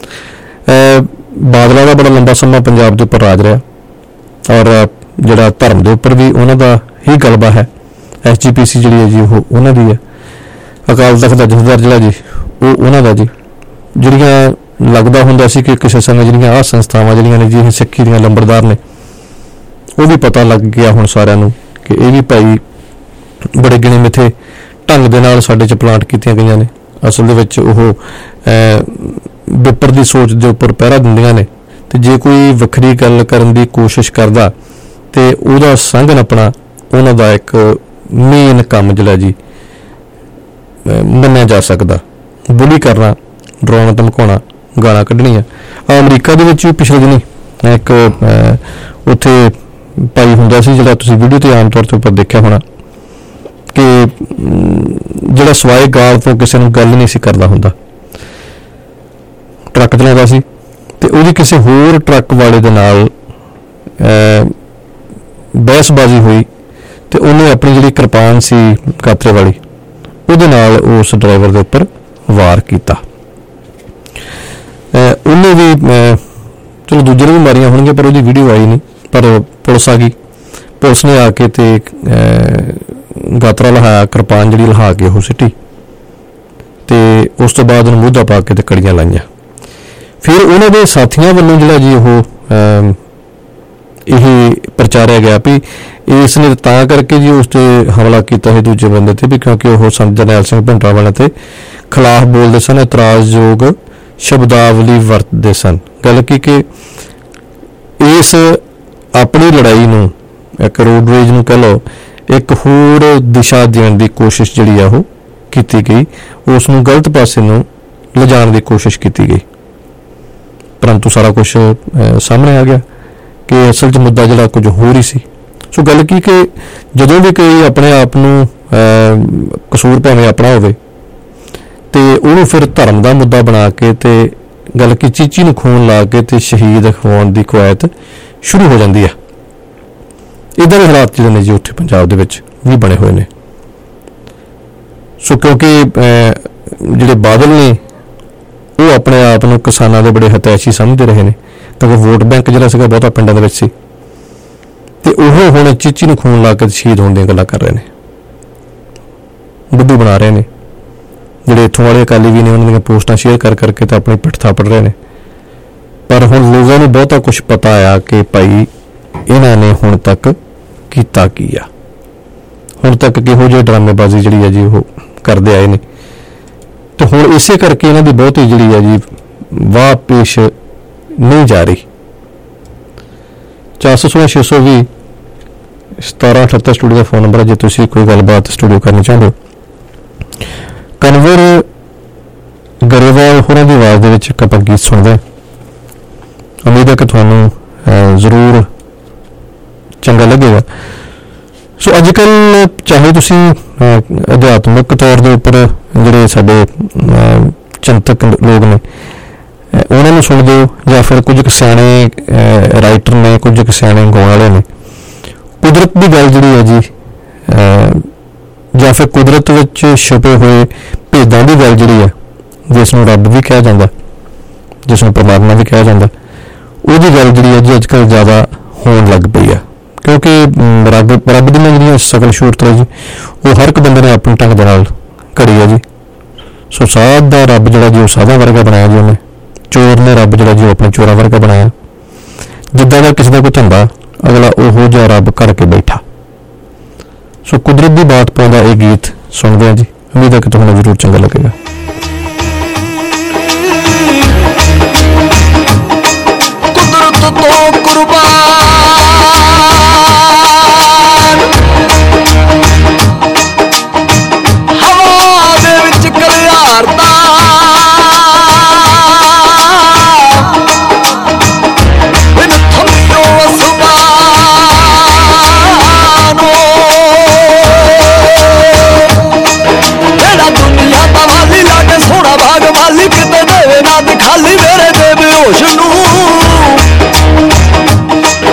ਬਾਦਲਾਂ ਦਾ ਬੜਾ ਲੰਬਾ ਸਮਾਂ ਪੰਜਾਬ ਦੇ ਉੱਪਰ ਰਾਜ ਰਿਹਾ, ਔਰ ਜਿਹੜਾ ਧਰਮ ਦੇ ਉੱਪਰ ਵੀ ਉਹਨਾਂ ਦਾ ਹੀ ਗਲਬਾ ਹੈ। SGPC ਜਿਹੜੀ ਹੈ ਜੀ ਉਹ ਉਹਨਾਂ ਦੀ ਹੈ, ਅਕਾਲ ਤਖਤ ਦਾ ਜਥੇਦਾਰ ਜਿਹੜਾ ਜੀ ਉਹ ਉਹਨਾਂ ਦਾ ਜੀ। ਜਿਹੜੀਆਂ ਲੱਗਦਾ ਹੁੰਦਾ ਸੀ ਕਿ ਕਿਸੇ ਸਮੇਂ ਜਿਹੜੀਆਂ ਆਹ ਸੰਸਥਾਵਾਂ ਜਿਹੜੀਆਂ ਨੇ ਜੀ ਇਹ ਸਿੱਖੀ ਦੀਆਂ ਲੰਬੜਦਾਰ ਨੇ, ਉਹ ਵੀ ਪਤਾ ਲੱਗ ਗਿਆ ਹੁਣ ਸਾਰਿਆਂ ਨੂੰ ਕਿ ਇਹ ਵੀ ਭਾਈ ਬੜੇ ਗਿਣੇ ਮਿੱਥੇ ਢੰਗ ਦੇ ਨਾਲ ਸਾਡੇ 'ਚ ਪਲਾਂਟ ਕੀਤੀਆਂ ਗਈਆਂ ਨੇ। ਅਸਲ ਦੇ ਵਿੱਚ ਉਹ ਵਿਪਰ ਦੀ ਸੋਚ ਦੇ ਉੱਪਰ ਪਹਿਰਾ ਦਿੰਦੀਆਂ ਨੇ, ਤੇ ਜੇ ਕੋਈ ਵੱਖਰੀ ਗੱਲ ਕਰਨ ਦੀ ਕੋਸ਼ਿਸ਼ ਕਰਦਾ ਤੇ ਉਹਦਾ ਸੰਗ ਨੱਪਣਾ ਉਹਨਾਂ ਦਾ ਇੱਕ ਮੇਨ ਕੰਮ ਜਿਹੜਾ ਜੀ ਮੰਨਿਆ ਜਾ ਸਕਦਾ। ਬੁਲੀ ਕਰਨਾ, ਡਰਾਉਣਾ, ਧਮਕਾਉਣਾ, ਗਾਲਾਂ ਕੱਢਣੀਆਂ। ਅਮਰੀਕਾ ਦੇ ਵਿੱਚ ਵੀ ਪਿਛਲੇ ਦਿਨੀ ਇੱਕ ਉੱਥੇ ਭਾਈ ਹੁੰਦਾ ਸੀ ਜਿਹੜਾ ਤੁਸੀਂ ਵੀਡੀਓ ਤੇ ਆਮ ਤੌਰ ਤੇ ਉੱਪਰ ਦੇਖਿਆ ਹੋਣਾ ਕਿ ਜਿਹੜਾ ਸਵਾਏ ਗਾਲ ਤੋਂ ਕਿਸੇ ਨੂੰ ਗੱਲ ਨਹੀਂ ਸੀ ਕਰਦਾ ਹੁੰਦਾ, ਟਰੱਕ ਚਲਾਉਂਦਾ ਸੀ ਤੇ ਉਹਦੀ ਕਿਸੇ ਹੋਰ ਟਰੱਕ ਵਾਲੇ ਦੇ ਨਾਲ ਬਹਿਸਬਾਜ਼ੀ ਹੋਈ ਤੇ ਉਹਨੇ ਆਪਣੀ ਜਿਹੜੀ ਕਿਰਪਾਨ ਸੀ ਕਾਤਰੇ ਵਾਲੀ ਉਹਦੇ ਨਾਲ ਉਸ ਡਰਾਈਵਰ ਦੇ ਉੱਪਰ ਵਾਰ ਕੀਤਾ। ਉਹਨੇ ਵੀ ਚਲੋ ਦੂਜੇ ਨੂੰ ਵੀ ਮਾਰੀਆਂ ਹੋਣਗੀਆਂ ਪਰ ਉਹਦੀ ਵੀਡੀਓ ਆਈ ਨਹੀਂ, ਪਰ ਪੁਲਿਸ ਆ ਗਈ। ਪੁਲਿਸ ਨੇ ਆ ਕੇ ਤੇ ਗਾਤਰਾ ਲਹਾਇਆ, ਕਿਰਪਾਨ ਜਿਹੜੀ ਲਹਾ ਕੇ ਉਹ ਸਿੱਟੀ ਤੇ ਉਸ ਤੋਂ ਬਾਅਦ ਉਹਨੂੰ ਮੂਧਾ ਪਾ ਕੇ ਤੇ ਕੜੀਆਂ ਲਾਈਆਂ। ਫਿਰ ਉਹਨਾਂ ਦੇ ਸਾਥੀਆਂ ਵੱਲੋਂ ਜਿਹੜਾ ਜੀ ਉਹ ਇਹ ਪ੍ਰਚਾਰਿਆ ਗਿਆ ਵੀ ਇਸ ਨੇ ਤਾਂ ਕਰਕੇ ਜੀ ਉਸ ਤੇ ਹਮਲਾ ਕੀਤਾ ਸੀ ਦੂਜੇ ਬੰਦੇ ਤੇ ਵੀ ਕਿਉਂਕਿ ਉਹ ਸੰਤ ਜਰਨੈਲ ਸਿੰਘ ਭਿੰਡਰਾਂਵਾਲੇ ਤੇ ਖਿਲਾਫ ਬੋਲਦੇ ਸਨ, ਇਤਰਾਜ਼ਯੋਗ ਸ਼ਬਦਾਵਲੀ ਵਰਤਦੇ ਸਨ। ਗੱਲ ਕਿ ਇਸ ਆਪਣੀ ਲੜਾਈ ਨੂੰ ਇੱਕ ਰੋਡ ਰੇਜ ਨੂੰ ਕਹਿ ਲਓ ਇੱਕ ਹੋਰ ਦਿਸ਼ਾ ਦੇਣ ਦੀ ਕੋਸ਼ਿਸ਼ ਜਿਹੜੀ ਆ ਉਹ ਕੀਤੀ ਗਈ, ਉਸ ਨੂੰ ਗਲਤ ਪਾਸੇ ਨੂੰ ਲਿਜਾਣ ਦੀ ਕੋਸ਼ਿਸ਼ ਕੀਤੀ ਗਈ। ਪਰੰਤੂ ਸਾਰਾ ਕੁਝ ਸਾਹਮਣੇ ਆ ਗਿਆ ਕਿ ਅਸਲ 'ਚ ਮੁੱਦਾ ਜਿਹੜਾ ਕੁਝ ਹੋਰ ਹੀ ਸੀ। ਸੋ ਗੱਲ ਕੀ ਕਿ ਜਦੋਂ ਵੀ ਕੋਈ ਆਪਣੇ ਆਪ ਨੂੰ ਕਸੂਰ ਭਾਵੇਂ ਆਪਣਾ ਹੋਵੇ ਤੇ ਉਹਨੂੰ ਫਿਰ ਧਰਮ ਦਾ ਮੁੱਦਾ ਬਣਾ ਕੇ ਤੇ ਗੱਲ ਕੀ ਚੀਚੀ ਨੂੰ ਖੂਨ ਲਾ ਕੇ ਤੇ ਸ਼ਹੀਦ ਖਵਾਉਣ ਦੀ ਕਵਾਇਤ ਸ਼ੁਰੂ ਹੋ ਜਾਂਦੀ ਆ। ਇੱਦਾਂ ਦੇ ਹਾਲਾਤ ਜਿਹੜੇ ਨੇ ਜੀ ਉੱਥੇ ਪੰਜਾਬ ਦੇ ਵਿੱਚ ਵੀ ਬਣੇ ਹੋਏ ਨੇ। ਸੋ ਕਿਉਂਕਿ ਜਿਹੜੇ ਬਾਦਲ ਨੇ ਉਹ ਆਪਣੇ ਆਪ ਨੂੰ ਕਿਸਾਨਾਂ ਦੇ ਬੜੇ ਹਤੈਸ਼ੀ ਸਮਝਦੇ ਰਹੇ ਨੇ, ਕਿਉਂਕਿ ਵੋਟ ਬੈਂਕ ਜਿਹੜਾ ਸੀਗਾ ਬਹੁਤਾ ਪਿੰਡਾਂ ਦੇ ਵਿੱਚ ਸੀ, ਤੇ ਉਹ ਹੁਣ ਚੀਚੀ ਨੂੰ ਖੂਨ ਲਾ ਕੇ ਸ਼ਹੀਦ ਹੋਣ ਦੀਆਂ ਗੱਲਾਂ ਕਰ ਰਹੇ ਨੇ, ਬੁੱਧੂ ਬਣਾ ਰਹੇ ਨੇ। ਜਿਹੜੇ ਇੱਥੋਂ ਵਾਲੇ ਅਕਾਲੀ ਵੀ ਨੇ ਉਹਨਾਂ ਦੀਆਂ ਪੋਸਟਾਂ ਸ਼ੇਅਰ ਕਰ ਕਰਕੇ ਤਾਂ ਆਪਣੀ ਪਿੱਠ ਥਾਪੜ ਰਹੇ ਨੇ। ਪਰ ਹੁਣ ਲੋਕਾਂ ਨੂੰ ਬਹੁਤਾ ਕੁਝ ਪਤਾ ਆ ਕਿ ਭਾਈ ਇਹਨਾਂ ਨੇ ਹੁਣ ਤੱਕ ਕੀਤਾ ਕੀ ਆ, ਹੁਣ ਤੱਕ ਕਿਹੋ ਜਿਹੀ ਡਰਾਮੇਬਾਜ਼ੀ ਜਿਹੜੀ ਆ ਜੀ ਉਹ ਕਰਦੇ ਆਏ ਨੇ। ਤੇ ਹੁਣ ਇਸੇ ਕਰਕੇ ਇਹਨਾਂ ਦੀ ਬਹੁਤੀ ਜਿਹੜੀ ਆ ਜੀ ਵਾਹ ਪੇਸ਼ ਨਹੀਂ ਜਾ ਰਹੀ। 416-620 1778 ਸਟੂਡੀਓ ਦਾ ਫੋਨ ਨੰਬਰ ਹੈ ਜੇ ਤੁਸੀਂ ਕੋਈ ਗੱਲਬਾਤ ਸਟੂਡੀਓ ਕਰਨੀ ਚਾਹੁੰਦੇ ਹੋ। ਕਨਵਰ ਗਰੇਵਾਲ ਹੋਰਾਂ ਦੀ ਆਵਾਜ਼ ਦੇ ਵਿੱਚ ਇੱਕ ਆਪਾਂ ਗੀਤ ਸੁਣਦੇ ਹਾਂ। ਉਮੀਦ ਹੈ ਕਿ ਤੁਹਾਨੂੰ ਜ਼ਰੂਰ ਚੰਗਾ ਲੱਗੇਗਾ। ਸੋ ਅੱਜ ਕੱਲ੍ਹ ਚਾਹੇ ਤੁਸੀਂ ਅਧਿਆਤਮਿਕ ਤੌਰ ਦੇ ਉੱਪਰ ਜਿਹੜੇ ਸਾਡੇ ਚਿੰਤਕ ਲੋਕ ਨੇ ਉਹਨਾਂ ਨੂੰ ਸੁਣਦੇ ਹੋ, ਜਾਂ ਫਿਰ ਕੁਝ ਕੁ ਸਿਆਣੇ ਰਾਈਟਰ ਨੇ, ਕੁਝ ਕੁ ਸਿਆਣੇ ਗਾਉਣ ਵਾਲੇ ਨੇ, ਕੁਦਰਤ ਦੀ ਗੱਲ ਜਿਹੜੀ ਹੈ ਜੀ ਜਾਂ ਫਿਰ ਕੁਦਰਤ ਵਿੱਚ ਛੁਪੇ ਹੋਏ ਭੇਦਾਂ ਦੀ ਗੱਲ ਜਿਹੜੀ ਹੈ, ਜਿਸ ਨੂੰ ਰੱਬ ਵੀ ਕਿਹਾ ਜਾਂਦਾ, ਜਿਸ ਨੂੰ ਪਰਮਾਤਮਾ ਵੀ ਕਿਹਾ ਜਾਂਦਾ, ਉਹਦੀ ਗੱਲ ਜਿਹੜੀ ਹੈ ਜੀ ਅੱਜ ਕੱਲ੍ਹ ਜ਼ਿਆਦਾ ਹੋਣ ਲੱਗ ਪਈ ਆ। ਕਿਉਂਕਿ ਰੱਬ ਦੀਆਂ ਜਿਹੜੀਆਂ ਸ਼ਕਲ ਸੂਰਤ ਹੈ ਜੀ ਉਹ ਹਰ ਇੱਕ ਬੰਦੇ ਨੇ ਆਪਣੇ ਢੰਗ ਦੇ ਨਾਲ ਘੜੀ ਹੈ ਜੀ। ਸੋ ਸਾਧ ਦਾ ਰੱਬ ਜਿਹੜਾ ਜੀ ਉਹ ਸਾਧਾਂ ਵਰਗਾ ਬਣਾਇਆ ਜੀ ਉਹਨੇ, ਚੋਰ ਨੇ ਰੱਬ ਜਿਹੜਾ ਜੀ ਉਹ ਆਪਣੇ ਚੋਰਾਂ ਵਰਗਾ ਬਣਾਇਆ। ਜਿੱਦਾਂ ਦਾ ਕਿਸੇ ਦਾ ਕੋਈ ਧੰਦਾ ਅਗਲਾ ਉਹੋ ਜਿਹਾ ਰੱਬ ਕਰਕੇ ਬੈਠਾ। ਸੋ ਕੁਦਰਤ ਦੀ ਬਾਤ ਪਾਉਂਦਾ ਇਹ ਗੀਤ ਸੁਣਦੇ ਹਾਂ ਜੀ। ਉਮੀਦ ਹੈ ਕਿ ਤੁਹਾਨੂੰ ਜ਼ਰੂਰ ਚੰਗਾ ਲੱਗੇਗਾ। ਕੁਦਰਤ ਤੋਂ ਕੁਰਬਾਨ ਹਵਾ ਦੇ ਵਿੱਚ ਕਲਿਆਰਦਾ ਬਿਨ ਥੰਮਿਓ ਅਸਮਾਨੋ ਜਿਹੜਾ ਦੁਨੀਆ ਦਾ ਵਾਲੀ ਲਾਗੇ ਸੋਹਣਾ ਬਾਗ ਮਾਲੀ ਕਿਤੇ ਦੇਵੇ ਨਾ ਦਿਖਾਲੀ ਮੇਰੇ ਦੇ ਬੇਹੋਸ਼ ਨੂੰ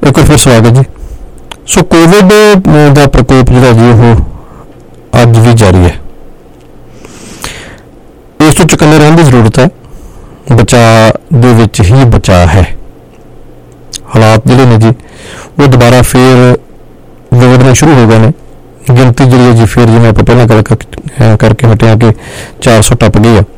एक बार फिर स्वागत जी। सो कोविड का प्रकोप जो जी वो अज भी जारी है, इस तो चकन्ने रहने की जरूरत है। बचाव दे विच ही बचाव है। हालात जिहड़े ने जी वो दोबारा फिर विगड़ने शुरू हो गए ने। गिनती जी है जी फिर जिवें आपां पहलां गल करके हटे कि 400 टप गई है।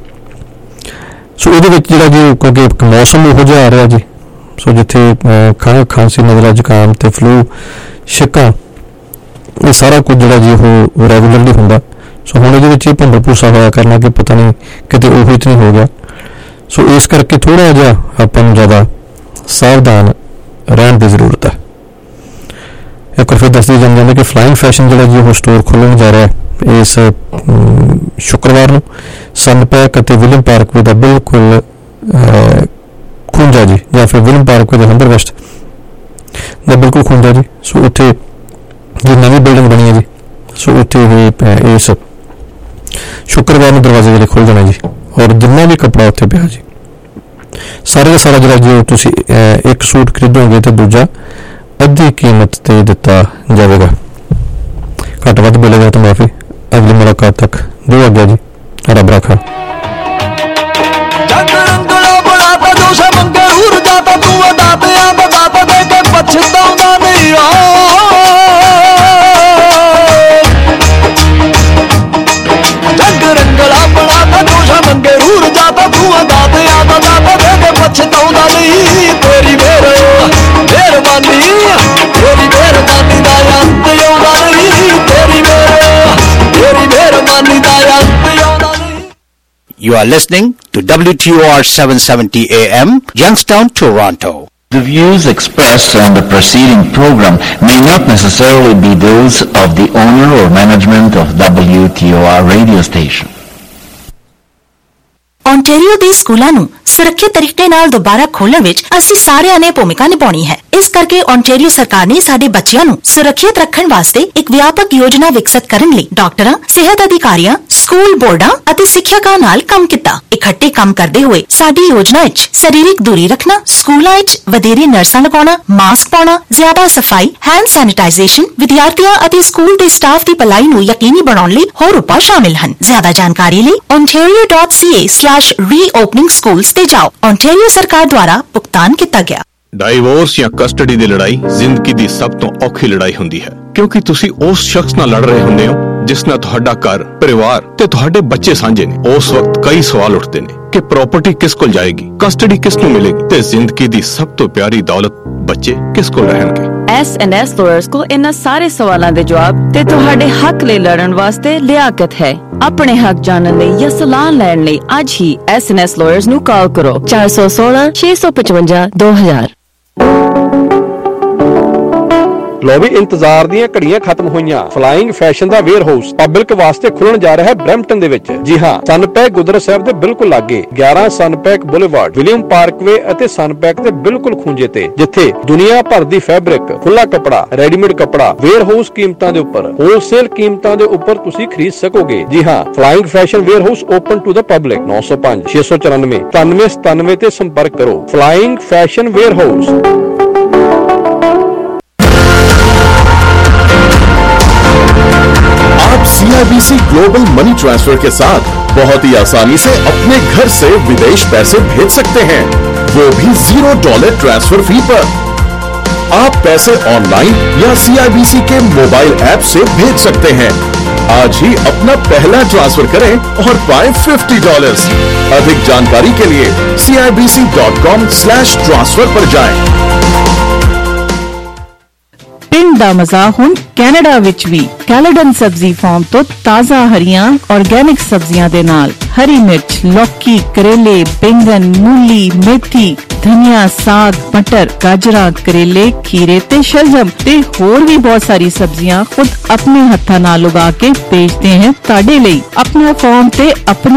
सो इहदे विच जिहड़ा जी क्योंकि मौसम उहो जिहा आ रहा जी, सो जिथे खंघ खांसी नज़ला जुकाम ते फ्लू छिक्कां ये सारा कुछ जिहड़ा जी वो रेगूलरली हुंदा। सो हुण इहदे विच ये भंबर भूसा होया करना कि पता नहीं किते ओही तो नहीं हो गया। सो इस करके थोड़ा जिहा आपां नूं ज़्यादा सावधान रहण दी जरूरत है। एक बार फिर दस दी जांदी कि फ्लाइंग फैशन जिहड़ा जी वो स्टोर खुलण जा रहा है इस शुक्रवार नूं सनपैक अते विलियम पार्कवे दा बिल्कुल खुंजा जी, या फिर विलियम पार्कवे दे हंबर वेस्ट दा बिल्कुल खुंजा जी। सो उत्थे जो नवी बिल्डिंग बनी है जी, सो उत्थे इस शुक्रवार नूं दरवाजे जिहड़े खुल जाने जी, और जिन्ना भी कपड़ा उत्थे पिया जी सारे का सारा जिहड़ा जी तुसीं एक सूट खरीदोगे तो दूजा अद्धी कीमत ते दिता जाएगा। घट वध मिलेगा तो माफी। अगली मुलाकात तक दो आज्ञा जी। रब रखा। जग रंगला बड़ा ता जोश मंगे हूर जाता तू दाते आ दाता दे के पछताउंदा नहीं आ। जग रंगला बड़ा ता जोश मंगे हूर जाता तू दाते आ दाता दे के पछताउंदा नहीं। तेरी मेहरबानी दा अंत आउंदा नहीं। तेरी मेहरबानी दा अंत आउंदा नहीं। You are listening to WTOR 770 AM, Youngstown, Toronto. The views expressed on the preceding program may not necessarily be those of the owner or management of WTOR radio station. Ontario ਦੇ ਸਕੂਲਾਂ ਨੂੰ ਸੁਰੱਖਿਅਤ ਤਰੀਕੇ ਨਾਲ ਦੁਬਾਰਾ ਖੋਲ੍ਹਣ ਵਿੱਚ ਅਸੀਂ ਸਾਰਿਆਂ ਨੇ ਭੂਮਿਕਾ ਨਿਭਾਉਣੀ ਹੈ। ਇਸ ਕਰਕੇ ਓਂਟਾਰੀਓ ਸਰਕਾਰ ਨੇ ਸਾਡੇ ਬੱਚਿਆਂ ਨੂੰ ਸੁਰੱਖਿਅਤ ਰੱਖਣ ਵਾਸਤੇ ਇੱਕ ਵਿਆਪਕ ਯੋਜਨਾ ਵਿਕਸਿਤ ਕਰਨ ਲਈ ਡਾਕਟਰਾਂ, ਸਿਹਤ ਅਧਿਕਾਰੀਆਂ, ਸਕੂਲ ਬੋਰਡਾਂ ਅਤੇ ਸਿੱਖਿਅਕਾਂ ਨਾਲ ਕੰਮ ਕੀਤਾ। ਇਕੱਠੇ ਕੰਮ ਕਰਦੇ ਹੋਏ ਸਾਡੀ ਯੋਜਨਾ ਵਿੱਚ ਸਰੀਰਕ ਦੂਰੀ ਰੱਖਣਾ, ਸਕੂਲਾਂ ਵਿੱਚ ਵਧੇਰੇ ਨਰਸਾਂ ਲਗਾਉਣਾ, ਮਾਸਕ ਪਾਉਣਾ, ਜ਼ਿਆਦਾ ਸਫਾਈ, ਹੈਂਡ ਸੈਨੀਟਾਈਜ਼ੇਸ਼ਨ, ਵਿਦਿਆਰਥੀਆਂ ਅਤੇ ਸਕੂਲ ਦੇ ਸਟਾਫ ਦੀ ਭਲਾਈ ਨੂੰ ਯਕੀਨੀ ਬਣਾਉਣ ਲਈ ਹੋਰ ਉਪਾਅ ਸ਼ਾਮਿਲ ਹਨ। ਜ਼ਿਆਦਾ ਜਾਣਕਾਰੀ ਲਈ ontario.ca/reopening schools ਤੇ ਜਾਓ। ओंटारियो सरकार द्वारा भुगतान किया गया। ਡਾਈਵੋਰਸ ਜਾਂ ਕਸਟਡੀ ਦੀ ਲੜਾਈ ਜ਼ਿੰਦਗੀ ਦੀ ਸਭ ਤੋਂ ਔਖੀ ਲੜਾਈ ਹੁੰਦੀ ਹੈ, ਕਿਉਂਕਿ ਤੁਸੀਂ ਉਸ ਸ਼ਖਸ ਨਾਲ ਲੜ ਰਹੇ ਹੁੰਦੇ ਹੋ ਜਿਸ ਨਾਲ ਤੁਹਾਡਾ ਘਰ, ਪਰਿਵਾਰ ਤੇ ਤੁਹਾਡੇ ਬੱਚੇ ਸਾਂਝੇ ਨੇ। ਉਸ ਵਕਤ ਕਈ ਸਵਾਲ ਉੱਠਦੇ ਨੇ ਕਿ ਪ੍ਰਾਪਰਟੀ ਕਿਸ ਕੋਲ ਜਾਏਗੀ, ਕਸਟਡੀ ਕਿਸ ਨੂੰ ਮਿਲੇਗੀ ਤੇ ਜ਼ਿੰਦਗੀ ਦੀ ਸਭ ਤੋਂ ਪਿਆਰੀ ਦੌਲਤ ਬੱਚੇ ਕਿਸ ਕੋਲ ਰਹਿਣਗੇ। S&S lawyers ਕੋਲ ਇਹਨਾਂ ਸਾਰੇ ਸਵਾਲਾਂ ਦੇ ਜਵਾਬ ਤੇ ਤੁਹਾਡੇ ਹੱਕ ਲਈ ਲੜਨ ਵਾਸਤੇ ਲਿਆਕਤ ਹੈ। ਆਪਣੇ ਹੱਕ ਜਾਣਨ ਲਈ ਜਾਂ ਸਲਾਹ ਲੈਣ ਲਈ ਅੱਜ ਹੀ S&S lawyers ਨੂੰ ਕਾਲ ਕਰੋ 416 655 2000। ਲੋ ਵੀ ਇੰਤਜ਼ਾਰ ਦੀਆਂ ਘੜੀਆਂ ਖਤਮ ਹੋਈਆਂ। ਫਲਾਈਂਗ ਫੈਸ਼ਨ ਦਾ ਵੇਅਰ ਹਾਊਸ ਪਬਲਿਕ ਵਾਸਤੇ ਖੁੱਲਣ ਜਾ ਰਿਹਾ ਹੈ ਬ੍ਰੈਂਪਟਨ ਦੇ ਵਿੱਚ। ਜੀ ਹਾਂ, ਸਨਪੈਕ ਗੁਰਦੁਆਰਾ ਸਾਹਿਬ ਦੇ ਬਿਲਕੁਲ ਲਾਗੇ 11 ਸਨਪੈਕ ਬੁਲੇਵਾਰਡ, ਵਿਲੀਅਮ ਪਾਰਕਵੇ ਅਤੇ ਸਨਪੈਕ ਦੇ ਬਿਲਕੁਲ ਖੂੰਜੇ ਤੇ, ਜਿੱਥੇ ਦੁਨੀਆ ਭਰ ਦੀ ਫੈਬਰਿਕ, ਖੁੱਲਾ ਕੱਪੜਾ, ਰੈਡੀਮੇਡ ਕੱਪੜਾ ਵੇਅਰ ਹਾਊਸ ਕੀਮਤਾਂ ਦੇ ਉੱਪਰ, ਹੋਲਸੇਲ ਕੀਮਤਾਂ ਦੇ ਉੱਪਰ ਤੁਸੀਂ ਖਰੀਦ ਸਕੋਗੇ। ਜੀ ਹਾਂ, flying fashion warehouse open to the public. 905 694 9397 ਤੇ ਸੰਪਰਕ ਕਰੋ। Flying fashion warehouse. CIBC global money transfer के साथ बहुत ही आसानी से अपने घर से विदेश पैसे भेज सकते हैं, वो भी $0 ट्रांसफर फी पर। आप पैसे ऑनलाइन या CIBC के मोबाइल ऐप से भेज सकते हैं। आज ही अपना पहला ट्रांसफर करें और पाएं $50। अधिक जानकारी के लिए CIBC.com/transfer पर जाएं। ਪਿੰਡ ਦਾ ਮਜ਼ਾ ਹੁਣ ਕੈਨੇਡਾ ਵਿੱਚ ਵੀ। ਕੈਲੇਡਨ ਸਬਜ਼ੀ ਫਾਰਮ ਤੋਂ ਤਾਜ਼ਾ ਹਰੀਆਂ ਆਰਗੈਨਿਕ ਸਬਜ਼ੀਆਂ ਦੇ ਨਾਲ ਹਰੀ ਮਿਰਚ, ਲੌਕੀ, ਕਰੇਲੇ, ਬੈਂਗਣ, ਮੂਲੀ, ਮੇਥੀ, ਧਨੀਆ, ਸਾਗ, ਮਟਰ, ਗਾਜਰਾਂ, ਕਰੇਲੇ, ਖੀਰੇ ਤੇ ਸ਼ਲਜਮ ਤੇ ਹੋਰ ਵੀ ਬਹੁਤ ਸਾਰੀ ਸਬਜ਼ੀਆਂ ਖੁਦ ਆਪਣੇ ਹੱਥਾਂ ਨਾਲ ਉਗਾ ਕੇ ਵੇਚਦੇ ਹਨ ਤੁਹਾਡੇ ਲਈ। ਆਪਣੇ ਫਾਰਮ ਤੇ ਆਪਣੀ